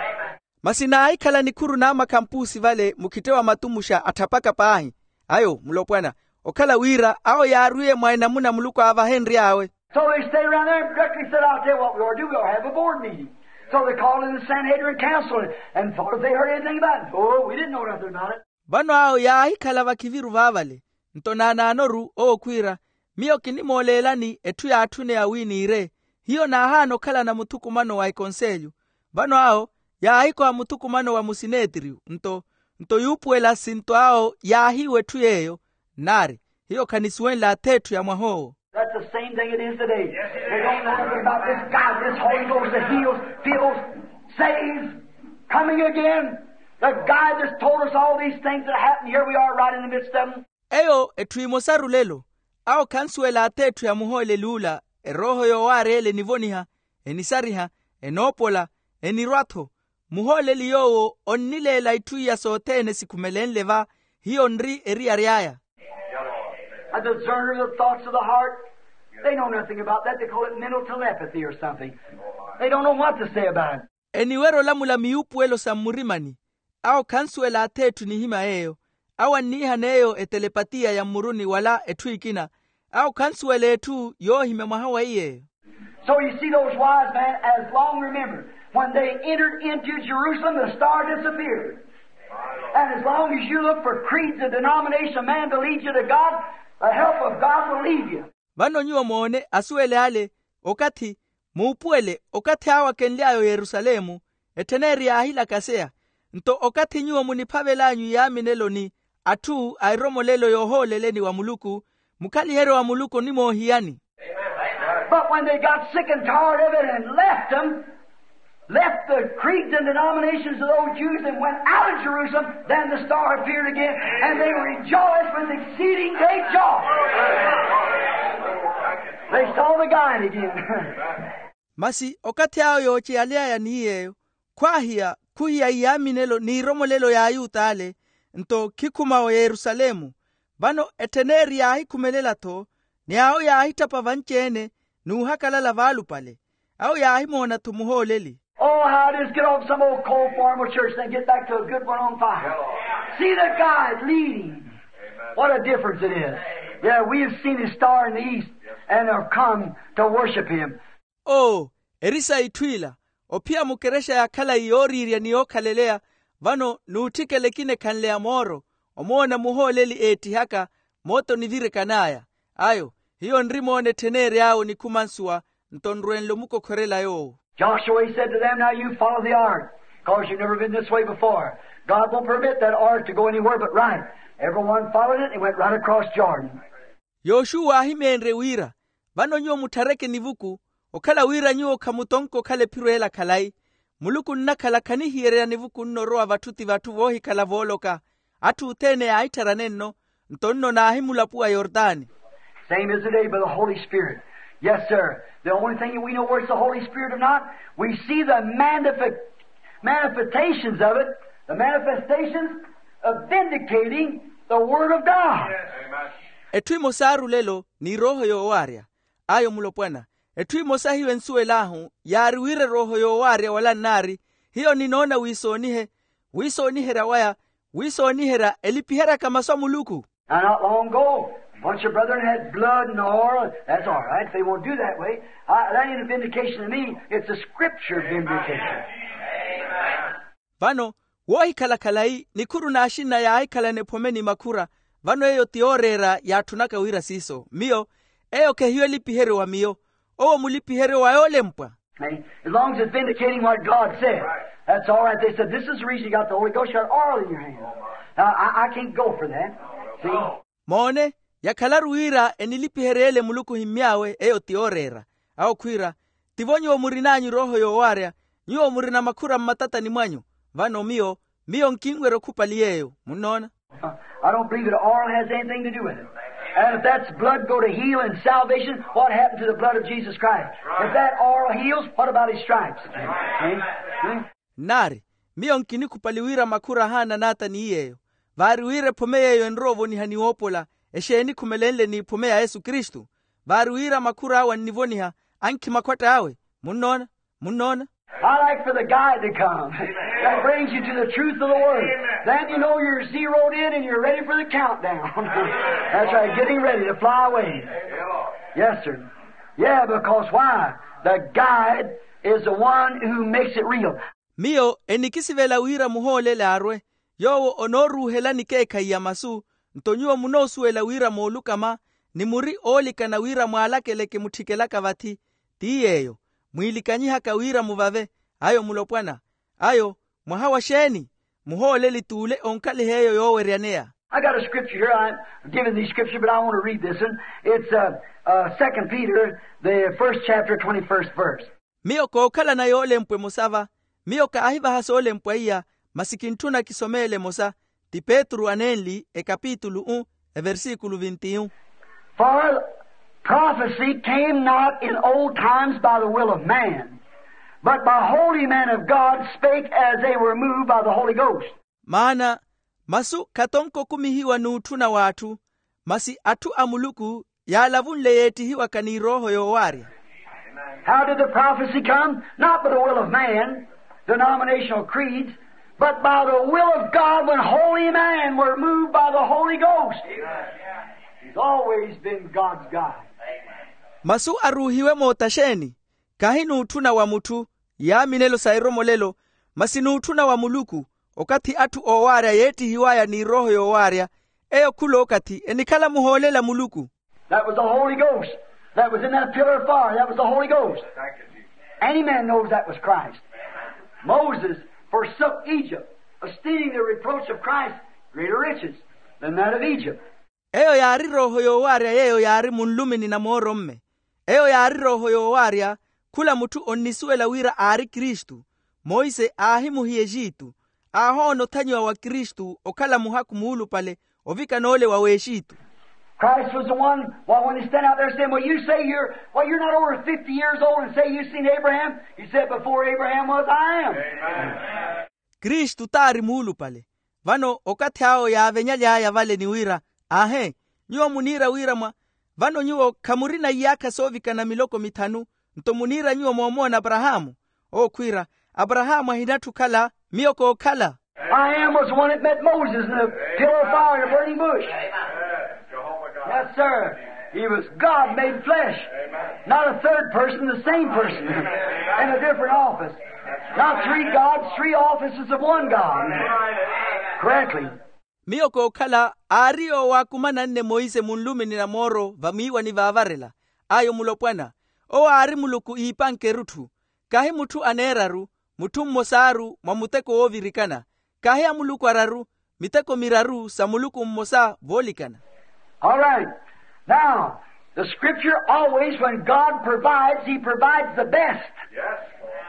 Masina aikala nikuru na makampusi vale mukitewa matumusha atapaka pahi. Ayo, mulopwana. Okala wira, ao ya aruye mwaena muna muluko ava henri awe. So they stayed around there and directly said, I'll tell you what we ought to do. We ought to have a board meeting. So they called in the Sanhedrin Council and thought if they heard anything about it. Oh, we didn't know nothing about it. Bano ao ya aikala vakiviru vavale. Ntonana anoru, o kuira. Mio kinimolelani etu ya atune ya wini ire. Hiyo na hano kala na mutukumano wa ikonselyu. Bano ao, ya haiko wa mutukumano wa musinedriu. Nto, nto yupuela sinto ao ya hiwe tu yeyo. Nari, hiyo kanisuen la tetu ya mwahoo. That's the same thing it is today. They don't know anything about this God, this Holy Ghost that heals, feels, saves, coming again. The God that's told us all these things that happen, here we are right in the midst of them. Eyo etu imosaru lelo. Ao kansuela tetu ya muhole lula, e roho yo ware ele nivoniha, enisariha, enopola, enirwato, muhole liyo onile la itu ya sotene sikumelen leva, hiyo nri eri ariaya. A discerner of the thoughts of the heart, they know nothing about that. They call it mental telepathy or something. They don't know what to say about it. Eniwero lamula miupu elo samurimani, ao kansuela tetu ni hima eyo, awa niha neyo e telepatia ya muruni wala etuikina, au kansuele tu yohime mwahawa iyeyo. So you see those wise men, as long remember, when they entered into Jerusalem, the star disappeared. And as long as you look for creeds and denomination of man to lead you to God, the help of God will lead you. Vano nyuo mwone asuele ale, okati, muupuele, okati hawa kenliayo Yerusalemu, eteneri ahila kasea, nto okati nyuo munipavela nyu yami nelo ni, atu airomo lelo yohole leni wa muluku, mukali hero wa muluku ni mohiani. But when they got sick and tired of it and left them, left the creeds and denominations of those Jews and went out of Jerusalem, then the star appeared again, and they rejoiced with exceeding great joy. They saw the guide again. Masi, okati hao yochi alia ya niyeyo, kwa hiya, kuhiya iyami nelo ni romo lelo ya ayutale, nto kikuma o Yerusalemu, bano eteneri ya ahi kumelela to, ni hao ya ahi tapavanchene, nuhakalala valu pale, au ya ahi mona tumuholeli. Oh, how it is get off some old cold formal church and get back to a good one on fire. See the guide leading. What a difference it is. Yeah, we have seen his star in the east and have come to worship him. Oh, erisa itwila. Opia mukeresha ya kala ioriria ni okalelea. Vano nuutike lekine kanlea moro. Omona muholeli eti haka moto nivire kanaya. Ayo, hiyo nrimone tenere yao ni kumansua. Ntonruen lomuko korela yo. Joshua said to them, now you follow the ark, because you've never been this way before. God won't permit that ark to go anywhere but right. Everyone followed it and went right across Jordan. Yoshua himenre wira. Vano nyo mutareke nivuku. Okala wira nyo kamutonko kale piruela kalai. Muluku nakala kanihire nivuku nnoroa vatuti vatu vohi kalavoloka. Atu utene aitaranenno. Ntonno na ahimulapua Yordani. Same as today by the Holy Spirit. Yes, sir. The only thing that we know where it's the Holy Spirit or not, we see the manifest, manifestations of it, the manifestations of vindicating the Word of God. Etui mosaru lelo ni roho yo waria. Ayo mulopwana. Etui mosahiwe nsue lahu, yaruire roho yo waria wala nari, hiyo ninona wisonihe, wisonihera waya, wisonihera elipihera kama so muluku. Now, not long ago, a bunch of brethren had blood and oil. That's all right. If they won't do that way, I, that ain't a vindication to me. It's a scripture vindication. Vano, wohi kalakalai, nikuru na ashina ya aikala nepomeni makura, vano eyo tiorera ya tunaka wira siso. Mio, eyo kehiyo lipihere wa mio, owo mulipihere wa yole mpwa. As long as it's vindicating what God said, that's all right. They said, this is the reason you got the Holy Ghost. You got oil in your hand. Now, I, I can't go for that. See? Mone, ya kalaruira enilipiherele muluku himiawe eyo tiorera. Au kuira, tivonyo murinanyu roho yo waria, nyo murina makura matata ni mwanyu. Vano mio, mio nkingwero kupaliyeyo. Munona? Uh, I don't believe that oil has anything to do with it. And if that's blood go to heal and salvation, what happened to the blood of Jesus Christ? If that oil heals, what about his stripes? See? See? Nari, mio nkini kupaliwira makura hana nata ni iyeyo. Varuire pomea yo enrovo ni haniwopola, esheni kumelele ni pomea Yesu Kristu. Varuira makura awa nivoniha, anki makwata awe. Munona? Munona? I like for the guide to come. That brings you to the truth of the Word. Then you know you're zeroed in and you're ready for the countdown. That's right, getting ready to fly away. Yes, sir. Yeah, because why? The guide is the one who makes it real. Mio, enikisivela wira muhole larwe. Yo onoru hela nikeka ya masu. Ntonyuwa munosu ela wira moolukama. Ni muri olika na wira mwalake leke mutikelaka vati. Tiyeyo. Mwilikanyiha kawira muvave. Ayo mulopwana. Ayo, muhawa sheni. Muhole litule onkali heyo yowerianea. I got a scripture here. I'm giving these scripture, but I want to read this one. It's uh, uh, Second Peter, the first chapter, twenty-first verse. Mio ko kala na yole mpwe musava. Mio ka ahiva hasole mpwe iya. Masikintuna kisomele mosa. Ti Petru anenli e capitulu un e versiculu vinte-et-un. For prophecy came not in old times by the will of man, but by holy men of God spake as they were moved by the Holy Ghost. Maana, masu katonko kumihiwa nuutuna watu, masi atu amuluku ya lavunle yeti hiwa kaniroho yowari. How did the prophecy come? Not by the will of man, denominational creeds, but by the will of God when holy men were moved by the Holy Ghost. He's always been God's guide. Masu aruhiwe motasheni. Kahinu utuna wa mutu. Ya minelo sairomo lelo. Masinu utuna wa muluku. Okati atu owaria yeti hiwaya ni roho yowaria. Eyo kulo okati. Enikala muholela muluku. That was the Holy Ghost. That was in that pillar of fire. That was the Holy Ghost. Any man knows that was Christ. Moses forsook Egypt, esteeming the reproach of Christ greater riches than that of Egypt. Eyo yari roho yowaria eyo yari munlumini na moromme. Eyo yari roho yowaria kula mutu onisuela wira ari Kristu. Moise ahimu hiejitu. Ahono tanywa wa Kristu okala muhaku muulu pale ovika nole wa weshitu. Christ was the one, well, when they stand out there saying, well, you say you're, well, you're not over fifty years old and say you've seen Abraham. He said, before Abraham was, I am. Amen. Kristu tari muulu pale. Vano okati hao ya avenyalya ya vale ni wira. Ahe, nyuo munira wira mwa. Vano nyuo kamurina yaka sovika na miloko mitanu. Nto munira nyuo muomoa na Abrahamu. O kwira, Abrahamu hinatu kala, miyoko kala. I am was the one that met Moses in the pillar of fire in a burning bush. Yes, sir. He was God made flesh. Not a third person, the same person. In a different office. Not three gods, three offices of one God. Correctly. Miyoko kala, ario wa kumana nne Moise munlumini na moro, vamiwa ni vavarela. Ayo mulopwana. O ari muluku ipanke rutu. Kahi mutu aneraru, mutu mmosaru, mamuteko ovirikana. Kahi amuluku araru, miteko miraru, sa muluku mmosa volikana. All right. Now, the Scripture always, when God provides, He provides the best. Yes.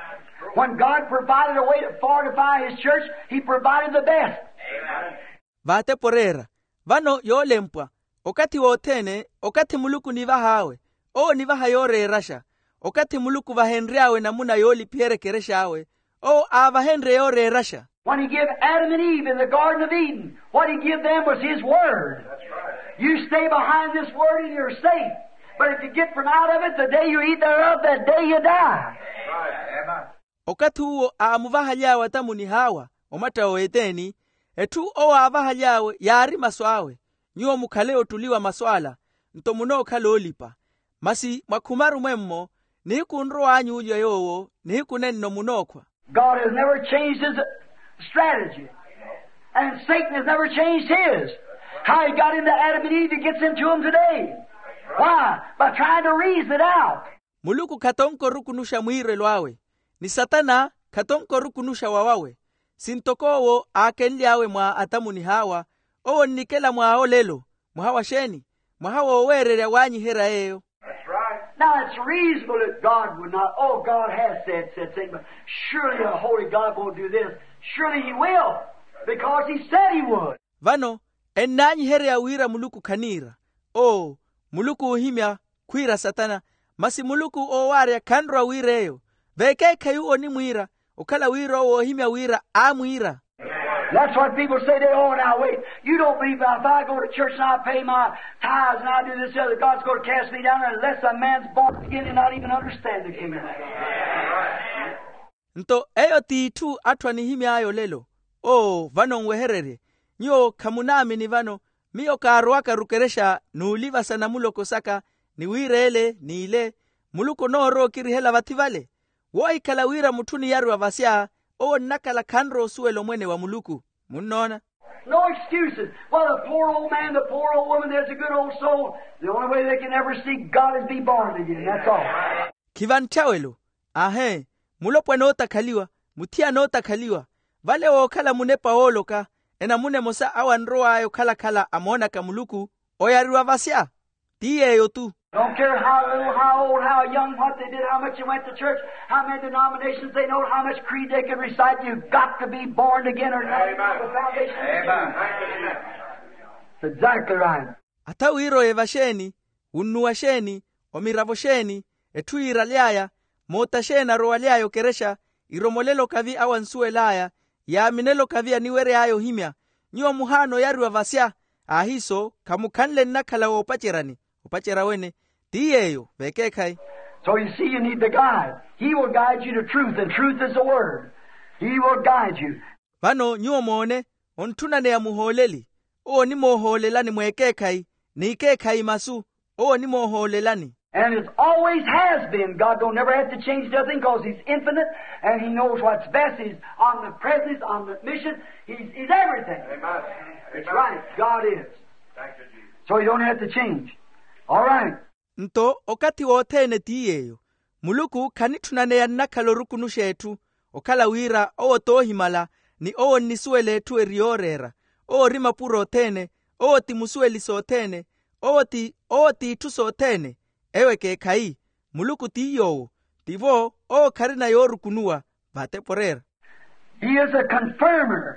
When God provided a way to fortify His church, He provided the best. Amen. Vate porera. Vano yolempwa. Okati wotene, okati muluku nivahawe. O nivaha yore rasha. Okati muluku vahenriawe na muna yoli piere kereshawe. O avahenre yore rasha. When He gave Adam and Eve in the Garden of Eden, what He gave them was His Word. That's right. You stay behind this Word and you're safe. But if you get from out of it, the day you eat thereof, that day you die. That's right. Amen. Okati huo aamuvahalyawe tamu ni hawa, omata oeteni, etu o avahalyawe yari maswawe, nyuo mukaleo tuliwa maswala, nto muno kalo olipa. Masi makumaru mwemmo, nihiku nro anyu ujo yowo, nihiku nenno munokwa. God has never changed His strategy. And Satan has never changed his. How he got into Adam and Eve, he gets into them today. Why? By trying to reason it out. Muluku katonko rukunusha mwire lwawe. Ni satana katonko rukunusha wawawe. Sintokowo akenliawe mwa atamu ni hawa. Owo nikela mwa olelo. Mwahawa sheni. Mwahawa owerere wanyi hera eyo. That's right. Now it's reasonable that God would not, oh, God has said, said, said, but surely a holy God won't do this. Surely He will. Because He said He would. Vano, enanyi here ya wira muluku kanira. O, muluku uhimya kwira satana. Masi muluku owaria kanra wireyo. Veke kayu oni mwira. Okala wira o uhimya wira amwira. That's what people say. They, oh, now wait. You don't believe that if I go to church and I pay my tithes and I do this other, God's going to cast me down there unless a man's born again and not even understand the kingdom. Nto eyo titu atwa ni himya ayo lelo. O, vano mweherere. Nyo kamunami ni vano. Miyo karuaka rukeresha nuuliva sana muloko saka. Ni wire ele, ni ile. Muluko no ro kirihela vativale. Woi kala wira mutuni yaru avasia. O nakala kanro suelo mwene wa muluku. Munona. No excuses. Well, the poor old man, the poor old woman, there's a good old soul. The only way they can ever see God is be born again. That's all. Kivan chawelo. Ahe. Mulopwa nota kaliwa. Mutia nota kaliwa. Vale o kala munepa oloka. Ena mune mosa awanroa ayo kala kala amona kamuluku. Oyariwa vasia. Tiye yo tu. Don't care how little, how old, how young, what they did, how much they went to church, how many denominations they know, how much creed they can recite. You've got to be born again or not. The foundation. Amen. That's exactly right. Ata wiro evasheni, unuasheni, omiravosheni, etuira liaya, motashena roaliayo keresha, iromolelo kavi awansue laya, ya minelo kavi aniwere ayo himya, nyua muhano yari wavasia, ahiso, kamukanle nakala wa upachirani, upachira wene, tiyeyo, veke kai. So you see, you need the guide. He will guide you to truth, and truth is the word. He will guide you. Vano nyuo moone, ontuna ne ya muholeli, o ni moholela ni mweke kai, ni ke khai masu o ni moholelani. And it always has been. God don't never have to change nothing because He's infinite and He knows what's best. He's omnipresent, He's omniscient. He's, he's everything. Amen. It's right. God is. Thank you, Jesus. So He don't have to change. All right. Nto okati wothene tiyeyo. Muluku kanithunane nakalo rukunu shetu. Okala wira o tohimala ni o nisuele tu eriorera. O rima puro tene. O ti musueli sotene. O ti o ti tu sotene. Ewe ke kai, muluku tiyo, tivo, o karina yoru kunua, bate porer. He is a confirmer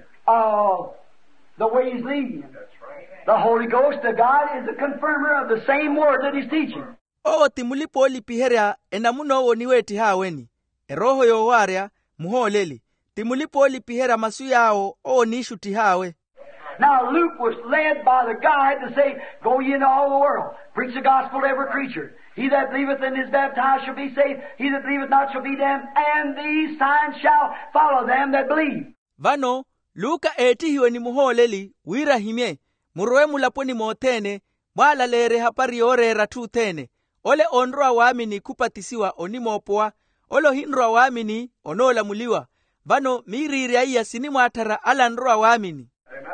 of the way He's leading. That's right. The Holy Ghost, the God, is a confirmer of the same word that He's teaching. O timulipo lipiherea enamuno o niweti haweni. Eroho yo waria, muholeli. Timulipo lipihera masuyao o nishuti hawe. Now Luke was led by the guide to say, go ye into all the world, preach the gospel to every creature. He that believeth and is baptized shall be saved, he that believeth not shall be damned, and these signs shall follow them that believe. Vano, Luka etihiwe ni muholeli, wira hime, muroe mulaponi motene, mwala lere hapari ore ratu tene, ole onroa waamini kupatisiwa onimopoa, olo hinroa waamini onola muliwa, vano miriri aiya sinimu atara ala nroa waamini.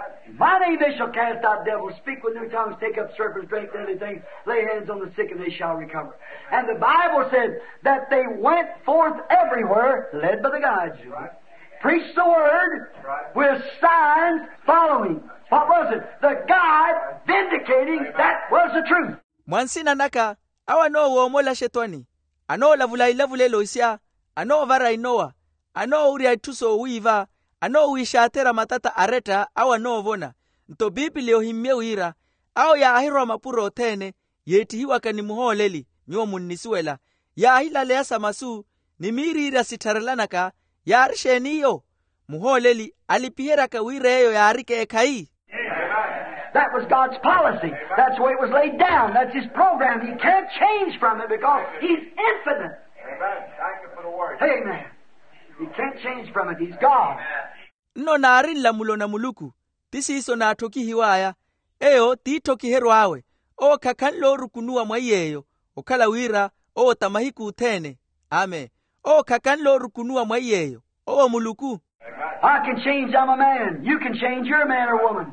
My name they shall cast out devils, speak with new tongues, take up serpents, drink deadly things, lay hands on the sick and they shall recover. And the Bible said that they went forth everywhere, led by the guides, right. Preached the word right. With signs following. What was it? The guide vindicating that was the truth. Mwansina naka, awa no uomola shetwani, ano lavula ilavulelo isya, ano vara inoa, ano uri aituso uiva, ano uishatera matata areta awa no vona. Nto Biblia ohimye wira, au ya ahiro mapuro tene, yeti hiwa kani muholeli, nyo munisuela, ya ahila leasa masu, ni miri ira sitarelanaka, ya arsheniyo, muholeli, alipihera ka wireyo ya arike ekai. That was God's policy. That's the way it was laid down. That's His program. He can't change from it because He's infinite. Amen. Thank you for the word. Amen. He can't change from it. He's God. No na arin la mulo na muluku. Tisi iso na toki hiwaya. Eo ti toki hero awe. O kakanlo rukunua mwayeyo. O kala wira. O tamahiku tene. Amen. O kakanlo rukunua mwayeyo. O muluku. I can change, I'm a man. You can change, you're a man or woman.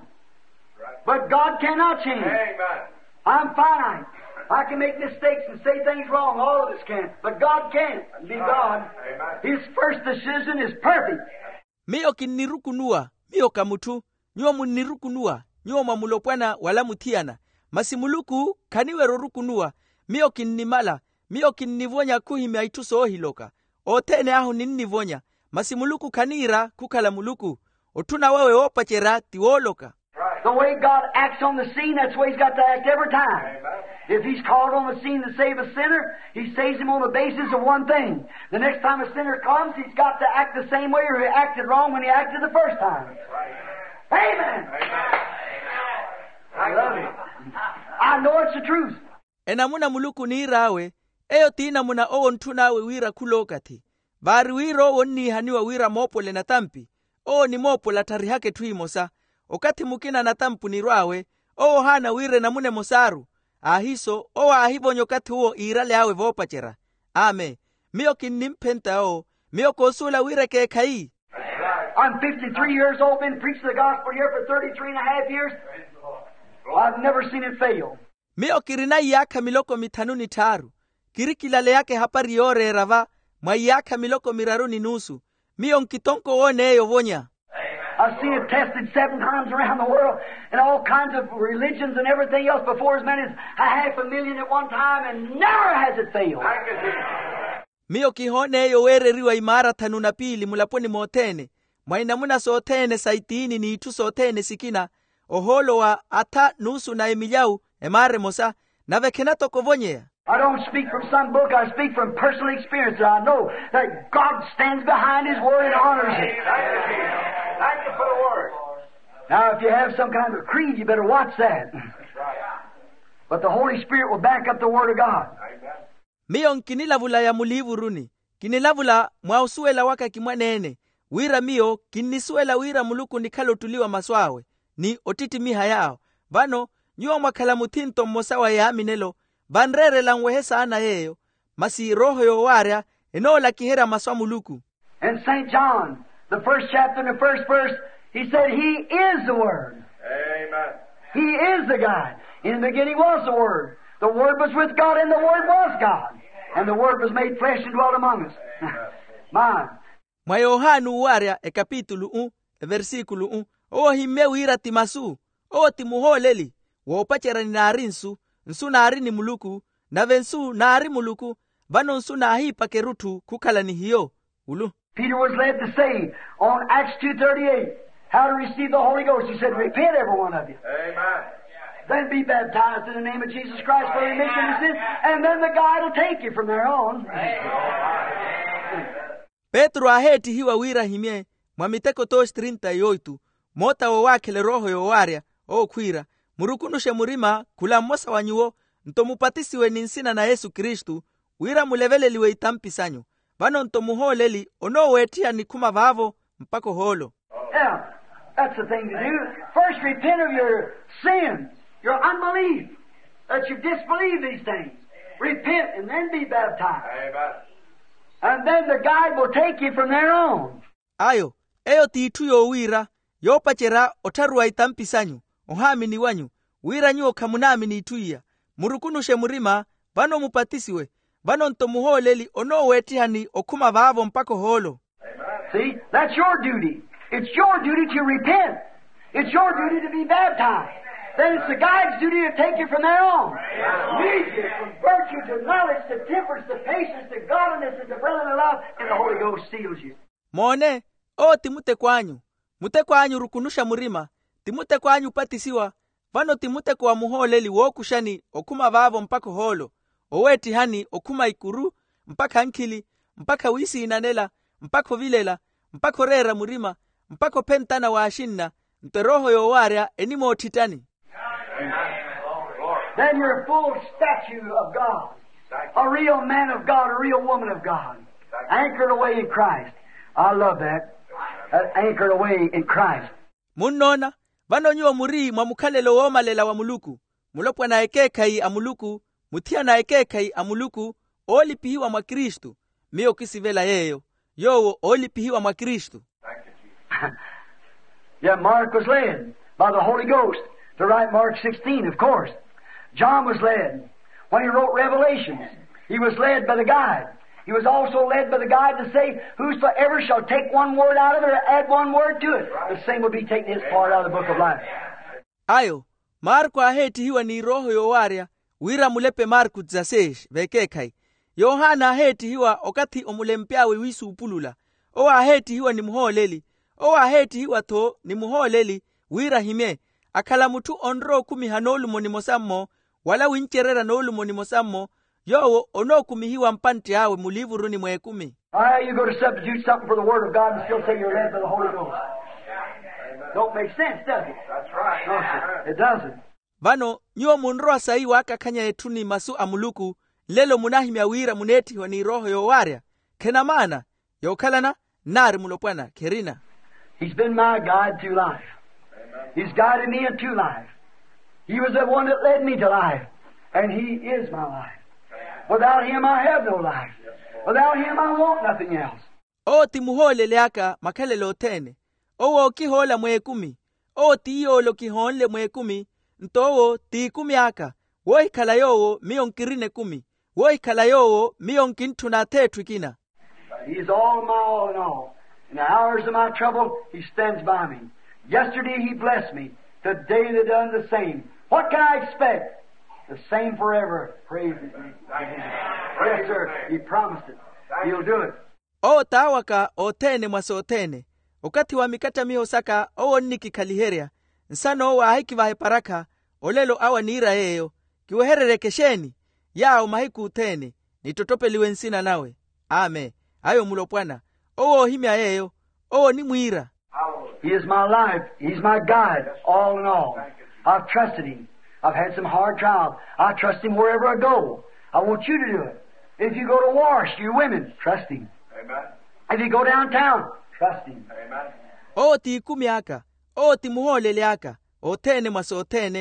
But God cannot change. Amen. I'm finite. I can make mistakes and say things wrong. All of us can. But God can't. Be God. His first decision is perfect. Mio kinirukunua. Mio kamutu. Nyuo munirukunua. Nyuo mamulopwana wala mutiana. Masimuluku kaniwe rorukunua. Mio kinimala. Mio kinivonya kuhime aituso ohiloka. O tene ahu ninivonya. Masimuluku kanira kukala muluku. Otuna wawe opachera tiwoloka. The way God acts on the scene, that's the way He's got to act every time. If He's called on the scene to save a sinner, He saves him on the basis of one thing. The next time a sinner comes, He's got to act the same way or He acted wrong when He acted the first time. Amen. I love it. I know it's the truth. Enamuna muluku ni irawe, eyo tina muna o ntunawe wira kulokati. Bari wiro wonni haniwa wira mopole na tampi. O ni mopola tarihake tuimosa. Okati mukina na tampu ni rwawe, o hana wire na mune mosaru. Ahiso, o ahibo nyokati huo irale awe vopachera. Ame, mio kinimpenta o, mio kosula wire ke kai. I'm fifty-three years old, been preaching the gospel here for thirty-three and a half years. I've never seen it fail. Mio kirina yaka miloko mitanuni taru. Kirikilale yake hapari yore rava, mayaka miloko miraruni nusu. Mio nkitonko one eyo vonya. I've seen it tested seven times around the world in all kinds of religions and everything else before as many as a half a million at one time, and never has it failed. Mio kihone yo were riwa imara tanuna pili mulaponi motene. Mwainamuna sotene saitini ni itu sotene sikina. Oholo wa ata nusu na emilyau emare mosa. Navekena toko vonye. I don't speak from some book, I speak from personal experience. I know that God stands behind His Word and honors it. Thank you for the word. Now, if you have some kind of creed, you better watch that. But the Holy Spirit will back up the Word of God. Mio kinilavula ya mulivu runi. Kinilavula mwausuela waka kimwanene. Wira mio kinisuela wira muluku nikalo tuliwa maswawe. Ni otiti miha yao. Vano, nyuwa mwakhala muthinto mmosa wa yaaminelo vanrerela nwehe sana yeyo masi roho yowarya enola kihera maswa muluku. And Saint John, the first chapter and the first verse, he said, He is the Word. Amen. He is the God. In the beginning was the Word. The Word was with God, and the Word was God. And the Word was made flesh and dwelt among us. Mine. Mwa Yohanu warya e kapitulu un, e versikulu un, o himme wira timasu, o timuholeli, wo pachera ni narinsu, nsu nari ni muluku, na vensu nari muluku, vano nsu nahi pakerutu kukala ni hiyo, ulu. Peter was led to say on Acts two thirty-eight, how to receive the Holy Ghost. He said, repent, every one of you. Amen. Then be baptized in the name of Jesus Christ for the remission of sins, and then the guide will take you from there on. Petro aheti hiwa wira himye, mwamiteko tosh trinta yoitu, mota wo wakele roho yo warya, o kwira, murukunushe murima kula mosa wanyuo, ntomupatisiwe ninsina na Yesu Kristu, wira mulevele liwe itampisanyo, vano ntomuholeli, ono wetia ni kuma vavo, mpako holo. Yeah, that's the thing to do. First repent of your sins, your unbelief, that you disbelieve these things. Repent and then be baptized. Amen. And then the guide will take you from there on. Ayo, eyo titu yo wira, yo pachera otarua itampisanyo, ohamini wanyu, wira nyuo kamunamini ituia, murukunushe murima, vano mupatisiwe, vano ntomuholeli ono wetihani okuma vavo mpako holo. See, that's your duty. It's your duty to repent. It's your duty to be baptized. Then it's the guide's duty to take you from there on. Lead you from virtue to knowledge to temperance to patience to godliness and to brotherly love, and the Holy Ghost seals you. Mone, o timute kwanyu, mute kwanyu rukunusha murima, timute kwanyu patisiwa, vano timute kwa muholeli wokushani okuma vavo mpako holo, oweti hani okuma ikuru, mpaka nkili, mpaka wisi inanela, mpako vilela, mpako rera murima, mpako pentana wa ashinna, nte roho yo warya enimo titani. Then you're a full statue of God, a real man of God, a real woman of God, anchored away in Christ. I love that. Uh, anchored away in Christ. Munona, vano nyuo muri mwamukalelo womalela wa muluku, mulopwa na ekekai amuluku, mutia na ekekai amuluku, oli pihiwa mwa Kristu, mio kisivela yeyo, yowo oli pihiwa mwa Kristu. Yeah, Mark was led by the Holy Ghost to write Mark sixteen, of course. John was led. When he wrote Revelations, he was led by the guide. He was also led by the guide to say, whosoever shall take one word out of it or add one word to it, the same will be taking his part out of the book of life. Ayo, Marko aheti hiwa ni roho yo warya, wira mulepe Marku tzasesh, vekekai. Yohana aheti hiwa okati omulempiawe wisu upulula. O aheti hiwa ni muholeli. O aheti hiwa to ni muholeli, wira hime. Akala mutu onro kumi hanolu monimosammo, wala wincherera nolu monimosammo, yowo ono kumihiwa mpanti yawe mulivu runi mwe kumi. Ah, you go to substitute something for the Word of God and still say you're led by the Holy Ghost. Don't make sense, does it? That's right. No, sir. It doesn't. Vano, nyuo munroa sahi waka kanya etuni masu amuluku, lelo munahimya wira muneti wa ni roho yo warya. Kena mana, yo kalana, nari mulopwana, kerina. He's been my guide through life. He's guided me into life. He was the one that led me to life. And He is my life. Without Him I have no life. Without Him I want nothing else. O timuhole leaka makalelo tene. Owo kihola mwe kumi. O tiyolo kihonle mwe kumi. Ntowo ti kumi aka. Woi kalayowo miyonkirine kumi. Woi kalayowo miyonkintuna tetu kina. He's all my all in all. In the hours of my trouble, He stands by me. Yesterday He blessed me. Today they done the same. What can I expect? The same forever. Praise His name. Yes, sir. He promised it. He'll do it. O tawaka o tene mwaso tene. Ukati wa mikata miho saka o niki kaliheria. Nsano wa haiki vahe paraka. Olelo awa nira yeyo. Kiweherere kesheni. Yao mahiku tene. Nitotope liwe nsina nawe. Amen. Ayo mulopwana. O himya yeyo. O ni mwira. He is my life. He's my guide, all in all. I've trusted Him. I've had some hard trials. I trust Him wherever I go. I want you to do it. If you go to wash, you women, trust Him. Amen. If you go downtown, trust Him. Amen. O ti kumi aka. O ti muhole leaka. O tene maso tene.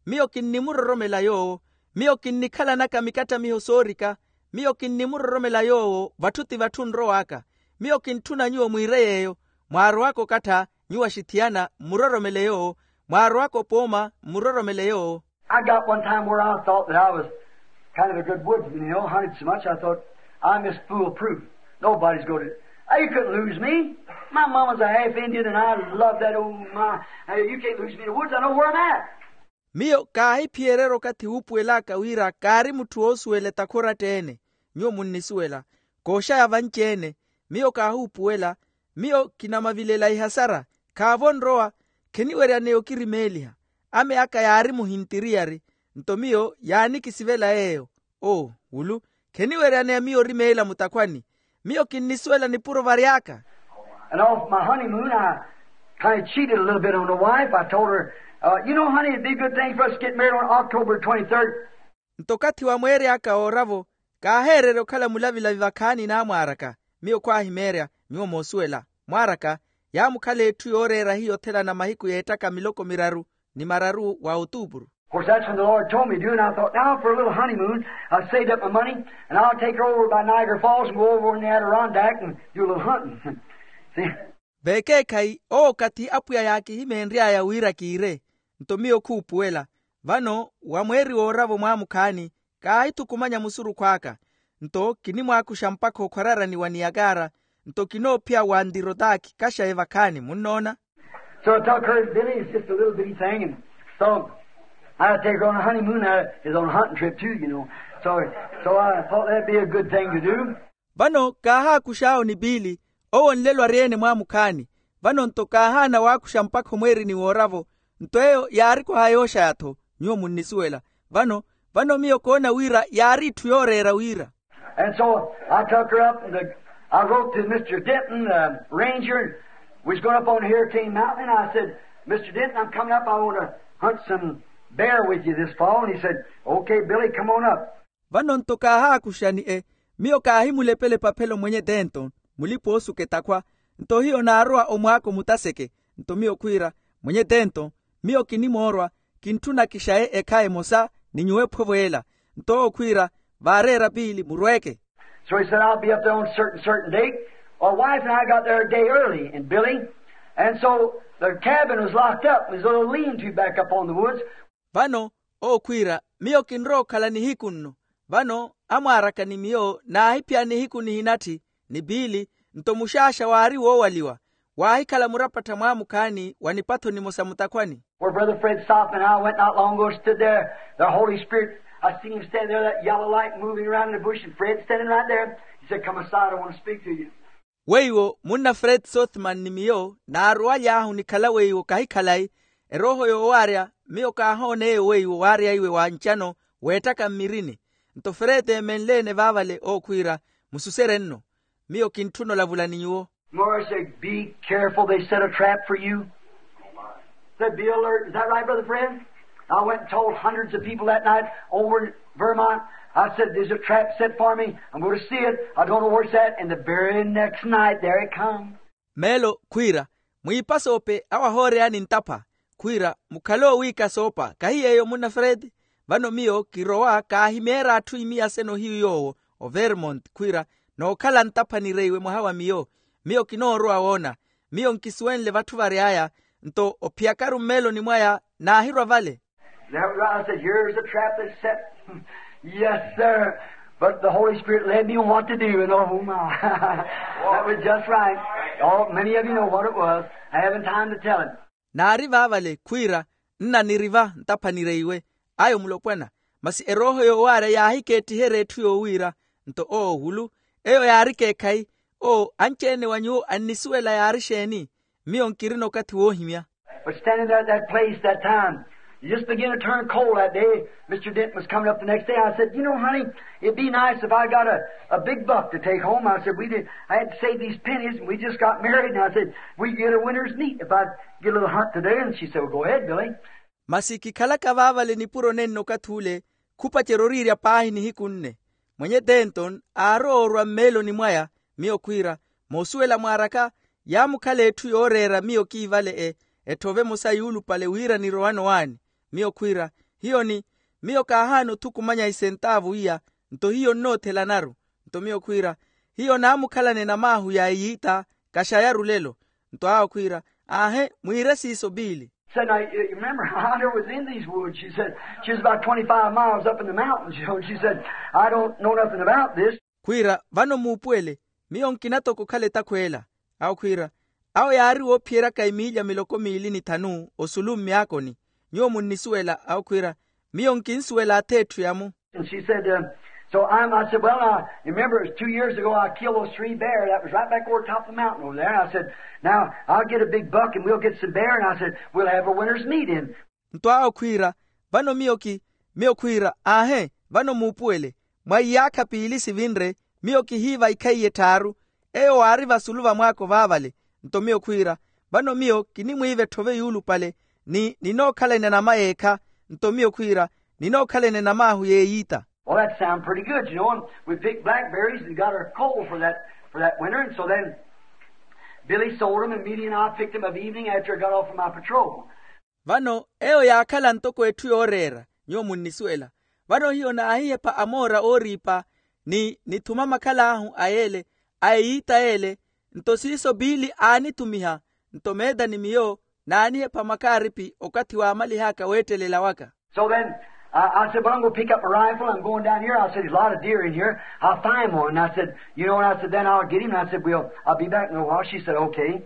miyo kinnimuroromela yoo miyo kinnikhalanaka mikata mihosorika miyo kinnimuroromela yoo vathuti vathunro waka miyo kinthuna nyuwo mwireyeyo mwaro wako kata nyuwa shithiana muroromele yoo mwaro wako poma muroromele yoo. I got one time where I thought that I was kind of a good woodsman, you know, hunted so much I thought I'm just foolproof. Nobody's going to. Oh, you couldn't lose me. My mama's a half Indian and I love that old my. Hey, you can't lose me in the woods. I know where I'm at. Miyo kahi pierero kati upuela kawira kari mutuosuele takora tene nyo munnisuela kosha ya vanchene miyo kahu upuela miyo kinamavilela ihasara kavon roa keniwere aneo kirimelia ame aka yari muhintiriari nto miyo yani kisivela eyo oh ulu keniwere aneo miyo rimela mutakwani miyo kinnisuela ni puro variaka. And off my honeymoon I kind of cheated a little bit on the wife. I told her, Uh, you know, honey, it'd be a good thing for us to get married on October twenty-third. Ntokati wa mwere aka oravo, kaherero kala mulavila vivakani na mwaraka, miyo kwa himerea, miyo mosuela, mwaraka, ya mukale etu yorera hiyo tela na mahiku ya etaka miloko miraru, ni mararu wa Otuburu. Of course, that's when the Lord told me to do, and I thought, now for a little honeymoon, I saved up my money, and I'll take her over by Niagara Falls and go over in the Adirondack and do a little hunting. See? Beke kai, o kati apuya yaki himenria ya wira kiire. Ntomiyo kuupuela vano wamweri oravo mwamukani kaitu kumanya musuru kwaka nto kinimwaku shampako kwarara ni wa Niagara nto kino pia wa Adirondack kasha evakani munona. So I took her to Billy. It's just a little bitty thing, and so I take her on a honeymoon. I is on a hunting trip too, you know. So so I thought that'd be a good thing to do. Vano kaha kushao ni Bili owo nlelwa rene mwamukani vano nto kaha na waku shampako mweri ni oravo ntoyo yari kwa hayosha yato nyo munnisuela vano vano miyo kona wira yari tuyorera wira. And so I took her up and the, I wrote to Mister Denton, the ranger, was going up on Hurricane Mountain, and I said, Mister Denton, I'm coming up. I want to hunt some bear with you this fall. And he said, okay, Billy, come on up. Vano ntoka haa kushani e miyo kahimu lepele papelo mwenye Denton mulipo osu ketakwa nto hiyo na arua omwako mutaseke nto miyo kuira mwenye Denton miyo kinimorwa kintuna kishae ekae mosa ninyue povoela nto kuira varera Bili murweke. So he said, I'll be up there on a certain, certain date. Our wife and I got there a day early in Billy. And so the cabin was locked up. There's a little lean-to back up on the woods. Vano, o kuira, miyo kinro kala ni hikunno. Vano, amaraka ni miyo na hipia ni hiku ni hinati, ni Bili, nto mushasha wari wowaliwa. Wahi kala murapata mwamukani, wanipato ni mosa mutakwani. Where Brother Fred Stockman and I went not long ago, stood there, the Holy Spirit, I seen him standing there, that yellow light moving around in the bush, and Fred standing right there. He said, come aside, I want to speak to you. Weiwo, muna Fred Sothman ni miyo, na aruali ahu ni kala weiwo kahikalai, eroho yo waria, miyo kahone weiwo waria iwe wanchano, wetaka mirini. Nto Fred menlene vavale o kuira, mususerenno, miyo kintuno lavula ninyuo. Morris said, be careful, they set a trap for you. Said, be alert. Is that right, Brother Fred? I went and told hundreds of people that night over in Vermont. I said, there's a trap set for me. I'm going to see it. I don't know where it's at. And the very next night, there it comes. Melo, kuira, muipa sope, awa hore ani ntapa. Kuira, mukalo wika sopa, kahiye yo muna Fred. Vano miyo, kiroa, kahimera atu imia seno hiyo yo, o Vermont, kuira, no kala ntapa ni reiwe muhawa miyo. Miyo kinoro awona, miyo nkiswenle vatu variaya, nto opiakaru melo ni mwaya, na ahirwa vale. I said, here's a trap that's set. Yes, sir. But the Holy Spirit led me on what to do, and oh my, that was just right. Oh, many of you know what it was. I haven't time to tell it. Na arriva vale, kuira, nna niriva, ntapa nireiwe, ayo mulopwena, masi eroho yo ware ya hike tihere tuyo wira, nto o hulu, eyo ya rike kai, o anchene wanyo anisuela ya arisheni, miyo nkirino kati wohimia. But standing there at that place that time, it just began to turn cold that day. Mister Denton was coming up the next day. I said, you know, honey, it'd be nice if I got a, a big buck to take home. I said, we did, I had to save these pennies, and we just got married. And I said, we get a winter's meat if I get a little hunt today. And she said, well, go ahead, Billy. Masiki kalaka vavale ni puro neno katule, kupa cheroriria pahi ni hikunne. Mwenye Denton, arorwa melo ni mwaya, miyo kuira, mosuela mwaraka, ya mukale tu yorera miyo kivale e, etove mosa yulu pale wira ni roano wani. Miyo kuira, hiyo ni mio kahano tukumanya isentavu iya nto hiyo notela naru nto mio kwira hiyo namukalane na mahu ya iyita kashayaru lelo nto hao kwira ahe mwire siso bili. Said, now, you remember, I never was in these woods. She said, she was about twenty-five miles up in the mountains, you know, and she said, I don't know nothing about this. Kwira, vano mupwele, mio nkinato kukale takwela. Au kwira, au yari wo piera kaimilya miloko miili ni tanu, osulum miyako ni, nyo munisuela, au kwira, mio nkinsuela tetu yamu. And she said, uh, so I'm, I said, well, now, remember, it was two years ago I killed those three bears. That was right back over top of the mountain over there. And I said, now, I'll get a big buck and we'll get some bear. And I said, we'll have a winter's meat in. Ntwao kwira, vano mioki, mio kwira, ahe, vano mupuele, mwayaka pili sivinre, mioki hiva ikaiye taru, eo ariva suluva mwako vavale, nto mio kwira, vano mio kini mwive tove yulu pale, ni nino kale nena maeka, nto mio kwira, nino kale nena mahu ye yita. Well, that sounds pretty good, you know. And we picked blackberries and got our coal for that for that winter. And so then Billy sold them, and Mealy and I picked them of evening after I got off of my patrol. Vano, eo ya kala ntoko etu yorera, nyo munisuela. Vano hiyo na ahiye pa amora oripa, ni, ni tumama kala ahu aele, aeita ele, nto siso Billy ani tumiha, nto meda ni miyo, na anihe pa makaripi, okati wa amali haka wetele lawaka. So then, I, I said, well, I'm going to pick up a rifle. I'm going down here. I said, there's a lot of deer in here. I'll find one. And I said, you know, and I said, then I'll get him. And I said, well, I'll be back in a while. She said, okay.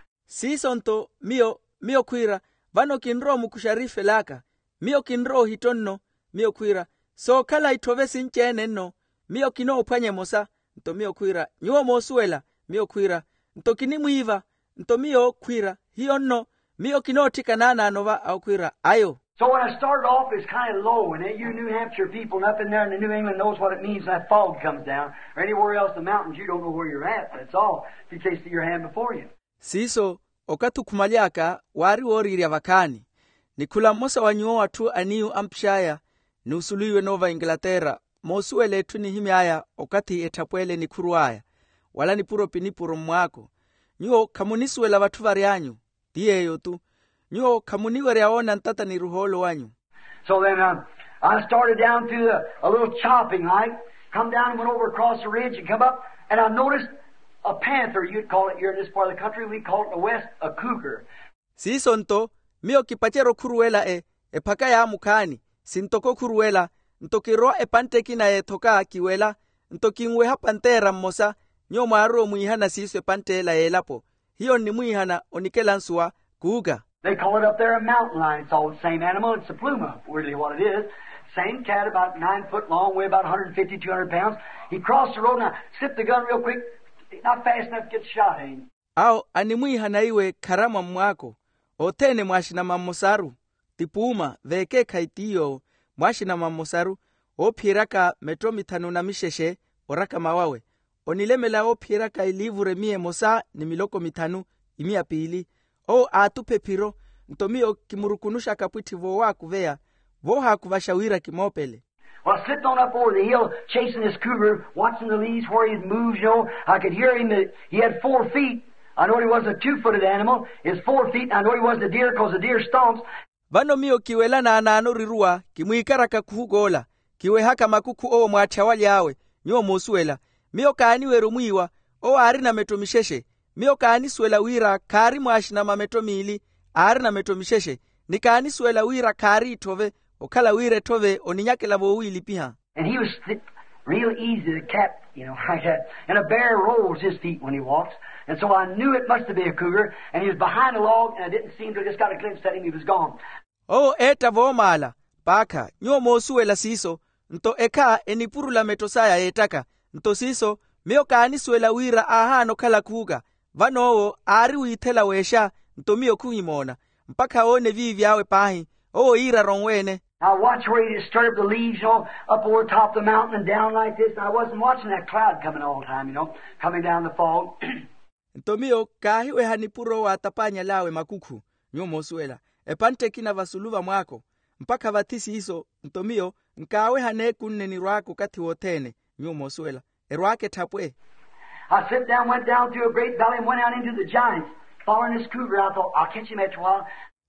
Sisonto, mio, mio kwira, vano kinro mukusharife laka, mio kinro hitonno, mio kwira, so kala itove sinchene no, mio kino upanye mosa, nto mio kwira, nyuo mosuela, mio kwira, nto kinimuiva, nto mio kwira, hiyo no, mio kino tika nana anova au kwira, ayo. So when I started off, it's kind of low, and you New Hampshire people, nothing there in the New England knows what it means when that fog comes down, or anywhere else in the mountains, you don't know where you're at. That's all. If you can't see your hand before you. Siso, okatu kumaliaka, wari wori riavakani. Nikula mosa wanyuo watu aniu Hampshire, ni usuluiwe Nova Inglaterra, mosuele tu ni himi aya, okati etapwele ni kuruaya, wala ni puro pinipuro mwako. Nyuo kamunisuela watu varianyu, diye yotu. Nyo kamuniwere aona ntata ni ruholo wanyu. So then uh, I started down through the, a little chopping like, come down and went over across the ridge and come up, and I noticed a panther, you'd call it here in this part of the country, we call it in the west a cougar. Sisonto, mio kipachero kuruela e, e pakaya amukani, sintoko kuruela, ntokiro e panteki na e toka kiwela, ntokinwe ha pantera mosa, nyo maro muihana siso e pantela e lapo. Hiyo ni muihana onikela nsua, kuuga. They call it up there a mountain lion. It's all the same animal. It's a pluma, really what it is. Same cat, about nine foot long, weigh about one hundred fifty, two hundred pounds. He crossed the road and I slipped the gun real quick. Not fast enough to get shot at him. Ao, animuiha na iwe karama mwako. Otene mwashina mamosaru. Tipuma, veke kaitiyo, mwashina mamosaru. O piraka metro mitanu na misheshe, oraka mawawe. Onilemela o piraka ilivure mie mosa ni miloko mitanu, imia pili. O atupe piro, ntomio kimurukunusha kapwiti vo waku vea, vo haku vashawira kimopele. Well, I slipped on up over the hill, chasing this cougar, watching the leaves where he moves, you know. I could hear him, that he had four feet. I know he wasn't a two-footed animal. His four feet, and I know he wasn't a deer because the deer stomps. Vano mio kiwela na anano rirua, kimuikaraka kuhugola, kiwe haka makuku o mwachawali awe, nyo mosuela, mio kaaniwe rumuiwa, o arina metomisheshe. Mio kaani suela wira kari mwashina mameto mili, ari na meto misheshe. Ni kaani suela wira kari tove, okala wire tove, oninyake lavo wili piha. And he was real easy to cap, you know, like that. And a bear rolls his feet when he walks. And so I knew it must have been a cougar. And he was behind a log, and I didn't see him till I just got a glimpse at him, he was gone. Oh, eta vomala, paka, nyo mosuela siso, nto eka enipurula metosaya etaka, nto siso, mio kaani suela wira aha no kala kuga. Vano ari uitela wesha ntomio kuhimona mpaka one vivi awe pahi o ira ronwene. Now watch where he disturbed the leaves, you know, up over top the mountain and down like this. And I wasn't watching that cloud coming all the time, you know, coming down the fog. Ntomio kahiwe hanipuro watapanya lawe makuku nyomo suela epante kina vasuluva mwako mpaka vatisi hiso ntomio nkawe hane kunne ni rwako kati wotene nyomo suela erwake tapwe. I slipped down, went down through a great valley and went out into the giants, following this cougar. I thought, I'll catch him after a while.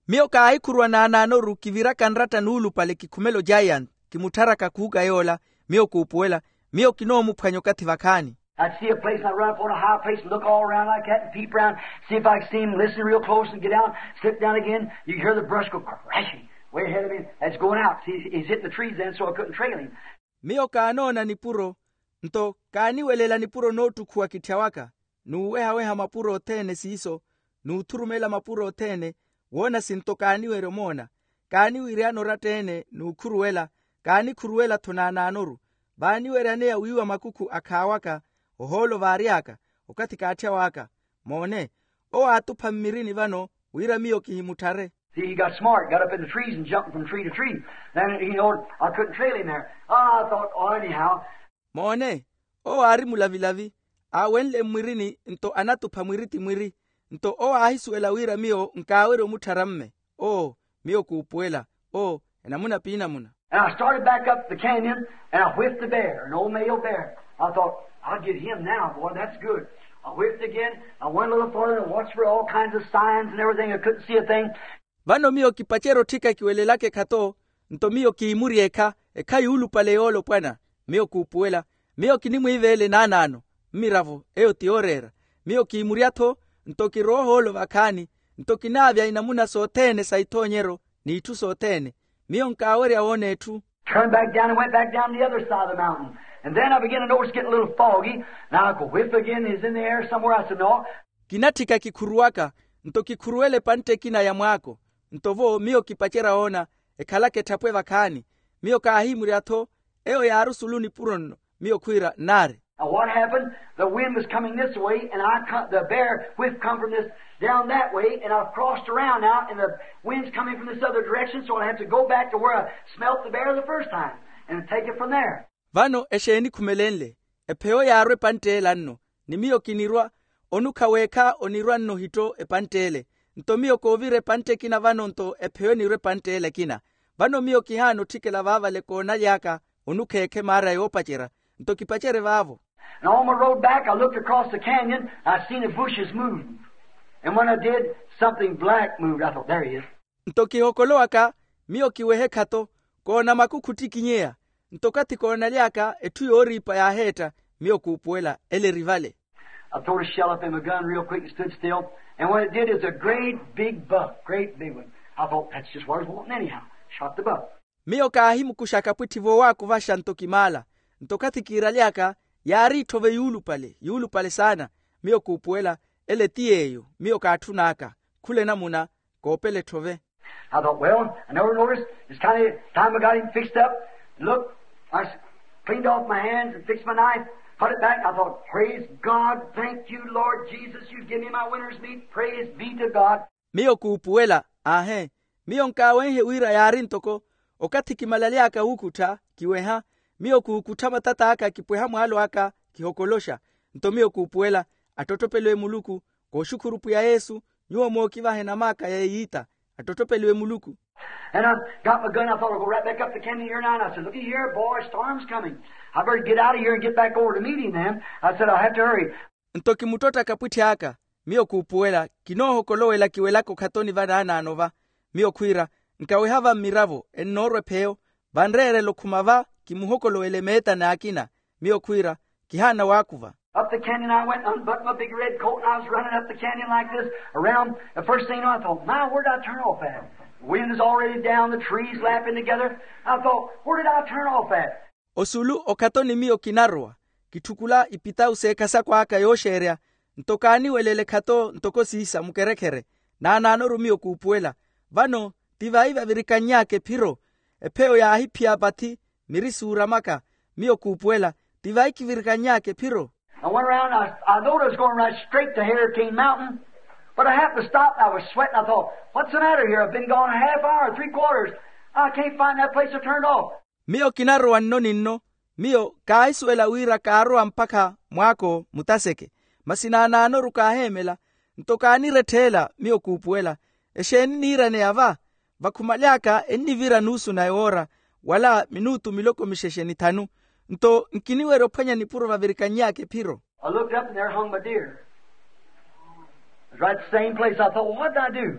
mio kaahikurwa na ananoru kiviraka nrata nulu pale kikumelo giant kimutaraka kuhuga yola mio kuupuela mio kinomu pwanyo kati vakani. I'd see a place and I'd run up on a high place and look all around like that and peep around, see if I could see him, listen real close and get down, slip down again. You hear the brush go crashing way ahead of me. That's going out. See, he's hitting the trees then, so I couldn't trail him. Mio kaanona nipuro, nto kaaniwelela nipuro notu kuwa kitiawaka. Nuweha weha mapuro otene siiso, nuuturumela mapuro otene, wona sinto kaaniwere mona. Kaaniwiriano ratene, nuukuruwela, kaanikuruwela tonana anoru. Baaniwere anea uiwa makuku akawaka, oholo variaka, okati katia waka. Mone, o atupa mirini vano, uira mio kihimutare. See, he got smart, got up in the trees and jumped from tree to tree. Then, you know, I couldn't trail him there. Oh, I thought, oh, anyhow. Mone, o arimu lavi lavi, awenle mwirini, nto anatupa mwiriti mwiri, nto o ahisuela uira mio, nkawero mutaramme. O, mio kuupuela, o, enamuna pina muna. And I started back up the canyon, and I whiffed the bear, an old male bear. I thought, I'll get him now, boy, that's good. I whiffed again, I went a little farther and watched for all kinds of signs and everything. I couldn't see a thing. Vano mio kipachero tika kiwele lake kato, nto mio kiimuri eka, eka yulu pale yolo pwana, mio kuupuela, mio kinimu hivele nanano, miravo, eo tiorera, mio kiimuriato, nto kiroho holo vakani, nto kinavya inamuna sotene saitonyero, ni itu sotene, mio nkawere aone etu. Turned back down and went back down the other side of the mountain. And then I began to notice getting a little foggy. Now I go whiff again, he's in the air somewhere. I said, no. Kinatika kikuruwaka, nto kikuruwele pante kina ya mwako. Ntovo mio kipachera ona, ekalake tapwe vakani. Mio kaahimuri ato, eo ya arusuluni purono, mio kuira nare. Now what happened? The wind was coming this way, and I come, the bear whiff come from this down that way, and I've crossed around now, and the wind's coming from this other direction, so I have to go back to where I smelt the bear the first time, and take it from there. Vano esheni kumelenle, epeo ya arwe pantele anno, ni mio kinirwa, onuka weka onirwa no hito e pantele. Nto mio kovire pante kina vano nto epeo nirwe pantele kina. Vano mio kihano tike la vava le kona yaka, onuke eke mara yopachera, nto kipachere vavo. And on my road back, I looked across the canyon, I seen the bushes move. And when I did, something black moved. I thought, there he is. Nto kihokoloaka, mio kiwehe kato, kona makukuti kinyea. Nto kati kona liaka, etu yori pa ya heta, mio kuupuela, ele rivale. I threw a shell up in my gun real quick and stood still. And what it did is a great big buck, great big one. I thought, that's just what I was wanting anyhow. Shot the buck. Mio kahimu kushaka pwitivo waku vasha nto kimala. Nto kati kiraliaka, yari tove yulu pale, yulu pale sana. Mio kuupuela, ele tiyeyo, mio katunaka. Kule namuna, koopele tove. I thought, well, I never noticed. It's kind of time I got him fixed up. Look, I cleaned off my hands and fixed my knife, put it back. I thought, praise God, thank you, Lord Jesus, you give me my winter's meat. Praise be to God. Mio kuupuela, ahe, mio nkawenhe uira yarintoko, okati kimalaliaka hukuta, kiweha, mio kuukutama tata aka kipweha mwalo aka, kihokolosha, nto mio kuupuela, atotopelwe muluku, koshukurupu ya Yesu, nyuo mokivahe na maka ya yita, atotopelwe muluku. And I got my gun. I thought I'd go right back up the canyon here now. And I said, looky here, boy, storm's coming. I better get out of here and get back over to meet him then. I said, I'll have to hurry. Ntoki mutota kapwiti haka, mio kuupuela, kinoho kolowela kiwelako katoni vana anova, mio kuira, nkawehava miravo, enorwe peo, vanrere lokumava, kimuhokolo elemeta na akina, mio kuira, kihana wakuva. Up the canyon I went, unbuttoned my big red coat, and I was running up the canyon like this, around. The first thing you know, I thought, my, where did I turn off at? The wind is already down, the trees laughing together. I thought, where did I turn off at? Osulu okatoni mio kinarwa, kitukula ipita usekasa kwa aka yosherea, ntokani welele kato ntoko sisa mukerekere, na ananoru mio kuupuela, vano tivaiva virikanyake piro, epeo ya ahipia bati, mirisura maka, mio kuupuela, tivaiki virikanyake piro. I went around, I, I thought I was going right straight to Hurricane Mountain, but I happened to stop, I was sweating, I thought, what's the matter here? I've been gone a half hour, three quarters, I can't find that place to turn off. Mio kinarwa nno ninno, mio kaisuela uira kaarua mpaka mwako mutaseke, masinana anoru kahemela, ntokani retela mio kuupuela, esheni nira neava, vakumaliaka eni vira nusu na eora, wala minutu miloko mishesheni tanu, nto nkiniwe ropanya nipuro vavirikanyake piro. I looked up and there hung my deer. It was right at the same place. I thought, well, what did I do?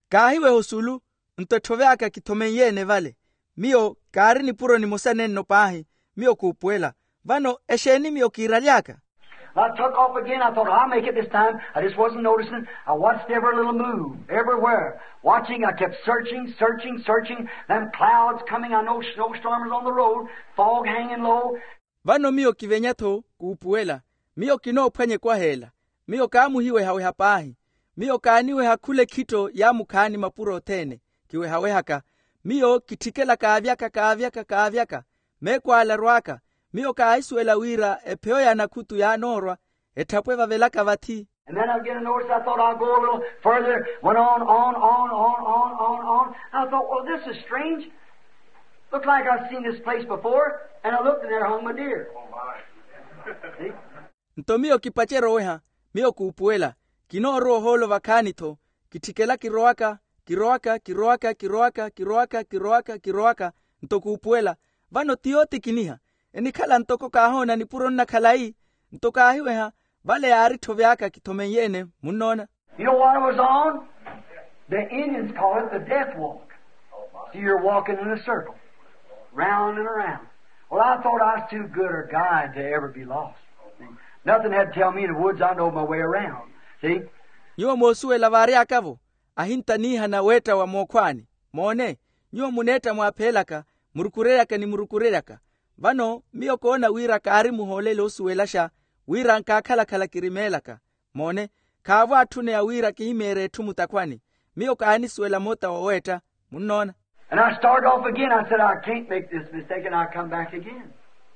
kahiwe hosulu ntotoveaka kitomenyene vale mio kari ni puro ni mosaneno pahi mio kupuela vano esheni mio kiraliaka. I took off again. I thought, I'll make it this time. I just wasn't noticing. I watched every little move, everywhere. Watching, I kept searching, searching, searching. Them clouds coming. I know snowstorms on the road. Fog hanging low. Vano mio kivenyato kupuela. Mio kino pwenye kwa hela. Mio kamu hiwe hawe hapahi. Mio kaaniwe hakule kito ya mukani mapuro tene. Kiwe hawe haka. Mio kitikela kaavyaka kaavyaka kaavyaka. Mekwa alarwaka. Mio kaisuela wira epeo ya nakutu ya norwa etapwe vavelaka vati. And then I get a notice. I thought I'll go a little further. Went on, on, on, on, on, on, on. I thought, well, this is strange. Looked like I've seen this place before. And I looked and there hung my deer. Oh, my. See? Nto mio kipachero weha, mio kuupuela, kino roho holo vakanito, kitikela kiroaka, kiroaka, kiroaka, kiroaka, kiroaka, kiroaka, kiroaka, nto kuupuela, vano tioti kiniha. Enikala ntoko kahona ni puro na kalai ntoka ahiweha vale ari toveaka kitomenyene munona. You know what I was on? The Indians call it the death walk. So you're walking in a circle, round and around. Well, I thought I was too good a guide to ever be lost. See? Nothing had to tell me in the woods. I know my way around. See? Nyuo mosue lavari akavo ahinta niha na weta wa mokwani mone nyuo muneta mwapelaka murukureyaka ni murukureyaka. Vano mio koona wira kaari muholele osuwelasha wira nkakala kala kirimelaka mone kavu atune ya wira kihimere tumutakwani mio kaani suwela mota waweta munona. And I started off again. I said, I can't make this mistake, and I come back again.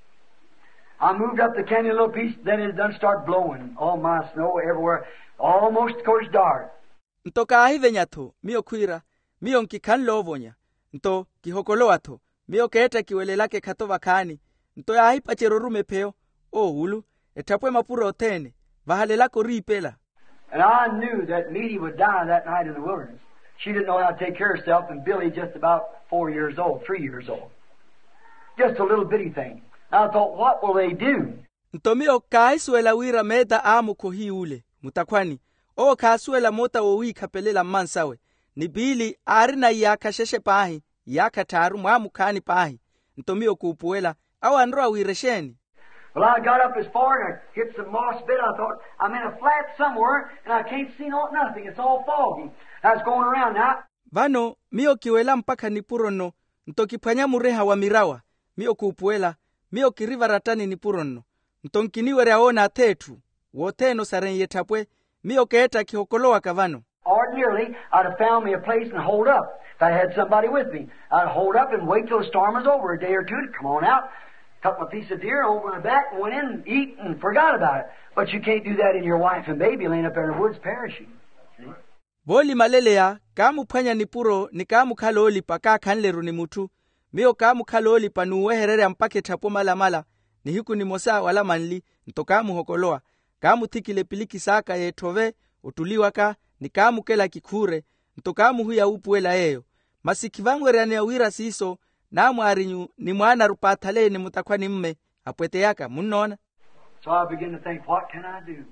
I moved up the canyon a little piece, then it done start blowing. All my snow everywhere, almost of course dark. Nto kaahive nyato mio kwira mio nkikan lovonya nto kihokoloato mio keeta kiwelelake katova kani nto ya hipa cherorume peo o hulu etapwe mapuro otene vahalelako ripela. And I knew that Meaty would die that night in the wilderness. She didn't know how to take care of herself, and Billy just about four years old, three years old. Just a little bitty thing. And I thought, what will they do? Nto mio kaisuela wira meda amu kohi ule mutakwani o kasuela mota wowi kapelela mansawe ni Billy arina ya kasheshe pahi ya kataru mwamu kani pahi nto mio kupuela au androa wiresheni. Well, I got up as far and I hit some moss bit. I thought, I'm in a flat somewhere and I can't see no, nothing. It's all foggy. I was going around now. Vano mio kiwela mpaka nipurono nto kipanya mureha wa mirawa mio kupuela mio kiriva ratani nipurono nto nkiniwere aona tetu woteno sarenye tapwe mio keeta kihokoloa kavano. Ordinarily, I'd have found me a place and hold up. If I had somebody with me, I'd hold up and wait till the storm was over a day or two to come on out, cut my piece of deer over my back and went in and eat and forgot about it. But you can't do that in your wife and baby laying up there in the woods perishing. See? Voli malelea kamu panya nipuro ni kamu kaloli pa ka kanleru ni mutu mio kamu kaloli pa nuweherere mpake tapo mala mala ni hiku ni mosa wala manli nto kamu hokoloa kamu tikile piliki saka ye tove utuliwaka ni kamu kela kikure nto kamu huya upuela eyo masikivangwere ane wira siso na mwarinyu ni mwana rupatale ni mutakwani mme apwete yaka munona. So I began to think, what can I do?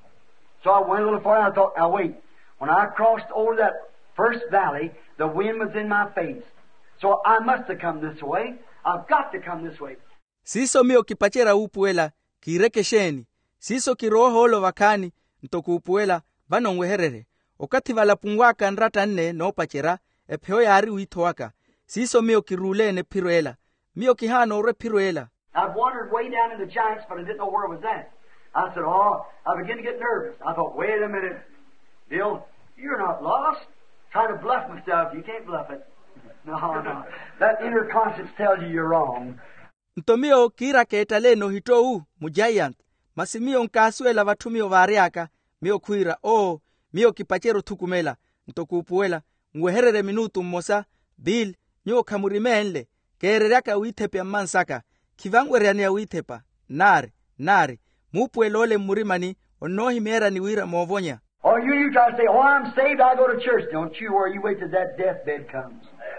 So I went a little far and I thought, now wait. When I crossed over that first valley, the wind was in my face. So I must have come this way. I've got to come this way. Siso mio kipachera upuela kirekesheni. Siso kiroho holo wakani ntoku upuela vano ngweherere. Okati vala pungwaka nrata nne no pachera epeo ya ari uitoaka. Siso mio kirule ne piruela. Mio kihano ore piruela. I've wandered way down in the giants, but I didn't know where it was at. I said, oh, I began to get nervous. I thought, wait a minute, Bill, you're not lost. Trying to bluff myself, you can't bluff it. No, no. That inner conscience tells you you're wrong. Ntomio kira keetale no hitou mu giant. Masimio nkasuela vatumio variaka. Mio kuira, oh, mio kipachero tukumela. Ntokupuela, ngweherere minutu mmosa, Bill, nyo kamurimenle. Kereraka uitepe mansaka. Kivangwere ane uitepa. Nare, nare. Mupuelole murimani, onohi mera ni wira movonya. Oh, you, you try to say, oh, I'm saved, I go to church. Don't you worry, you wait till that deathbed comes.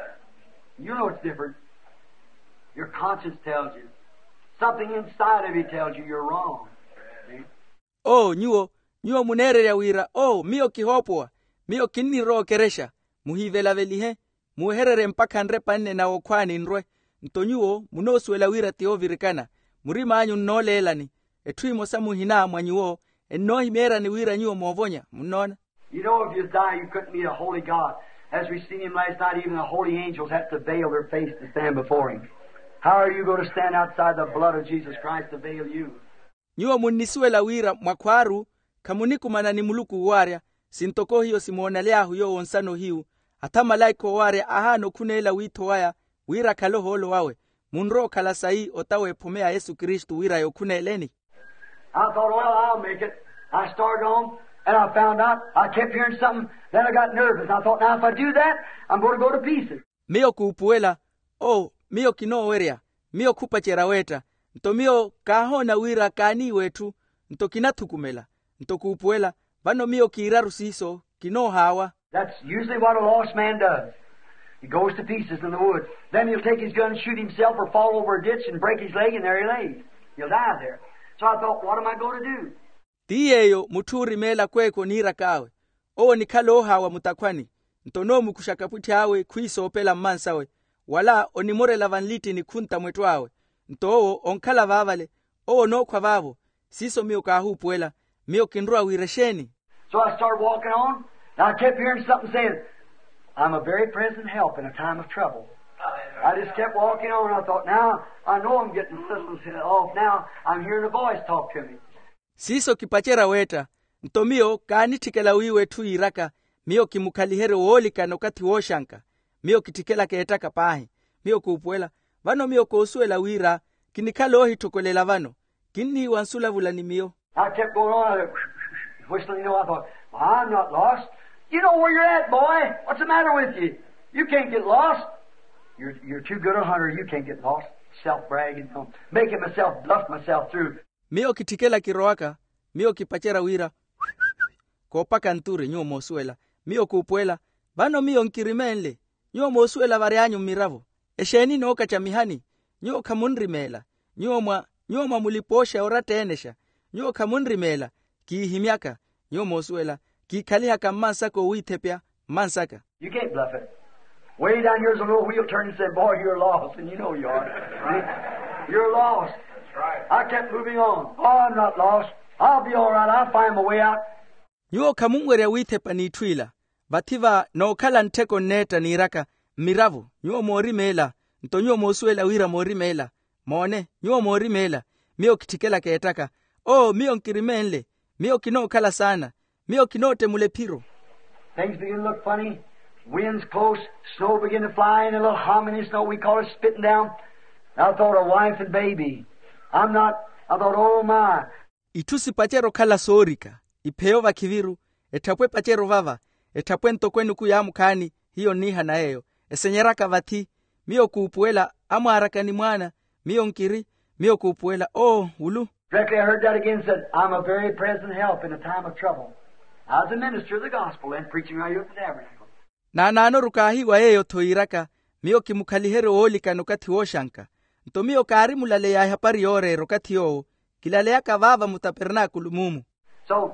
You know it's different. Your conscience tells you. Something inside of you tells you you're wrong. See? Oh, nyuo, nyuo munere ya wira. Oh, mio kihopoa. Mio kinni ro keresha. muhivela velihe muherere mpaka nre panne na okwani nrwe ntonyuo munoswela wira tiovirikana murima anyu nnolelani etwimo samuhina mwanyuo ennohimera ni wira nyuo movonya munona. You know, if you die, you couldn't meet a holy God. As we seen him last night, even the holy angels have to veil their face to stand before him. How are you going to stand outside the blood of Jesus Christ to veil you? Nyuo muniswela wira mwakwaru kamunikumana ni muluku warya sintoko hiyo simona lyahu yo onsano hiu ata malaiko warya ahano kunela wito waya wira kaloholo wawe munro kala sai otawe pomea Yesu Kristu wira yo kuneleni. I thought, well, I'll make it. I started on, and I found out I kept hearing something. Then I got nervous. I thought, now if I do that, I'm going to go to pieces. Mio kuupuela, oh, mio kino weria, mio kupachera weta, nto mio kahona wira kani wetu, nto kinatukumela, nto kuupuela, vano mio kiraru siso, kino hawa. That's usually what a lost man does. He goes to pieces in the woods. Then he'll take his gun and shoot himself or fall over a ditch and break his leg, and there he lays. He'll die there. So I thought, what am I going to do? Tiyeyo muturi mela kweko nira kawe. O nikalo hawa mutakwani. Ntono mukushakaputi hawe kuiso opela mmansawe. Wala onimore lavanliti ni kunta mwetuawe. Nto onkala vavale. O no kwa vavo. Siso mio kahu puela. Mio kinrua wiresheni. So I started walking on. And I kept hearing something saying, I'm a very present help in a time of trouble. I just kept walking on, and I thought, now, I know I'm getting systems off now. I'm hearing a voice talk to me. Siso kipachera weta. Ntomio kanitikela wiwe tu iraka. Mio kimukalihere wolika nokati woshanka. Mio kitikela keetaka pahi. Mio kuupuela. Vano mio kosuela wira. Kinikalo ohi tokolela vano. Kini wansula vulani mio. I kept going on. I was whistling, you know, I thought, well, I'm not lost. You know where you're at, boy. What's the matter with you? You can't get lost. You're, you're too good a hunter. You can't get lost. Self-bragging, you know, making myself bluff myself through. Mio kitikela kiroaka. Mio kipachera wira. Kopaka nturi nyo mosuela. Mio kuupuela. Vano mio nkirimenle. Nyo mosuela varianyu miravo. Esheni no kachamihani. Nyo kamunri mela. Nyo mwa, nyo mwa muliposha orate enesha. Nyo kamunri mela. Ki himiaka. Nyo mosuela. Ki kalihaka mansako uitepia. Mansaka. You can't bluff it. Way down here's a little wheel turn and said, boy, you're lost. And you know you are. You're lost. That's right. I kept moving on. Oh, I'm not lost. I'll be all right. I'll find my way out. Nyo kamungwere witepa ni twila. Bativa no kala nteko neta ni iraka. Miravu. Nyo mori mela. Nto nyo mosuela wira mori mela. Mone. Nyo mori mela. Mio kitikela keetaka. Oh, mio nkirimenle. Mio kino kala sana. Mio kinote mule piro. Things begin to look funny. Wind's close. Snow begin to fly, and a little humming in snow. We call it spitting down. I thought of wife and baby. I'm not. I thought, oh my. Itusi pachero kala sorika. Ipeova kiviru. Etapwe pachero vava. Etapwe ntokwenu kuyamu kani. Hiyo niha na eyo. Esenyeraka vati. Mio kuupuela. Amu harakani mwana. Mio nkiri. Mio kuupuela. Oh, ulu. Directly I heard that again, said, I'm a very present help in a time of trouble. I was a minister of the gospel and preaching right here at the tabernacle. Na nano rukahiwa eyo toiraka. Mio kimukalihere olika nokati woshanka. Nto mio karimu lale ya hapari yore rokati yo. Kilale ya kavava mutapernakulu mumu. So,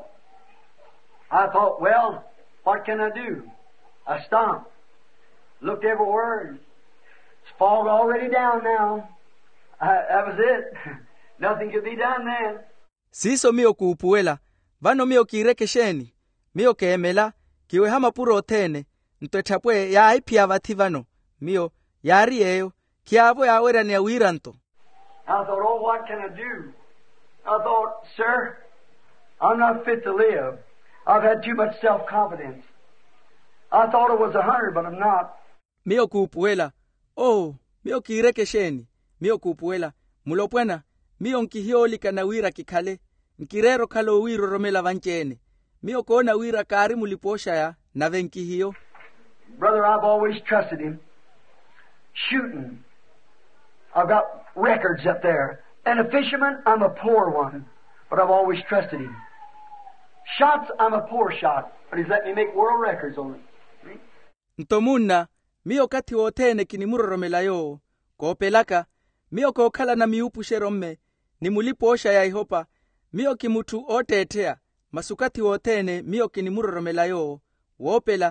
I thought, well, what can I do? I stopped. Looked everywhere. It's fallen already down now. I, that was it. Nothing could be done then. Siso mio kuupuela. Vano mio kirekesheni. Mio keemela. Kiwe hama puro otene. Nto etapwe ya ipia vati vano. Mio, yari eyo. Kiavo ya wera ni ya wiranto. I thought, oh, what can I do? I thought, sir, I'm not fit to live. I've had too much self-confidence. I thought I was a hunter, but I'm not. Mio kuupuela. Oh, mio kirekesheni. Mio kuupuela. Mulopwena. Mio nkihioli kana wira kikale. Nkirero kalo wiro romela vanchene. Mio koona wira kari muliposha ya na venkihiyo. Brother, I've always trusted him. Shooting. I've got records up there. And a fisherman, I'm a poor one. But I've always trusted him. Shots, I'm a poor shot. But he's let me make world records on it. Ntomuna, mio kati wotene kinimuro romela yo. Koopelaka, mio kokala na miupu sheromme. Ni muliposha ya ihopa. Mio kimutu ote etea. Masukati wotene mio kinimuro romela yo. Wopela,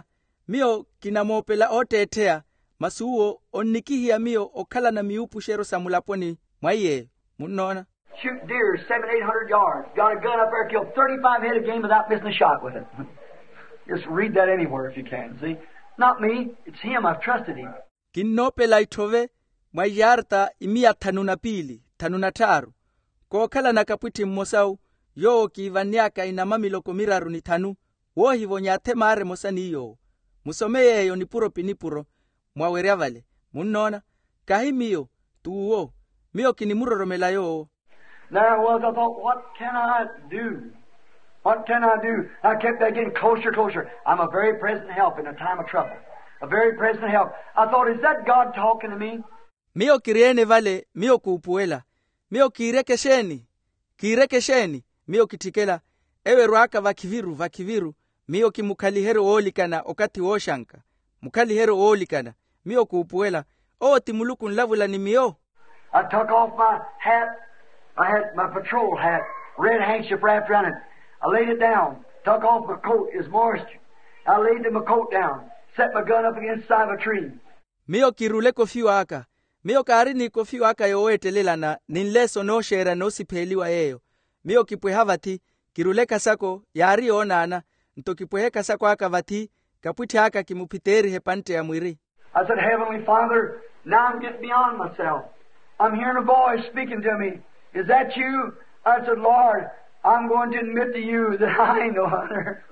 mio kinamopela otetea masuo onnikihia mio okala na miupu shero samulaponi mwaye munona. Shoot deer seven, eight hundred yards. Got a gun up there, killed thirty-five head a game without missing a shot with it. Just read that anywhere if you can, see? Not me, it's him, I've trusted him. Kinopela itove mwajarta imia tanuna pili, tanuna taru. Kokala na kaputi mmosau, yo kivanyaka inamamiloko miraru ni tanu, wo hivo nyate mare mosani yo. Musomeye yo nipuro pinipuro, mwawerea vale, munona, kahimiyo, tuwo, mio kinimuro romela yo. There I was, I thought, what can I do? What can I do? I kept getting closer, closer. I'm a very present help in a time of trouble. A very present help. I thought, is that God talking to me? Mio kiriene vale, mio kuupuela. Mio kirekesheni, kirekesheni, mio kitikela. Ewe ruaka vakiviru, vakiviru. Mio kimukalihero olikana, okati oshanka. Mukalihero olikana. Mio kuupuela. O timuluku nlavula ni mio. I took off my hat. I had my patrol hat, red handkerchief wrapped around it. I laid it down, took off my coat, it was moisture. I laid my coat down, set my gun up against the side of a tree. Mio kirule kofi waka. Mio karini kofi waka yoetelela na ninleso no shera no sipeliwa yeyo. Mio kipwehavati, kirule kasako, yari onana, nto kipwehe kasako haka vati, kaputi haka kimupiteri hepante ya mwiri. I said, Heavenly Father, now I'm getting beyond myself. I'm hearing a voice speaking to me. Is that you? I said, Lord, I'm going to admit to you that I ain't no hunter.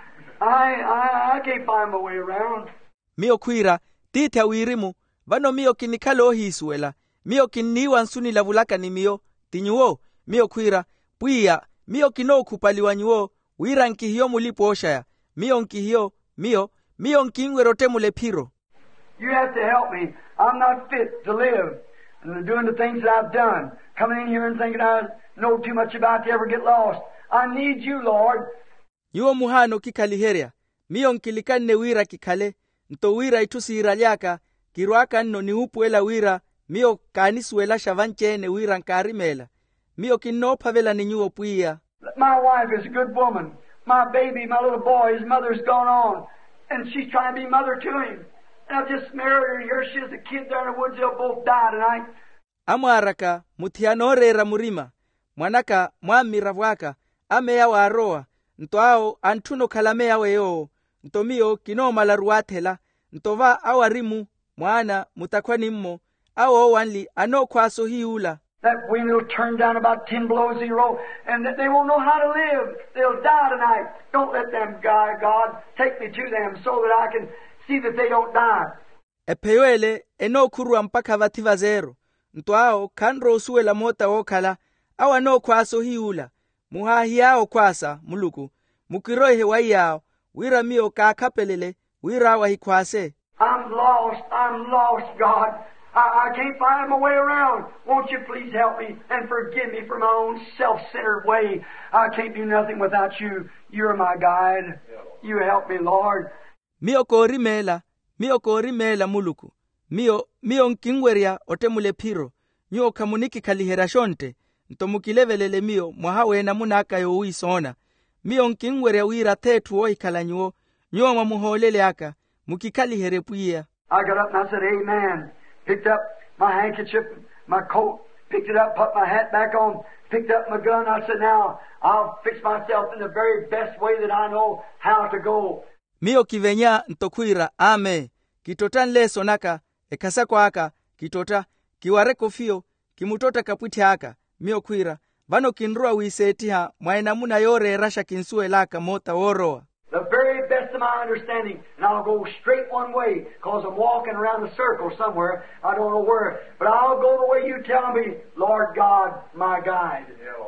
I, I, I can't find my way around. Mio kuira, tita wirimu, vano mio kinikalo hisuela, mio kiniwa nsuni lavulaka ni mio, tinyuo, mio kuira, puia, mio kino kupaliwa nyuo, wira nkihio mulipo oshaya, mio nkihio, mio, mio nkingwe rote mule piro. You have to help me. I'm not fit to live and doing the things that I've done. Coming in here and thinking I know too much about to ever get lost. I need you, Lord. Yuo muhano kikaliheria, mio nkilikane wira kikale, nto wira itusi iralyaka, kiruaka nno ni upuela wira, mio kanisuela shavanchene wira nkarimela, mio kinopavela ni nyuo puia. My wife is a good woman. My baby, my little boy, his mother's gone on, and she's trying to be mother to him. And I just married her, and here she is, a kid there in the woods, they'll both die tonight. Amwaraka, mutianorera murima, mwanaka, mwamira waka, ameya waroa, ntoao antuno kalamea weo, ntomio kinoma la ruatela, ntova awarimu, mwana, mutakwani mmo, awo wanli, ano kwaso hiula. That wind will turn down about ten below zero, and that they won't know how to live. They'll die tonight. Don't let them die, God. Take me to them so that I can see that they don't die. Epeyoele, eno kurua mpaka vativa zero. Ntoao, kanro suwe la mota okala, awa no kwaso hiula. Muhahi yao kwasa, muluku. Mukirohe wa yao, wira mio kakapelele, wira wa hikwase. I'm lost. I'm lost, God. I, I can't find my way around. Won't you please help me and forgive me for my own self-centered way? I can't do nothing without you. You're my guide. You help me, Lord. Mio korimela, mio korimela muluku. Mio, mio nkingweria otemule piro. Nyo kamuniki kalihera shonte. Ntomukilevelele mio, mwahawe na munaka yo uisona. Mio nkingweria wira tetu oi kalanyuo. Nyo mamuholele aka, mukikalihere puia. I got up and I said, Amen. Picked up my handkerchief, my coat, picked it up, put my hat back on, picked up my gun. I said, now, I'll fix myself in the very best way that I know how to go. Mio kivenya ntokuira, ame. Kitota nleso naka, ekasako aka, kitota, kiware kofio, kimutota kaputi haka, mio kuira. Vano kinrua wisetiha, mwaenamuna yore rasha kinsue laka mota oroa. The very best of my understanding, and I'll go straight one way, because I'm walking around a circle somewhere, I don't know where, but I'll go the way you tell me, Lord God, my guide.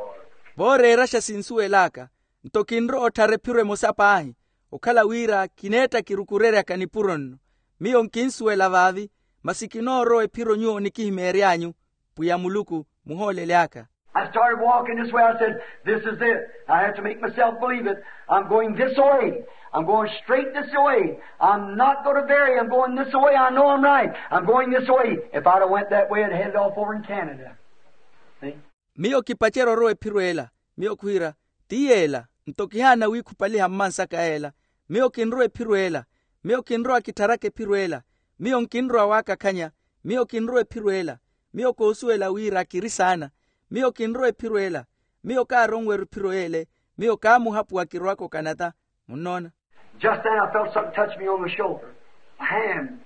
Bore rasha sinsue laka, ntokinro otarepire mosapahi, okala wira kineta kirukurere kanipuron, mio nkinsue lavavi, masikino e piro nyuo nikihimerianyu, puya muluku, muhole leaka. I started walking this way. I said, this is it. I have to make myself believe it. I'm going this way. I'm going straight this way. I'm not going to vary. I'm going this way. I know I'm right. I'm going this way. If I'd have went that way, I'd headed off over in Canada. See? Mio kipachero roe piruela. Mio kuira. Tiela. Ntokihana wikupali hamansa kaela. Mio kinroe piruela. mio kinroa kitarake piruela, mio kinroa waka kanya, mio kinroe piruela, mio kosuela wira kirisana, mio kinroe piruela, mio ka rongweru piruele, mio ka muhapu wa kirwako kanata, munona. Just then I felt something touch me on the shoulder. A hand.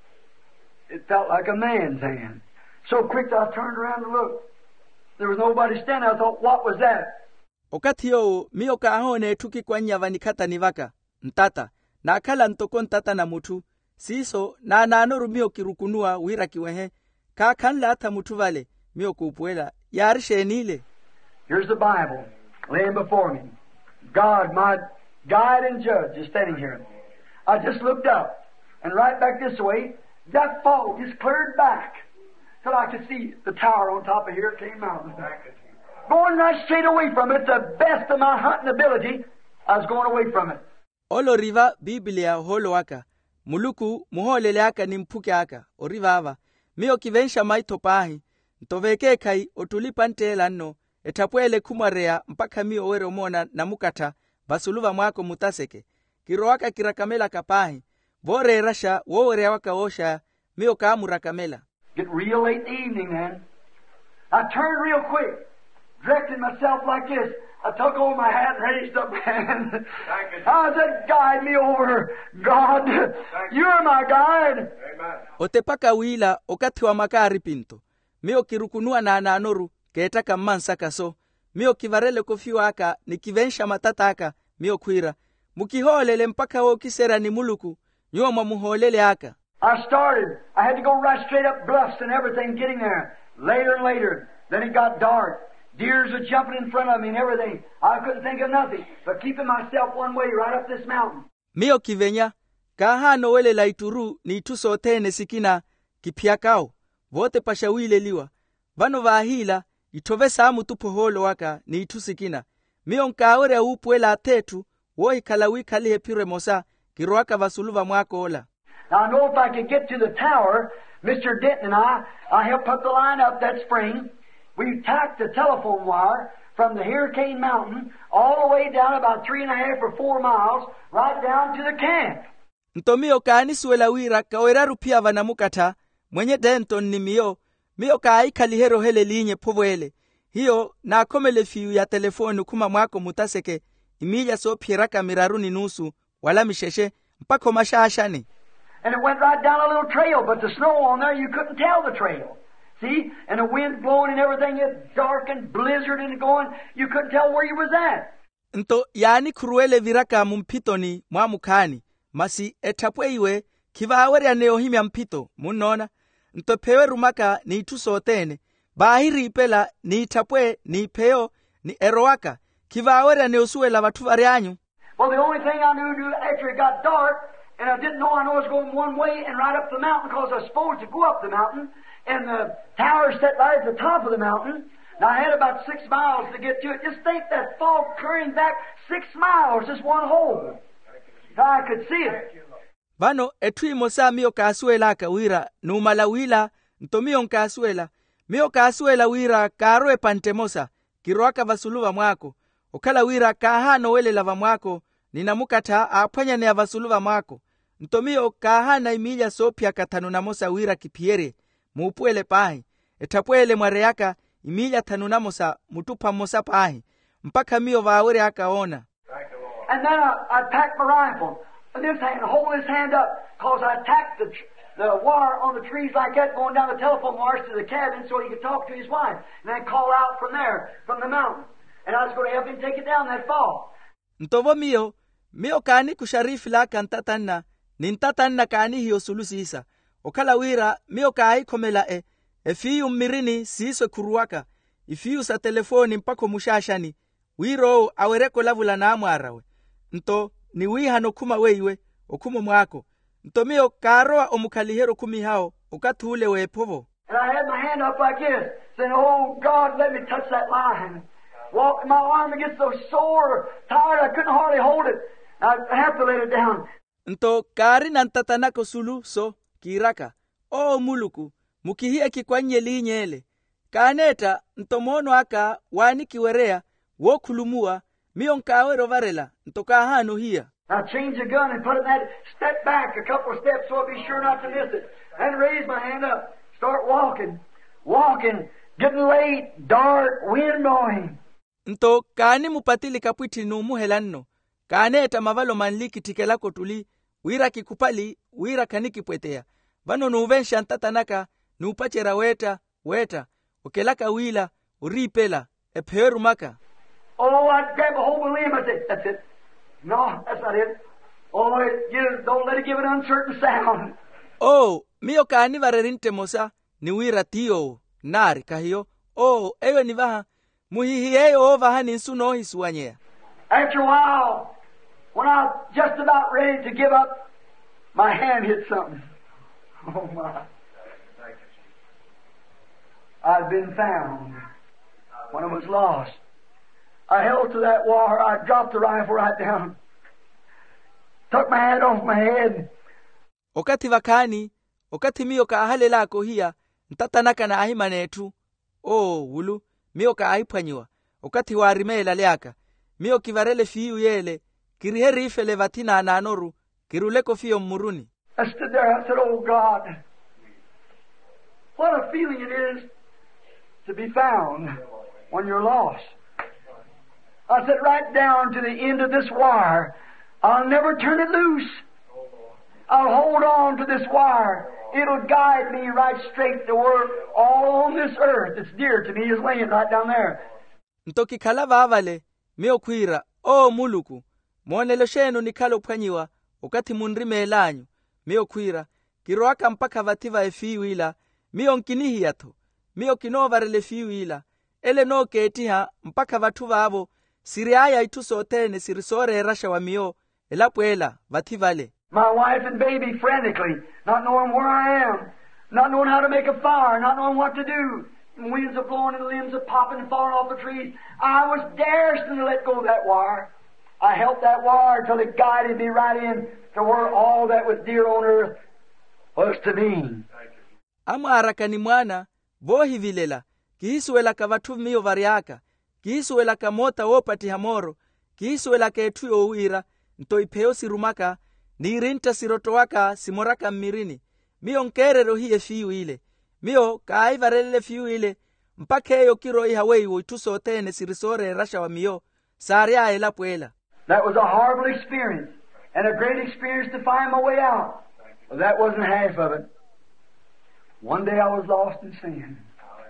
It felt like a man's hand. So quick that I turned around to look. There was nobody standing. I thought, what was that? Okati yo, mio ka ahone tuki kwa nyavanikata nivaka, ntata, na akala ntoko ntata na mutu, siso na nanoru mio kirukunua wira kiwehe, ka kanla ata mutu vale, mio kupuela, yarishe nile. Here's the Bible laying before me. God, my guide and judge, is standing here. I just looked up, and right back this way, that fog just cleared back, till I could see the tower on top of here at Cane Mountain. Going right straight away from it, the best of my hunting ability, I was going away from it. Olo riva Biblia holo waka, muluku muholele aka ni mpuke aka, o riva ava, mio kivensha maito pahi, ntoveke kai otulipante lanno, etapwele kumarea mpaka mio wero mona na mukata, basuluva mwako mutaseke, kiroaka kirakamela kapahi, vore rasha wore waka osha, mio kaamu rakamela. Get real late in the evening, man. I turned real quick, directed myself like this. I took over my hat and raised up my hand. I said, guide me over, God. You're my guide. Amen. Otepaka wila okati wa makari pinto. Mio kirukunua na ananoru keetaka mansaka so. Mio kivarele kofiwa aka ni kivensha matata aka mio kuira. Mukiholele mpaka wo kisera ni muluku. Nyoma muholele aka. I started. I had to go right straight up bluffs and everything getting there. Later and later. Then it got dark. Deers were jumping in front of me and everything. I couldn't think of nothing but keeping myself one way right up this mountain. Mio kivenya, kahano wele la ituru ni ituso tene sikina kipiakao. Vote pashawile liwa. Vano vahila, itovesa amu tupo holo waka ni itusikina. Mio nkaore upuela atetu, woi kalawi kalihe pire mosa, kiroaka vasuluva mwako ola. Now I know if I could get to the tower, Mister Denton and I, I helped put the line up that spring. We tacked the telephone wire from the Hurricane Mountain all the way down about three and a half or four miles, right down to the camp. Ntomio kaanisuela wira kaweraru pia vanamukata, mwenye Denton ni mio, mio kaika lihero hele linye povwele. Hiyo na komele fiu ya telefonu kuma mwako mutaseke, imija so pieraka miraruni nusu, wala misheshe, mpako mashashani. And it went right down a little trail, but the snow on there, you couldn't tell the trail. See? And the wind blowing and everything, it dark and blizzard and going, you couldn't tell where you was at. Nto yani kuruele viraka mumpitoni mwa mukani, masi etapwe iwe, kiva awere aneo himi mpito, munona. Nto pewe rumaka ni ituso tene, bahiri ipela ni itapwe, ni ipeo, ni erowaka, kiva awere aneo suwe la watu varianyu. Well, the only thing I knew to do after it got dark, and I didn't know I know I was going one way and right up the mountain because I was supposed to go up the mountain, and the tower set right at the top of the mountain. Now I had about six miles to get to it. Just think that fog clearing back six miles, just one hole. I could see it. Vano etui mosa mio kasuela ka wira, numala wila, ntomio nkasuela, mio kasuela wira karoe pantemosa, kiroaka vasuluva mwako, okala wira kahano wele lava mwako, ninamukata apanya ne vasuluva mwako, ntomio kahana imija sopia katanu namosa wira kipiere, mupuele pahi, etapwele mwareaka imija tanunamosa mutupa mosa pahi, mpaka mio vaawere akaona. And then I, I packed my rifle, and this hand, hold this hand up, because I tacked the, the wire on the trees like that, going down the telephone wires to the cabin so he could talk to his wife, and then call out from there, from the mountain. And I was going to help him take it down that fall. Ntovo mio, mio kani kusharifi la kantatanna, nintatanna kani hiyo sulusisa. Okala wira, mio kai komela e, e fiyu mirini siso kuruwaka, ifiyu sa telefoni mpako mushashani, wiro awereko lavula na amwarawe. Nto, ni wihano kuma weiwe, okumo mwako. Nto mio karoa omukalihero kumi hao, ukatule we povo. And I had my hand up like this, saying, oh God, let me touch that line. Walk, my arm gets so sore, tired, I couldn't hardly hold it. I have to let it down. Nto kari nantatanako sulu so, kiraka. O muluku, mukihia kikwanye linyele. Kaneta, nto mono aka, wani kiwerea, wokulumua, mio nkawero varela, nto kahano hiya. I changed the gun and put it in that, step back a couple of steps so I'd be sure not to miss it. And raise my hand up, start walking, walking, getting late, dark, wind blowing. Nto kani mupatili kapwiti numuhelanno, kane eta mavalo manliki tikelako tuli, wira kikupali, wira kaniki pwetea. Vano nuvensha ntatanaka, nupachera weta, weta, ukelaka wila, uripela, eperu maka. Oh, I'd grab a hold of the limb, I said, that's it. No, that's not it. Oh, it, you don't let it give an uncertain sound. Oh, mio kani varerinte mosa, ni wira tiyo, nari kahiyo. Oh, ewe ni vaha, muhihi eyo o vaha ninsu no hisuanyea. After a while, when I was just about ready to give up, my hand hit something. Oh my. I'd been found when I was lost. I held to that wire. I dropped the rifle right down. Took my hat off my head. Okati vakani, okati mio ka ahale lako hiya, ntatanaka na ahimanetu. Oh, wulu, mio ka ahipanywa. Okati warimela liaka. Mio kivarele fiyu yele, kiriheri ifele vatina ananoru, kiruleko fiyo muruni. I stood there, I said, oh God, what a feeling it is to be found when you're lost. I said, right down to the end of this wire, I'll never turn it loose. I'll hold on to this wire. It'll guide me right straight to where all on this earth that's dear to me is laying right down there. Ntoki kalava avale, mio kuira, oh muluku, mwonelo shenu nikalo pwanyiwa, ukati munrime elanyu, mio kuira, kiroaka mpaka vativa efiu ila, mio nkinihi yato, mio kinovarele fiu ila, ele no keetiha mpaka vatuva avo, siriaya itusotene sirisore rasha wa mio, elapuela, vativale. My wife and baby frantically, not knowing where I am, not knowing how to make a fire, not knowing what to do. And winds are blowing and the limbs are popping and falling off the trees. I was daring to let go of that wire. I held that wire till it guided me right in to where all that was dear on earth was to me. Ama arakani mwana, vohi vilela, kihisuela kavatu variaka, kihisuela kamota wopati hamoro, kihisuela ketuyo uira, nto ipeo sirumaka, nirinta sirotowaka simoraka mirini, mio nkerero hiye fiu ile, mio kaivarele fiu ile, mpakeyo kiro ihawei uitusotene sirisore rasha wa mio, saria ela puela. That was a horrible experience, and a great experience to find my way out. But that wasn't half of it. One day I was lost in sin.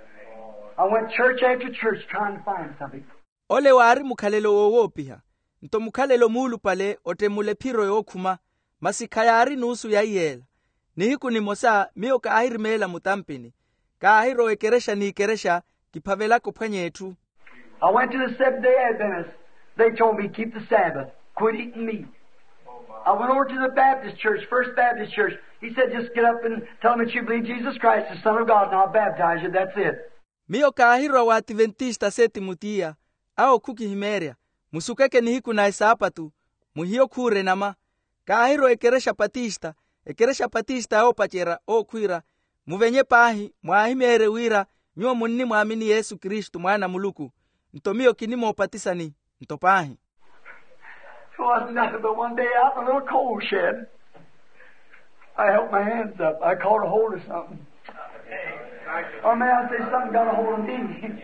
I went church after church trying to find something. Ole wari mukhalelo wowopiha, nto mukhalelo mulu pale ote mule piro yokuma, masikayari nusu ya iyela. Nihiku ni mosa mio ka ahirimela mutampini, ka ahiro ekeresha ni ekeresha kipavela kupwanyetu. I went to the Seventh-day Adventists. They told me keep the Sabbath, quit eating meat. I went over to the Baptist church, First Baptist church. He said just get up and tell them that you believe Jesus Christ, the Son of God, and I'll baptize you. That's it. Mio ka ahiro wa Adventista seti mutia, ao kuki himeria, musukeke nihiku na esapatu, muhio kure nama, ka ahiro ekeresha patista, ekeresha patista ao pachera, o kuira, muvenye pahi, muahimere wira, nyuo munni muamini Yesu Kristu mwana muluku, ntomio kinimo patisani, ntopahi. It wasn't nothing but one day out in a little coal shed. I held my hands up. I caught a hold of something. Or may I say something got a hold of me.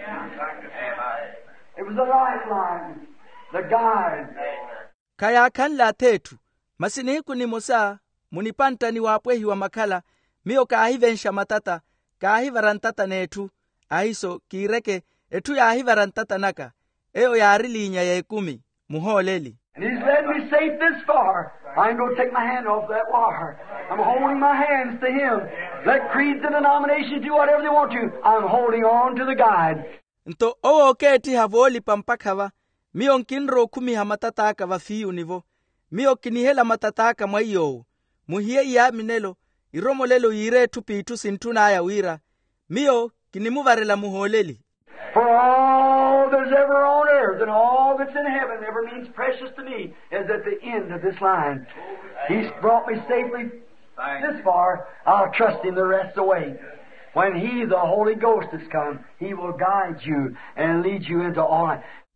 It was a lifeline, the guide. Kaya kan la tetu, masinihiku ni mosa, munipanta ni wapwehi wa makala, mio ka ahivensha matata, ka ahivarantata netu, ahiso kireke, etu ya ahivarantata naka, eo ya arilinya ya ekumi, muholeli. And He's led me safe this far. I ain't going to take my hand off that wire. I'm holding my hands to Him. Let creeds and denominations do whatever they want to. I'm holding on to the guide. Nto owo keti havoli pampakava, mio nkinro kumi hamatataka va fiu nivo, mio kinihela matataka mwayo, muhie ya minelo, iromo lelo ire tupi itu sintuna ya wira, mio kinimuvarela muholeli. For all that's ever on earth and all that's in heaven ever means precious to me is at the end of this line. He's brought me safely this far. I'll trust Him the rest of the way. When He, the Holy Ghost, has come, He will guide you and lead you into all life.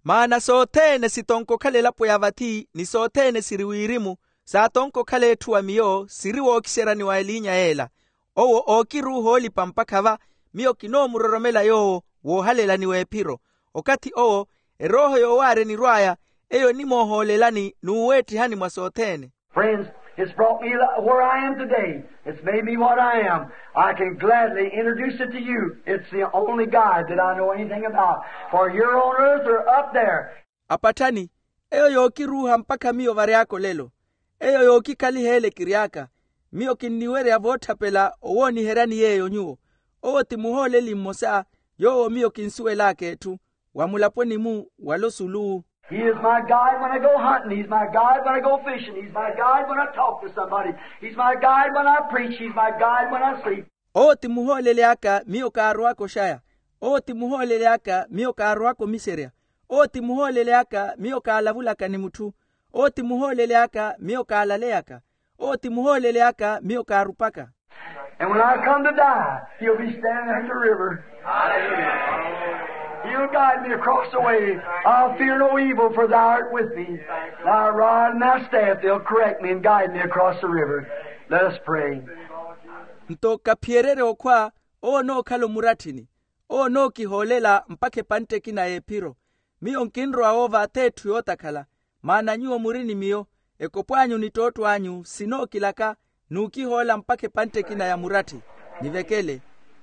maana sothene sitonkokhalela poyavathi ni sothene siri wirimu sa tonkokhale ethuwa miyo siri wookixeraniwa elinya ela owo ookiruho olipa mpakhava miyo kinomuroromela yowo woohalelaniwa ephiro okati owo eroho yowaare rwaya eyo nimoohoolelani nuuweethihani mwa sothene. Friends, it's brought me where I am today. It's made me what I am. I can gladly introduce it to you. It's the only God that I know anything about. For you're on earth or up there. Apatani, eyo yokiruha mpaka miyo variako lelo. Eyo yokikalihele kiriaka. Miyo kinniwere avothapela owoni herani yeyo nyuo. Owo timuhole limosa yo miyo kinsuwe lake tu. Wamulaponi mu walosulu. He is my guide when I go hunting. He's my guide when I go fishing. He's my guide when I talk to somebody. He's my guide when I preach. He's my guide when I sleep. O timuholele aka miyo kaarwako shaya. O timuholele aka miyo kaarwako miseria. O timuholele aka miyo kaalavulaka ni mutu. O timuholele aka miyo kaalale aka. O timuholele aka miyo kaarupaka. And when I come to die, he'll be standing at the river. He'll guide me across the way. I'll fear no evil, for thou art with me. Thy rod and thy staff, they'll correct me and guide me across the river. Let us pray. Ntoka pierere okwa, o no kalo muratini. O no kiholela mpake pante kina epiro. Miyo nkinro aova tetu yotakala. Maana nyuo murini miyo, ekopwanyu nitoto anyu, sino kilaka, nukihola mpake pante kina ya murati. Nivekele.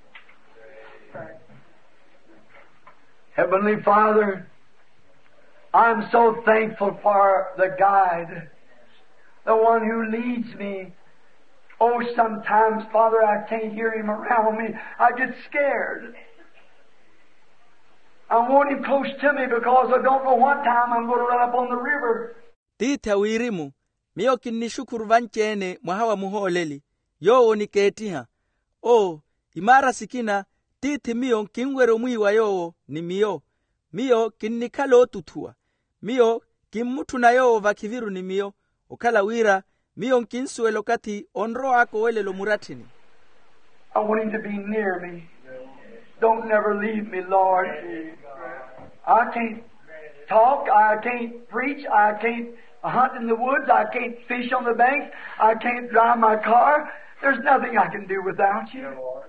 Heavenly Father, I'm so thankful for the guide, the one who leads me. Oh, sometimes, Father, I can't hear him around me. I get scared. I want him close to me because I don't know what time I'm going to run up on the river. Tita wirimu, miyo kinishukuru vanchene mwahawa muholeli, yo niketiha. Oh, imara sikina, titi miyo kingwero mwiwa yo ni miyo. Miyo kinnikalo tutua. Miyo kimmutu na yo vakiviru ni miyo. Okala wira, miyo kinsuelo kati onro ako wele lo muratini. I want him to be near me. Don't never leave me, Lord. I can't talk, I can't preach, I can't hunt in the woods, I can't fish on the banks, I can't drive my car. There's nothing I can do without you.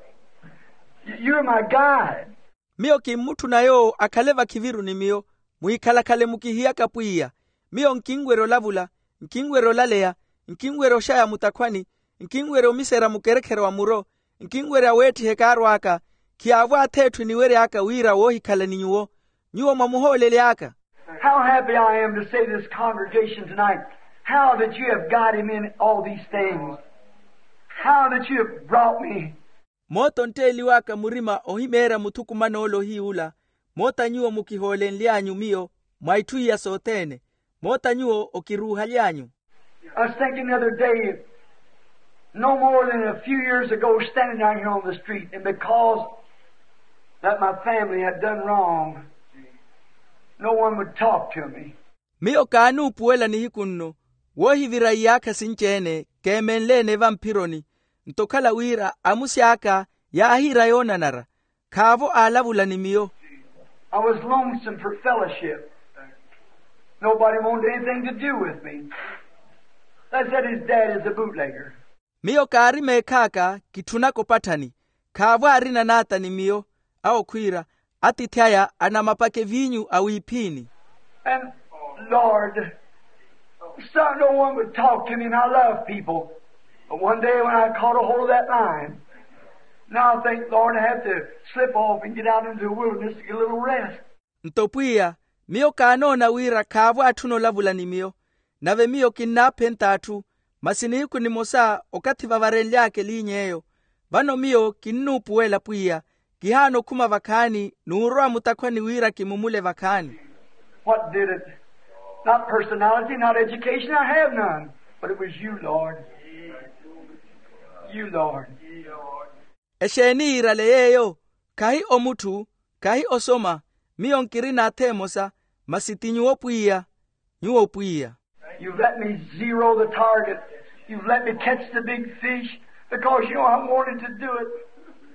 You're my guide. Miyo kimmutu na yo akaleva kiviru ni miyo. Muikala kale mukihia kapuia. Miyo nkingwero lavula, nkingwero lalea, nkingwero shaya mutakwani, nkingwero misera mukerekero wa muro, nkingwero aweti hekaru aka, kiawa tetu niwere aka wira wohi kala ni nyuo, nyuo mamuholele aka. How happy I am to say this congregation tonight, how that you have guided me in all these things. How that you have brought me. Moto nteli waka murima ohimera mutukumano olo hiula. Mota nyuo mukihole nlianyu miyo, maitui ya sotene. Mota nyuo okiruha lianyu. I was thinking the other day, no more than a few years ago, standing out here on the street, and because that my family had done wrong, no one would talk to me. Miyo kanu puela ni hikunno. Wohi virayaka sinchene, kemenlene vampironi. Ntokala wira amusiaka ya ahira yona nara. Kavo alavula ni miyo. I was lonesome for fellowship. Nobody wanted anything to do with me. They said his dad is a bootlegger. Miyo karime kaka kitunako patani. Kavo arina nata ni miyo. Ao kwira. Atitiaya anamapake vinyu awipini. And Lord, so no one would talk to me, and I love people. But one day when I caught a hold of that line, now I think, Lord, I have to slip off and get out into the wilderness to get a little rest. Ntopuia, miyo kanona wira kavu atuno lavula ni miyo. Nave miyo kinapenta atu, masiniku ni mosa okati vavareli yake linyeyo. Vano miyo kinupuela puia, kihano kuma vakani, nuurua mutakwani wira kimumule vakani. What did it? Not personality, not education, I have none. But it was you, Lord. You, Lord. Esheni iraleyeyo, kahi omutu, kahi osoma, miyo nkirina temosa, masiti nyuo puia, nyuo puia. You've let me zero the target. You've let me catch the big fish because you know I wanted to do it.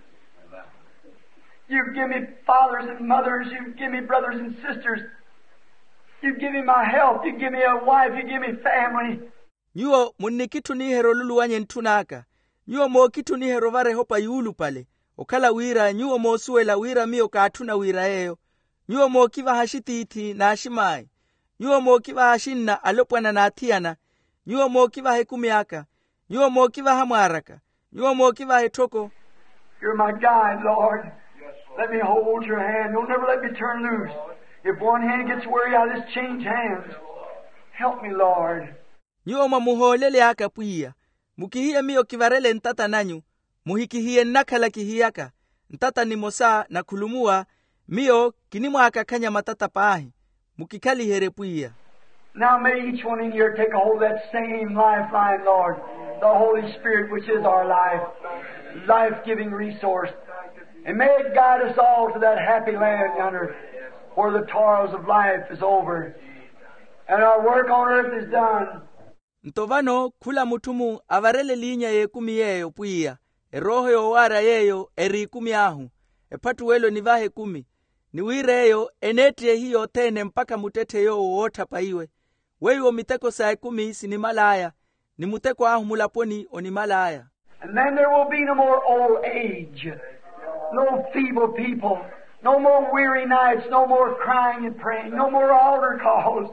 You give me fathers and mothers. You give me brothers and sisters. You give me my health. You give me a wife. You give me family. Nyuo munni kitu ni hero lulu wanye ntunaka. Nyuo mo kitu ni hero vare hopa yulu pale. Okala wira nyuo mo suela wira mio katuna wira eyo. Nyuo mo kiva hashiti iti na ashimai. Nyuo mo kiva hashinna alopwana na atiana. Nyuo mo kiva hekumiaka. Nyuo mo kiva hamwaraka. Nyuo mo kiva hetoko. You're my guide, Lord. Let me hold your hand. Don't never let me turn loose. If one hand gets weary, I'll just change hands. Help me, Lord. Nyuo mo muholele aka puia. Mukihie mio kivarele ntata nanyu. Muhikihie nakala kihiyaka. Ntata ni mosa na kulumua. Mio kinimwa akakanya matata pahi. Mukikali here puia. Now may each one in here take a hold of that same lifeline, Lord. The Holy Spirit, which is our life. Life-giving resource. And may it guide us all to that happy land yonder, where the toils of life is over. And our work on earth is done. Ntovano kula mutumu avarele linya ye kumi yeyo puia. E roho yo wara yeyo eri kumi ahu. E patu welo nivahe kumi. Niwire yeyo enetie hiyo tene mpaka mutete yo uota paiwe. Weyo miteko saa kumi si ni malaya. Ni muteko ahu mulaponi o ni malaya. And then there will be no more old age. No feeble people. No more weary nights. No more crying and praying. No more altar calls.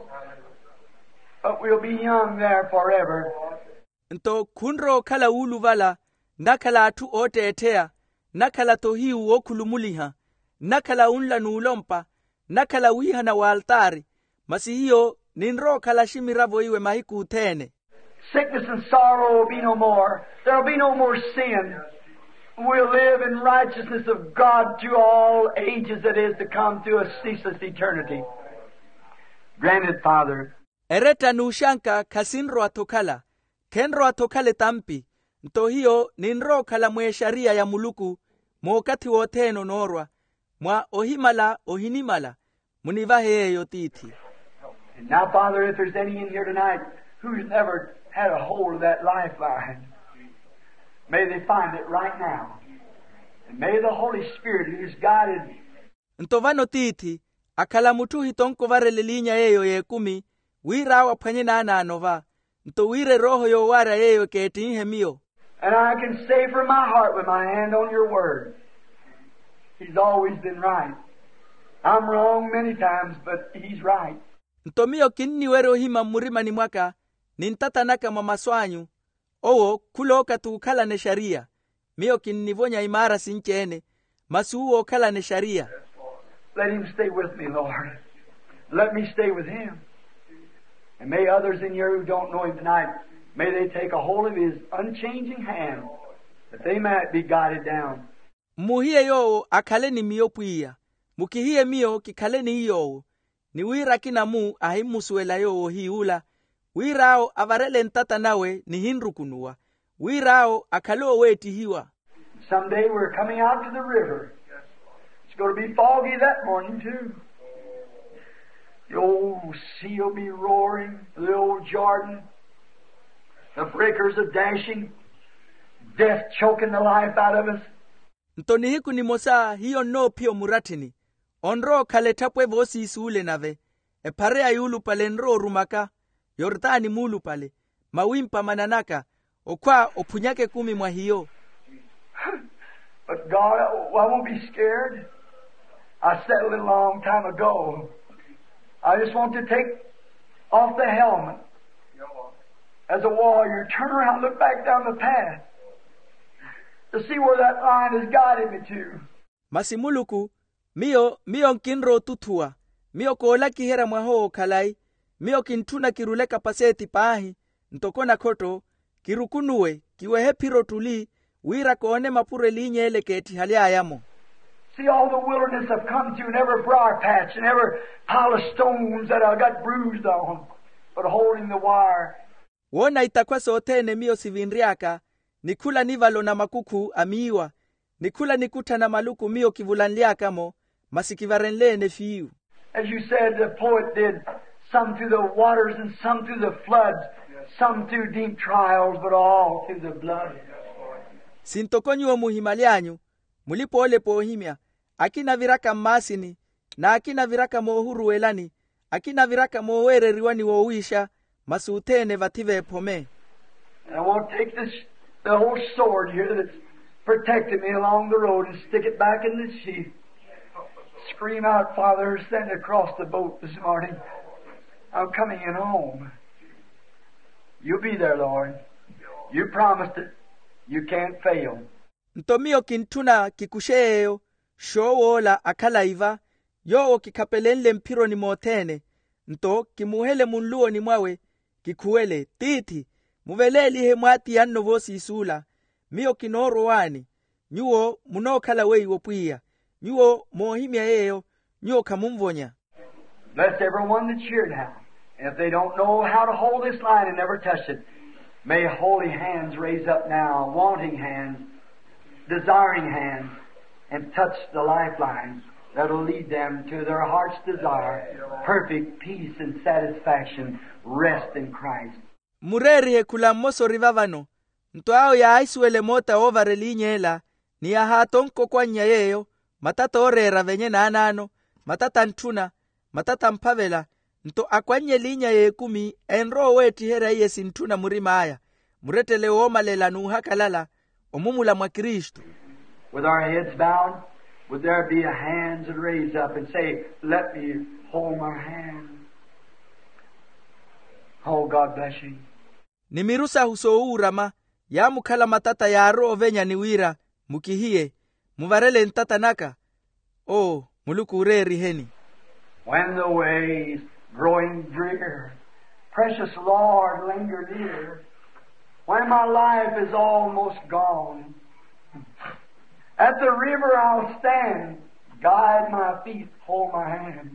But we'll be young there forever. Nto kunro kala ulu vala. Nakala atu ote etea. Nakala tohiu okulumuliha. Nakala unla nuulompa. Nakala wiha na waaltari. Masi hiyo ninro kala shimiravo iwe mahiku utene. Sickness and sorrow will be no more. There will be no more sin. We'll live in righteousness of God to all ages that is to come, to a ceaseless eternity. Granted, Father. Ereta nushanka kasinro atokala. Kenro atokale tampi. Nto hiyo ninro kala mwe sharia ya muluku. Mwokati woteno norwa. Mwa ohimala ohinimala. Munivahe yeyo titi. And now, Father, if there's any in here tonight who's never had a hold of that lifeline, may they find it right now. And may the Holy Spirit who's guided. Ntovano titi, akala mutu hitonko varele linya yeyo ye kumi, wira wapanye na ana anova. Nto wire roho yo wara yeyo keetihe mio. And I can say from my heart with my hand on your word, He's always been right. I'm wrong many times, but He's right. Nto mio kinni wero hima murima ni mwaka, nintata naka mamaswanyu. Owo kuloka tu kala ne sharia. Mio kinnivonya imara sinchene. Masuo kala ne sharia. Let Him stay with me, Lord. Let me stay with Him. And may others in here who don't know Him tonight, may they take a hold of His unchanging hand, that they might be guided down. Muhie yo akaleni mio puia. Mukihie mio kikaleni yo. Ni wira kina mu ahimusuela yo hiula. Wirao avarele ntata nawe ni hinru kunua. Wirao akalo weti hiwa. Someday we're coming out to the river. It's going to be foggy that morning too. The old sea will be roaring, the old Jordan. The breakers are dashing. Death choking the life out of us. Ntoni hiku ni mosa hiyo no pio muratini. Onro kaletapwe vosi isule nave. E pare ayulu pale nro rumaka. Yordani mulu pale. Mawimpa mananaka. Okwa opunyake kumi mwa hiyo. But God, I won't be scared. I settled it a long time ago. I just want to take off the helmet. As a warrior, turn around, look back down the path. To see where that line has guided me to. Masimuluku, mio, mio kinro tutua. Mio kola kihera mwaho kalai. Mio kintuna kiruleka paseti pahi. Ntokona koto. Kirukunue, kiwehe piro tuli. Wira koone mapure linye ele keti hali ayamo. See all the wilderness I've come to, and every briar patch, and every pile of stones that I got bruised on. But holding the wire. Wona itakwa sotene mio sivinriaka. Nikula nivalo na makuku amiwa. Nikula nikuta na maluku mio kivulanliaka mo. Masikivarenle ne fiu. As you said, the poet did, some through the waters and some through the floods, some through deep trials, but all through the blood. Sintokonyo muhimalianyu, mulipo ole pohimia, akina viraka masini, na akina viraka mohuru elani, akina viraka mowereriwa ni wowisha masutene vative pome. And I want to take this, the old sword here that's protected me along the road and stick it back in the sheath. Scream out, Father, send across the boat this morning. I'm coming in home. You'll be there, Lord. You promised it. You can't fail. Ntomio kintuna kikusheyo, showola akalaiva, yo kikapelenle mpiro ni motene, nto kimuhele munluo ni mwawe, kikuele, titi, muveleli he mwati yanno vosi isula, mio kinoro wani, nyuo munokala wei wopuia, nyuo mohimia yeyo, nyuo kamumvonya. Bless everyone that's here now. And if they don't know how to hold this line and never touch it, may holy hands raise up now, wanting hands, desiring hands, and touch the lifelines that'll lead them to their heart's desire, perfect peace and satisfaction, rest in Christ. Mureri he kula moso rivavano, ntoao ya aisuele mota ovare linyela, ni ya hatonko kwa nyayeyo, matata orera venye na anano, matata ntuna, matata mpavela, nto akwanye linya ye kumi, enro weti hera iye sintuna murima aya, muretele oma lela nuhakalala, omumula mwa Kristo. With our heads bowed, would there be a hands that raise up and say, let me hold my hand. Oh, God bless you. Nimirusa huso urama, ya mukala matata ya aro venya niwira, mukihie, muvarele ntata naka. Oh, muluku ureri heni. When the way's growing drear, precious Lord, linger near. When my life is almost gone, at the river I'll stand, guide my feet, hold my hand.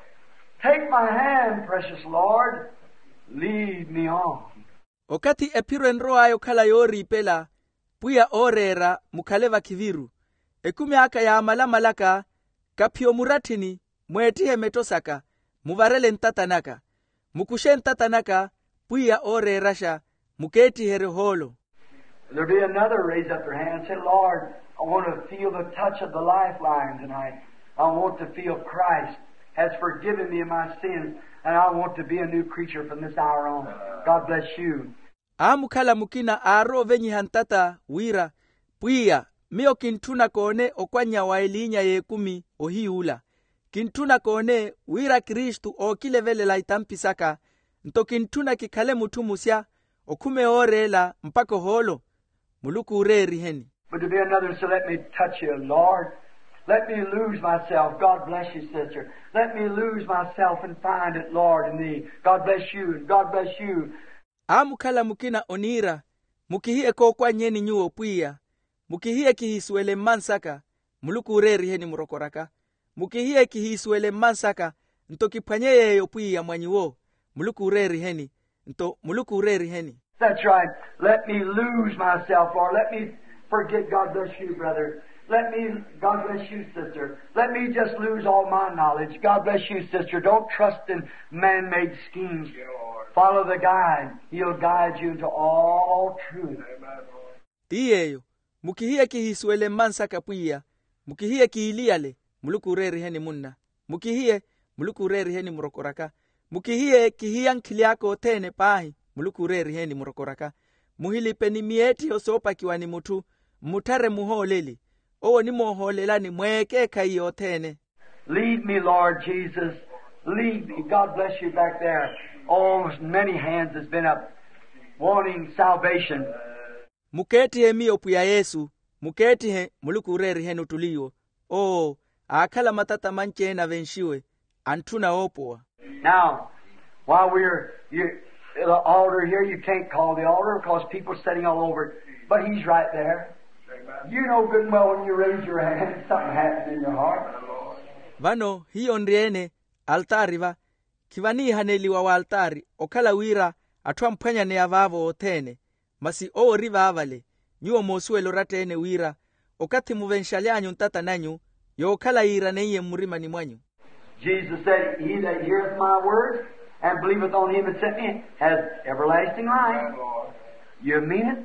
Take my hand, precious Lord, lead me on. Okati epiro enro ayo kala yori pela, puya orera mukaleva kiviru. Ekumi aka ya amala malaka, kapio muratini, mwetihe metosaka, muvarele ntatanaka. Mukushe ntatanaka, puya orera sha, muketi here holo. There'll be another raise up their hand and say, Lord, I want to feel the touch of the lifeline tonight. I want to feel Christ has forgiven me of my sins, and I want to be a new creature from this hour on. God bless you. Amukala mukina aro venyi hantata wira, puya, mio kintuna kone okwanya wailinya ye kumi ohiula. Kintuna kone wira Kristu o kilevele la itampisaka, nto kintuna kikale mutumusya, okume orela mpako holo, muluku ureri heni. But to be another, so let me touch you, Lord. Let me lose myself. God bless you, sister. Let me lose myself and find it, Lord, in thee. God bless you. God bless you. Amukala mukina onira, mukihie ko kwa nyeni nyuo puya, mukihie kihiswele mansaka, muluku ureri heni murokoraka, mukihie kihiswele mansaka, nto kipanyeye yo puya mwanyiwo, muluku ureri heni, nto muluku ureri heni. That's right. Let me lose myself, Lord. Let me forget. God bless you, brother. Let me, God bless you, sister. Let me just lose all my knowledge. God bless you, sister. Don't trust in man-made schemes. Follow the guide. He'll guide you into all truth. Tiyeyo, mukihie kihiswele mansaka puya, mukihie kiiliale, muluku ureri heni munna. Mukihie, muluku ureri heni murokoraka. Mukihie kihian kiliako tene pahi, muluku ureri heni murokoraka. Muhili peni mieti osopa kiwani mutu, mutare muholeli. O ni moholela ni mweke kaiyo tene. Lead me, Lord Jesus. Lead me. God bless you back there. Oh, many hands has been up wanting salvation. Muketi he mio puya Yesu. Muketi he muluku ureri henu tuliyo. Oh, akala matata manche na venshiwe. Antuna opoa. Now, while we're you, the altar here, you can't call the altar because people are sitting all over it. But he's right there. You know good and well when you raise your hand, something happens in your heart. Vano, hiyo ndiene, altari va. Kivani haneliwa wa altari, okala wira, atuwa mpanya ne avavo otene. Masi o riva avale, nyuo mosuelo ratene wira, okati muvenshalianyu ntata nanyu, yo okala ira neye murima ni mwanyu. Jesus said, he that heareth my words and believeth on him that sent me has everlasting life. You mean it?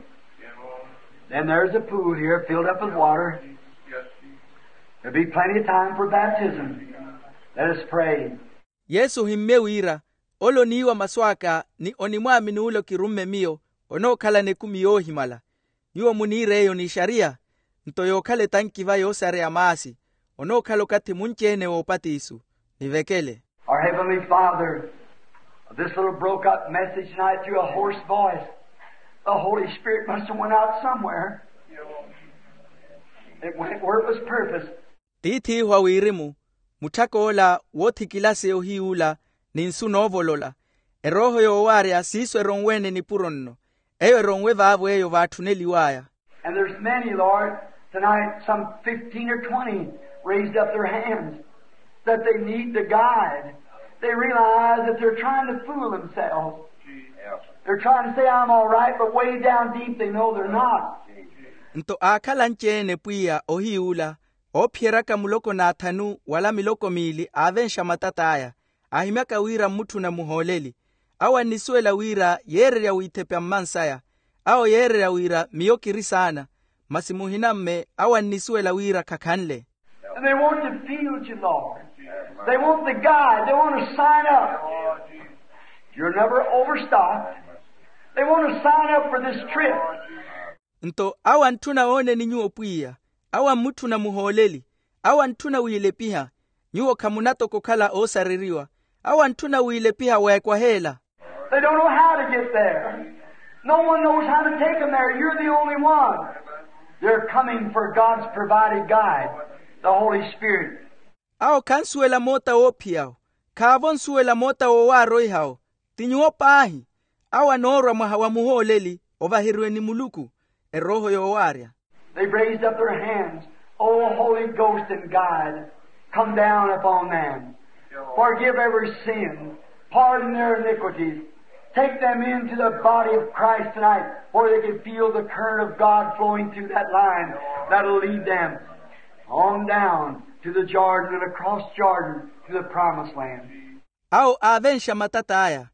Then there's a pool here filled up with water. There'll be plenty of time for baptism. Let us pray. Yesu himme wira olo niwa maswaka ni onimwami nulo kirumme mio ono kala ne kumiyo himala niwo munireyo ni sharia ntoyo kale tankiva yosare amasi ono kalo kati munchene wopatisu nivekele. Our Heavenly Father, this little broke up message tonight through a hoarse voice, the Holy Spirit must have went out somewhere. It went where it was purposed. Titi hwa wirimu mutakola wothikilase ohiula ninsunovolola eroho yoware asiso erongwene ni puronno eyo erongwe vavu eyo vathuneliwaya. And there's many, Lord, tonight some fifteen or twenty raised up their hands that they need the guide. They realize that they're trying to fool themselves. They're trying to say I'm all right, but way down deep they know they're not. Nto akala nchene pia ohiula opieraka muloko na thanu wala miloko mili avensha matataya ahimaka wira mutu na muholeli awa nisuela wira yere ya uitepya mansaya ao yere ya wira miyokiri sana masimuhinamme awa nisuela wira kakanle. And they want to feel you, Lord. They want the guide. They want to sign up. You're never overstocked. They want to sign up for this trip. Nto awa ntuna one ni nyuo pia awa mutu na muholeli awa ntuna wile piha nyuo kamunato kokala osaririwa awa ntuna wile piha wekwa hela. They don't know how to get there. No one knows how to take them there. You're the only one. They're coming for God's provided guide, the Holy Spirit. Ao kansuela mota opiao kavon suela mota o waroi hao tinyuo pahi awa nora mahawa muholeli ovahirwe ni muluku eroho yo waria. They've raised up their hands. Oh, Holy Ghost and guide, come down upon them. Forgive every sin. Pardon their iniquities. Take them into the body of Christ tonight where they can feel the current of God flowing through that line that'll lead them on down to the Jordan and across Jordan to the promised land. Ao avensha matataya.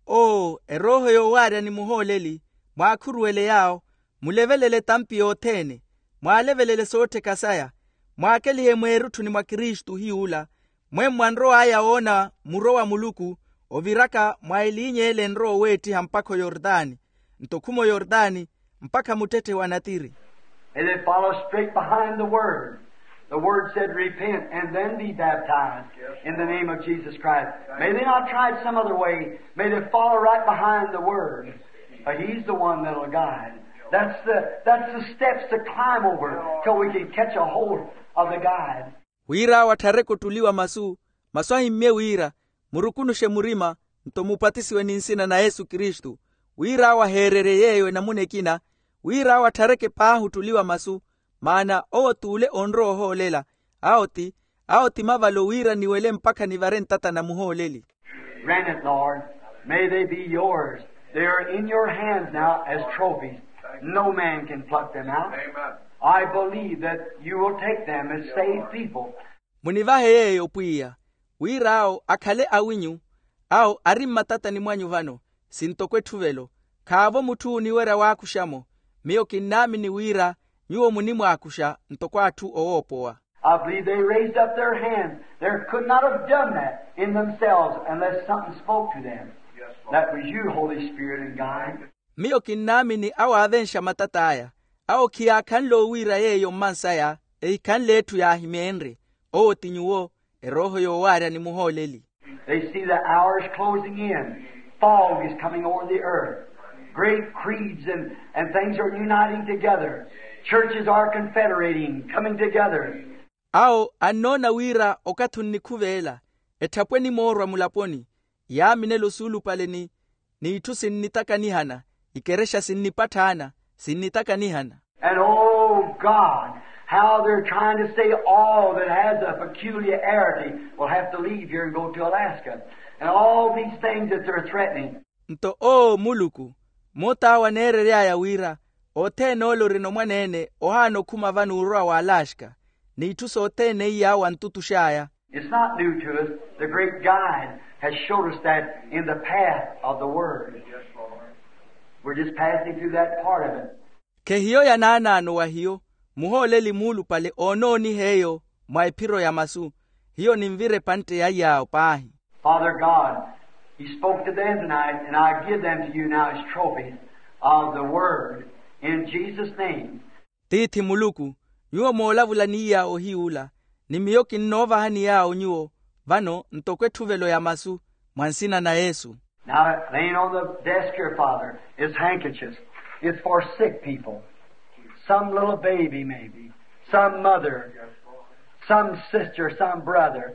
Oh, eroho yo waria ni muholeli mwakuruele yao mulevelele tampi otene mwalevelele sote kasaya mwakelihe mwerutu ni mwa Kristu hiula mwe mwanro aya ona muro wa muluku oviraka mwailinye ele nro weti hampako Yordani ntokumo Yordani mpaka mutete wanatiri. And they follow straight behind the Word. The Word said repent and then be baptized in the name of Jesus Christ. May they not try it some other way. May they follow right behind the Word. But He's the one that'll guide. That's the, that's the steps to climb over till we can catch a hold of the guide. Wira watareko tuliwa masu, maswahi mme wira, murukunushe murima, ntomupatisiwe ninsina na Yesu Kristu. Wira waherere yeyo na munekina, wira watareke pahu tuliwa masu, maana owo tule onro holela, aoti, aoti mavalo wira niwele mpaka nivaren tata na muholeli. Grant it, Lord. May they be yours. They are in your hands now as trophies. No man can pluck them out. Amen. I believe that you will take them as saved people. Munivahe yeyo pia. Wirao akale awinyu. Au arimma tata ni mwanyu vano. Sintokwe tuvelo. Kavo mutu niwera wakushamo. Mio kinami ni wira. Nyuo munimu akusha. Ntokwa tu oopoa. I believe they raised up their hands. They could not have done that in themselves unless something spoke to them. Yes, that was you, Holy Spirit and guide. Mio kinami ni awa avensha matataya. Ao kia kanlo wira yeyo mansaya. Ei kanletu ya himenre. O tinyuo. Eroho yo waria ni muholeli. They see the hours closing in. Fog is coming over the earth. Great creeds and, and things are uniting together. Churches are confederating, coming together. Ao anona wira okatuni kuvela. Etapweni morwa mulaponi. Ya minelo sulu paleni. Ni itu sinnitaka nihana. Ikeresha sinnipatana. Sinnitaka nihana. And oh God, how they're trying to say all that has a peculiarity will have to leave here and go to Alaska. And all these things that they're threatening. Nto o muluku. Mota wa nere ya wira. Ote nolo rino mwanene. Ohano kuma vanu urua wa Alaska. Ni ituso ote ne ya wantutushaya. It's not new to us. The great guide has showed us that in the path of the Word. We're just passing through that part of it. Ke hiyo ya nanano wa hiyo. Muholeli mulu pale ononi heyo. Mwaipiro ya masu. Hiyo ni mvire pante ya yao pahi. Father God, He spoke to them tonight, and I give them to you now as trophies of the Word. In Jesus' name. Tithi muluku, nyuo molavula niya ohiula, ni miyoki nnova hani yao nyuo, vano ntokwetuvelo ya masu, mwansina na Yesu. Now, laying on the desk here, Father, is handkerchiefs. It's for sick people. Some little baby, maybe. Some mother. Some sister, some brother.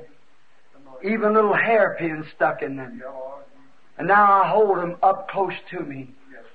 Even little hairpins stuck in them. And now I hold them up close to me.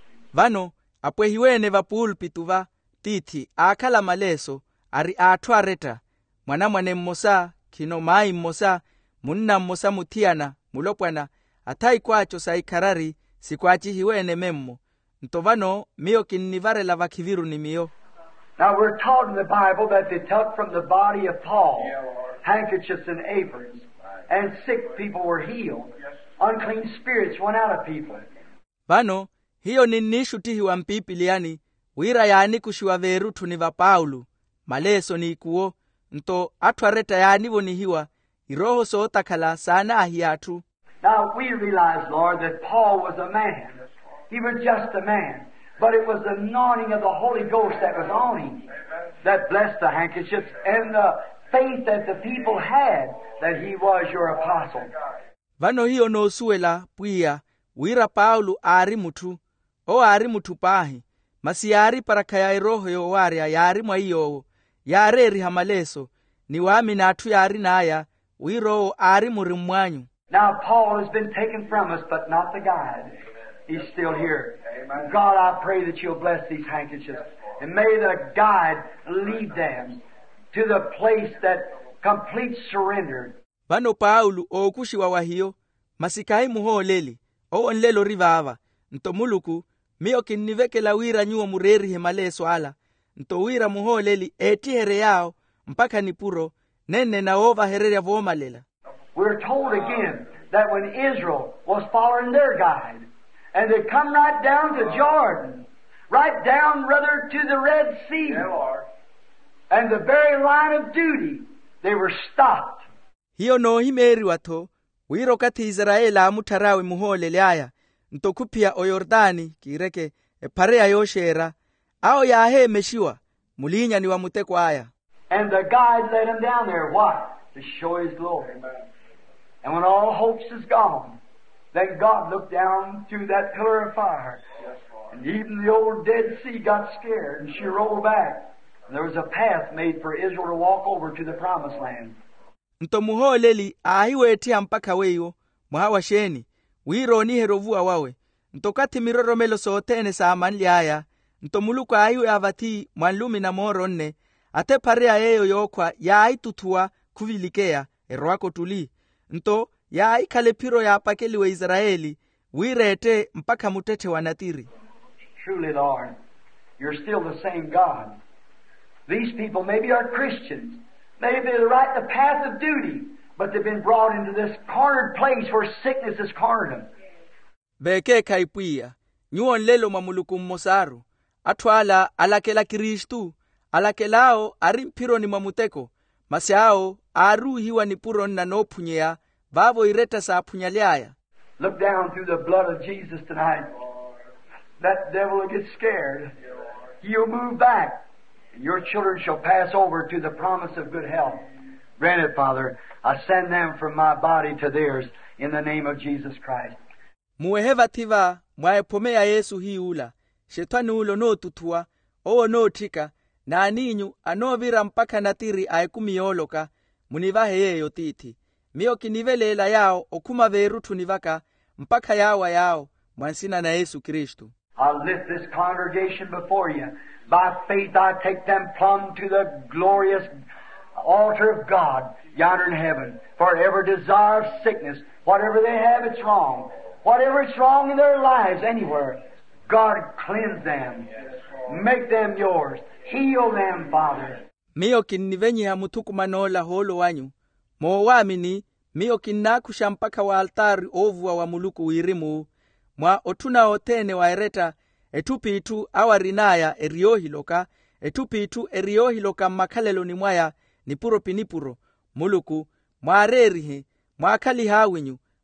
Vano, apwehiwene vapulpitu va, tithi, akala maleso, ari atwareta, mwana mwane mmosa, kino mai mmosa, munna mmosa mutiana, mulopwana, atai kwacho saikarari, sikwachi hiwene memmo. Ntovano, miyo kinnivarela vakiviru ni miyo. Now we're taught in the Bible that they took from the body of Paul handkerchiefs and aprons, and sick people were healed. Unclean spirits went out of people. Vano, hiyo ni nishutihi wa mpipiliani, wira yani kushiwa verutu ni va Paulu, maleso ni ikuo, nto atwareta yani vonihiwa, iroho sootakala sana ahiatu. Now we realize, Lord, that Paul was a man. He was just a man. But it was the anointing of the Holy Ghost that was on him that blessed the handkerchiefs and the faith that the people had that he was your apostle. Vano hiyo no suela puia, wira Paulu ari mutu, o ari mutu pahi, masiari parakaya iroho yo waria yari mwa iyo, yareri hamaleso, ni wami na atu yari naya, wiro ari murimwanyu. Now Paul has been taken from us, but not the guide. He's still here. God, I pray that you'll bless these handkerchiefs. And may the guide lead them to the place that complete surrender. Vano Paulu okushiwa wahiyo, masikai muholeli, o onlelo rivava, nto muluku, miyo kinnivekela wira nyuo mureri hemaleso ala, nto wira muholeli eti here yao, mpaka nipuro, nene na ova hereria vomalela. We're told again that when Israel was following their guide, and they come right down to Jordan, right down, brother, to the Red Sea. Yeah, Lord. And the very line of duty, they were stopped. Hiyo no himeri wato, wiro kati Israela amutarawe muhole liaya, ntokupia o Yordani, kireke, e parea yoshera, ao ya he meshiwa, mulinya ni wa muteko aya. And the guide led him down there, why? To show His glory. And when all hopes is gone, then God looked down through that pillar of fire. And even the old Dead Sea got scared, and she rolled back. And there was a path made for Israel to walk over to the Promised Land. Nto muholeli ahiweti ampaka weyo, muhawa sheni, wiro ni herovua wawe. Nto kati miroro melo sootene sa amanli aya, nto muluku ahiwe avati mwanlumi na moronne, ate parea yeyo yokwa ya aitutua kuvilikea, erwako tuli. Nto ya ikalepiro ya apakeli wa Israeli, wirete mpaka mutete wa natiri. Truly, Lord, you're still the same God. These people maybe are Christians. Maybe they're right in the path of duty, but they've been brought into this cornered place where sickness has cornered them. Beke kaipuia, nyuon lelo mamuluku mmosaru, atwala alakela Kristu, alakelao arimpiro ni mamuteko, masiao aru hiwa ni puro na nopunyea, vavo ireta sa punyaliaya. Look down through the blood of Jesus tonight. That devil will get scared. He'll move back. Your children shall pass over to the promise of good health. Grant it, Father. I send them from my body to theirs in the name of Jesus Christ. Mueheva tiva, mwaepomea Yesu hiula. Shetani ulo no tutua, o no tika, na aninyu anovira mpaka natiri aekumioloka, munivahe yeyo titi. Mio kinivelela yao okuma verutu nivaka, mpaka yawa yao, mwansina na Yesu Kristu. I'll lift this congregation before you. By faith I take them plumb to the glorious altar of God yonder in heaven. For every desire of sickness, whatever they have, it's wrong. Whatever is wrong in their lives anywhere, God cleanse them. Make them yours. Heal them, Father. Mio kinivenyi hamutuku manola holo wanyu. Mo wamini, mio kinakusha mpaka wa altari ovuwa wa muluku wirimu. Mwa otuna otene wa ereta, etupitu awarinaya eriohiloka, etupitu eriohiloka makalelo ni mwaya, nipuro pinipuro, muluku, mwa arerihe, mwa akali hawinyu,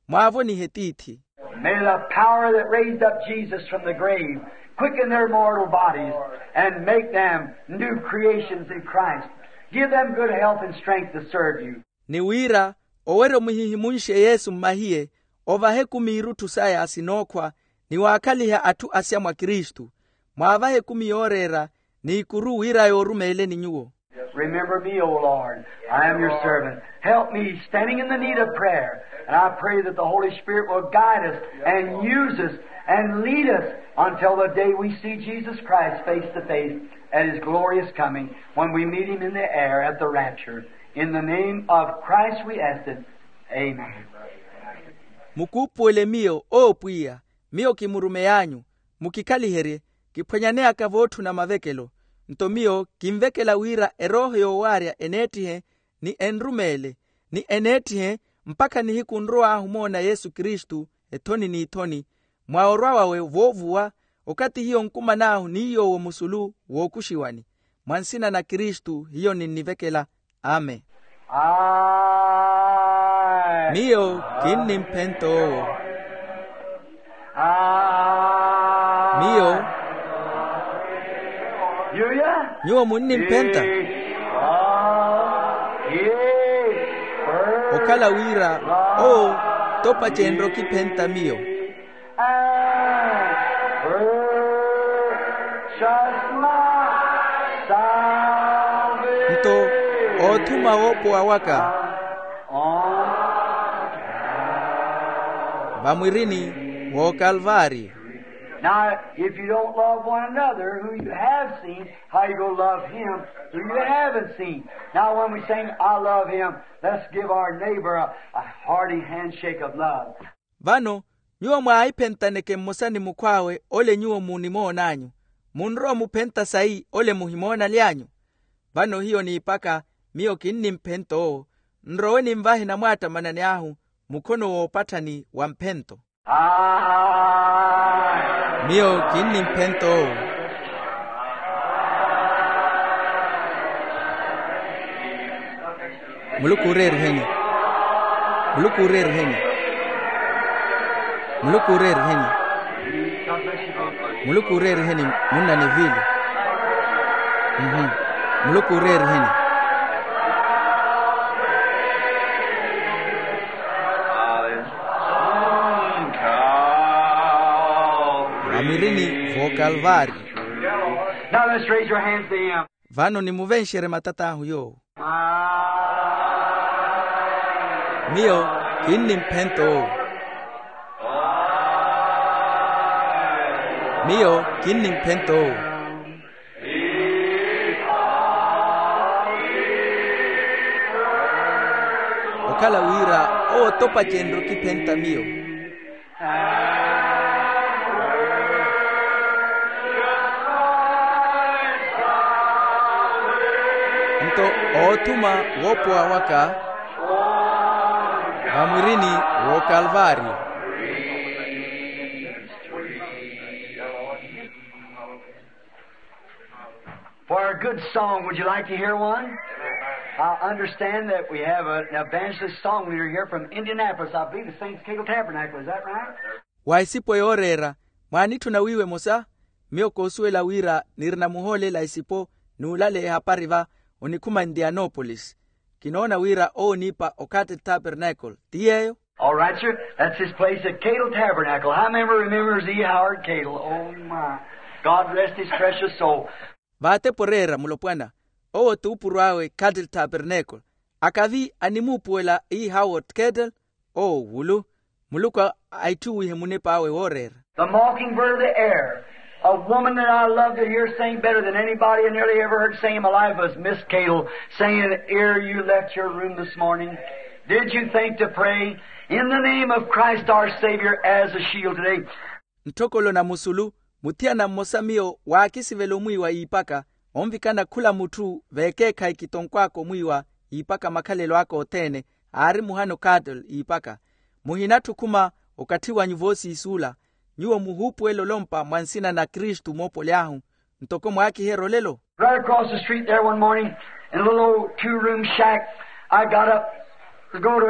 mwavo ni hetithi. May the power that raised up Jesus from the grave quicken their mortal bodies and make them new creations in Christ. Give them good health and strength to serve you. Ni wira owero muhihimunshe Yesu mmahie ovahe kumiru tusaya asinokwa ni wakaliha atu asya mwa Kristu mwavahe kumiorera ni ikuru wira yorumele ni nyuo. Remember me, O Lord. I am your servant. Help me, standing in the need of prayer. And I pray that the Holy Spirit will guide us and use us and lead us until the day we see Jesus Christ face to face at His glorious coming when we meet Him in the air at the rapture. In the name of Christ we ask it. Amen. Mukupwele mio o pwia, mio kimurume yanyu, mukikalihere, kipwenyanea kavotu na mavekelo. Ntomio kimvekela wira eroho yowaria enetihe ni enrumele, ni enetihe mpaka ni hikunroa humona Yesu Kristu etoni ni itoni, mwaorwa wawe vovuwa, okati hiyo nkuma nahu ni hiyo wa musulu wokushiwani. Mwansina na Kristu hiyo ni nivekela. Amen. I Mio kinni mpento. I Mio Yuya? nyuo munni mpenta. Okala wira o topa chenro kipenta mio. Nto otuma wopo awaka bamwirini wo Kalvari. Now, if you don't love one another, who you have seen, how you go love Him who you haven't seen? Now, when we sing, I love Him, let's give our neighbor a, a hearty handshake of love. Vano, nyuo mwaipenta neke musani mukwawe ole nyuo munimo nanyu. Munro mupenta sai ole muhimona lianyu. Vano hiyo ni ipaka mio kinni mpento. Nrowe ni mvahi na mwata manani ahu mukono wopatani wa mpento. I Mio kinni mpento. Mulukureru henyi. Mulukureru henyi. Mulukureru henyi. Mulukureru henyi muna ni vile. Mhm. Mulukureru henyi. Amirini vo Kalvari. Now let's raise your hands to Him. Vano ni muvenchere matata huyo. I Mio kinni mpento. Mio kinni mpento. Okala wira o topa chenro kipenta mio. Nto otuma wopo awaka bamwirini wo Kalvari. For a good song, would you like to hear one? I understand that we have a, an evangelist song leader here from Indianapolis. I believe the Saints Cagle Tabernacle. Is that right? Waisipo yorera mwanitu na wiwe mosa mio kosuela wira nirna muhole la isipo nulale hapariva unikuma Indianapolis. Kinaona wira o nipa Okate Tabernacle. Tiyeyo? All right, sir. That's his place at Cagle Tabernacle. How many remembers E. Howard Cagle? Oh, my. God rest his precious soul. Vate porera mulopwana. O tupurawe Okate Tabernacle. Akavi animupuela E. Howard Cagle. O wulu. Muluka aituwi hemunepa awe worera. The mockingbird of the air. A woman that I love to hear sing better than anybody I nearly ever heard sing in my life was Miss Cagle, singing, ere you left your room this morning, did you think to pray in the name of Christ our Savior as a shield today? Ntokolo na musulu, mutia na mosamio wakisi velo mwiwa ipaka, omvikana kula mutu vekeka ikitonkwako mwiwa ipaka makalelo ako otene, ari muhano kadol ipaka. Muhinatu kuma okatiwa nyuvosi isula, nyuo muhupu elo lompa mwansina na Kristu mopo liahu, ntoko mwaki hero lelo. Right across the street there one morning, in a little old two-room shack, I got up to go to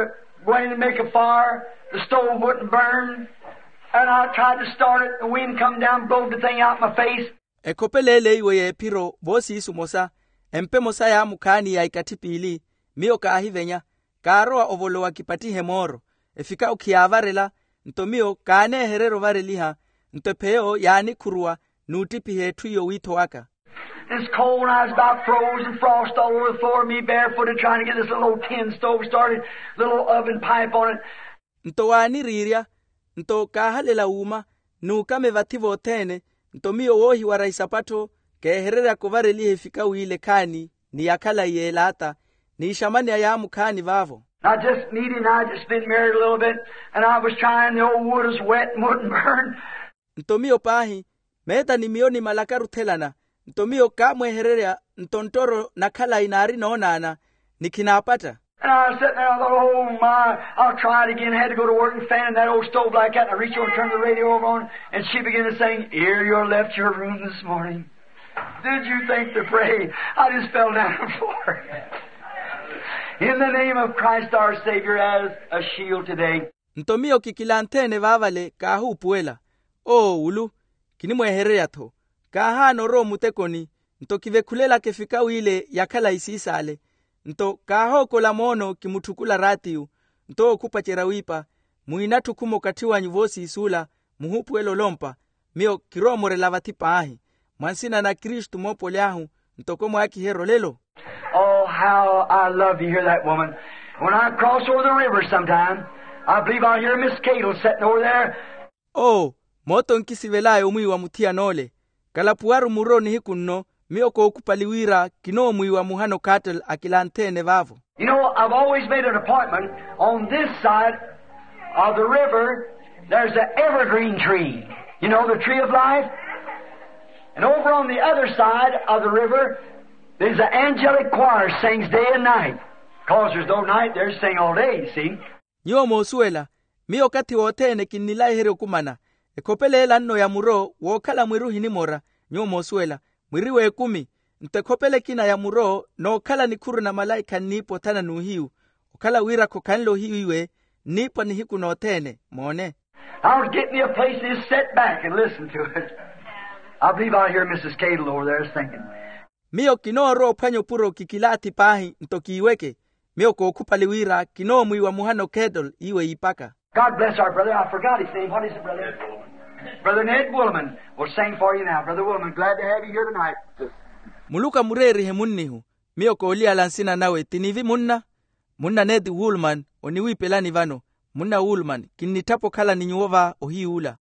going to make a fire. The stove wouldn't burn. And I tried to start it. The wind come down, blowed the thing out my face. Ekopelele iwe ye piro bosi sumosa. Empe mosa ya mukani ya ikatipili. Mio kaahivenya. Karoa ovolo wa kipati hemoro. Efika ukiavarela. Nto mio kane herero vareliha. Nto peo yani kurua. Nutipi hetu yo wito waka. It's cold and I was about froze and frost all over the floor. Me barefooted trying to get this little tin stove started. Little oven pipe on it. Nto wani riria. Nto kahalela uma. Nukame vativo tene. Nto mio wohi waraisapato. Ke herera kovarelihe fika uile kani. Ni yakala yelata. Ni shamani ayamu kani vavo. I just needed and I just been married a little bit. And I was trying, the old wood was wet and wouldn't burn. Nto mio pahi. Meta ni mioni malakaru telana. Nto mio kamwe hererea. Ntontoro nakala inari naonana. Nikinapata. And I was sitting there and I thought, oh my, I'll try it again. I had to go to work and fan in that old stove like that. And I reached over and turned the radio over on. And she began to sing, Ere you left your room this morning. Did you think to pray? I just fell down on the floor. In the name of Christ our Savior as a shield today. Nto mio kikilantene vavale kahu puela. Oh ulu, kinimwe herea to. Kaha noro mutekoni. Nto kivekulela kefika wile yakala isisale. Nto kaho kola mono kimutukula ratiu. Nto kupachera wipa. Muinatu kumo katiwa nyuvosi isula. Muhupu elo lompa. Mio kiromore lavatipa ahi. Mansina na Kristu mopo liahu. Nto komo haki hero lelo. Oh, how I love to hear that woman. When I cross over the river sometime, I believe I'll hear Miss Cato sitting over there. Oh, moto nkisivelaye umui wa mutia nole. Kalapuaru muroni hikunno. Mioko kupaliwira kino umui wa muhano katel akilantene vavo. You know, I've always made an appointment on this side of the river. There's an evergreen tree. You know, the tree of life. And over on the other side of the river, there's an angelic choir sings day and night. Because there's no night, they sing all day, you see. Nyomo suela, mio kati wotene kinilai hero kumana. Ekopele lanno ya muro, wokala mwiru hinimora, nyomo suela. Mwiriwe kumi, ntekopele kina ya muro, no kala nikuru na malaika nipo tana nuhiu. Okala wira kokanlo hiuwe, nipo ni hiku no tene, mone. I'll get me a place to sit back and listen to it. I believe I'll hear Missus Cadle over there singing. Mio kino ro panyo puro kikilati pahi ntokiweke. Mio kokupaliwira kino mwi wa muhano Cadle iwe ipaka. God bless our brother. I forgot his name. What is it, brother? Brother Ned Woolman will sing for you now. Brother Woolman, glad to have you here tonight. Muluka mureri he munnihu. Mio ko ulia lansina nawe tinivi munna. Munna Ned Woolman oniwi pelani vano. Munna Woolman kinitapo kala ninyuova ohiula.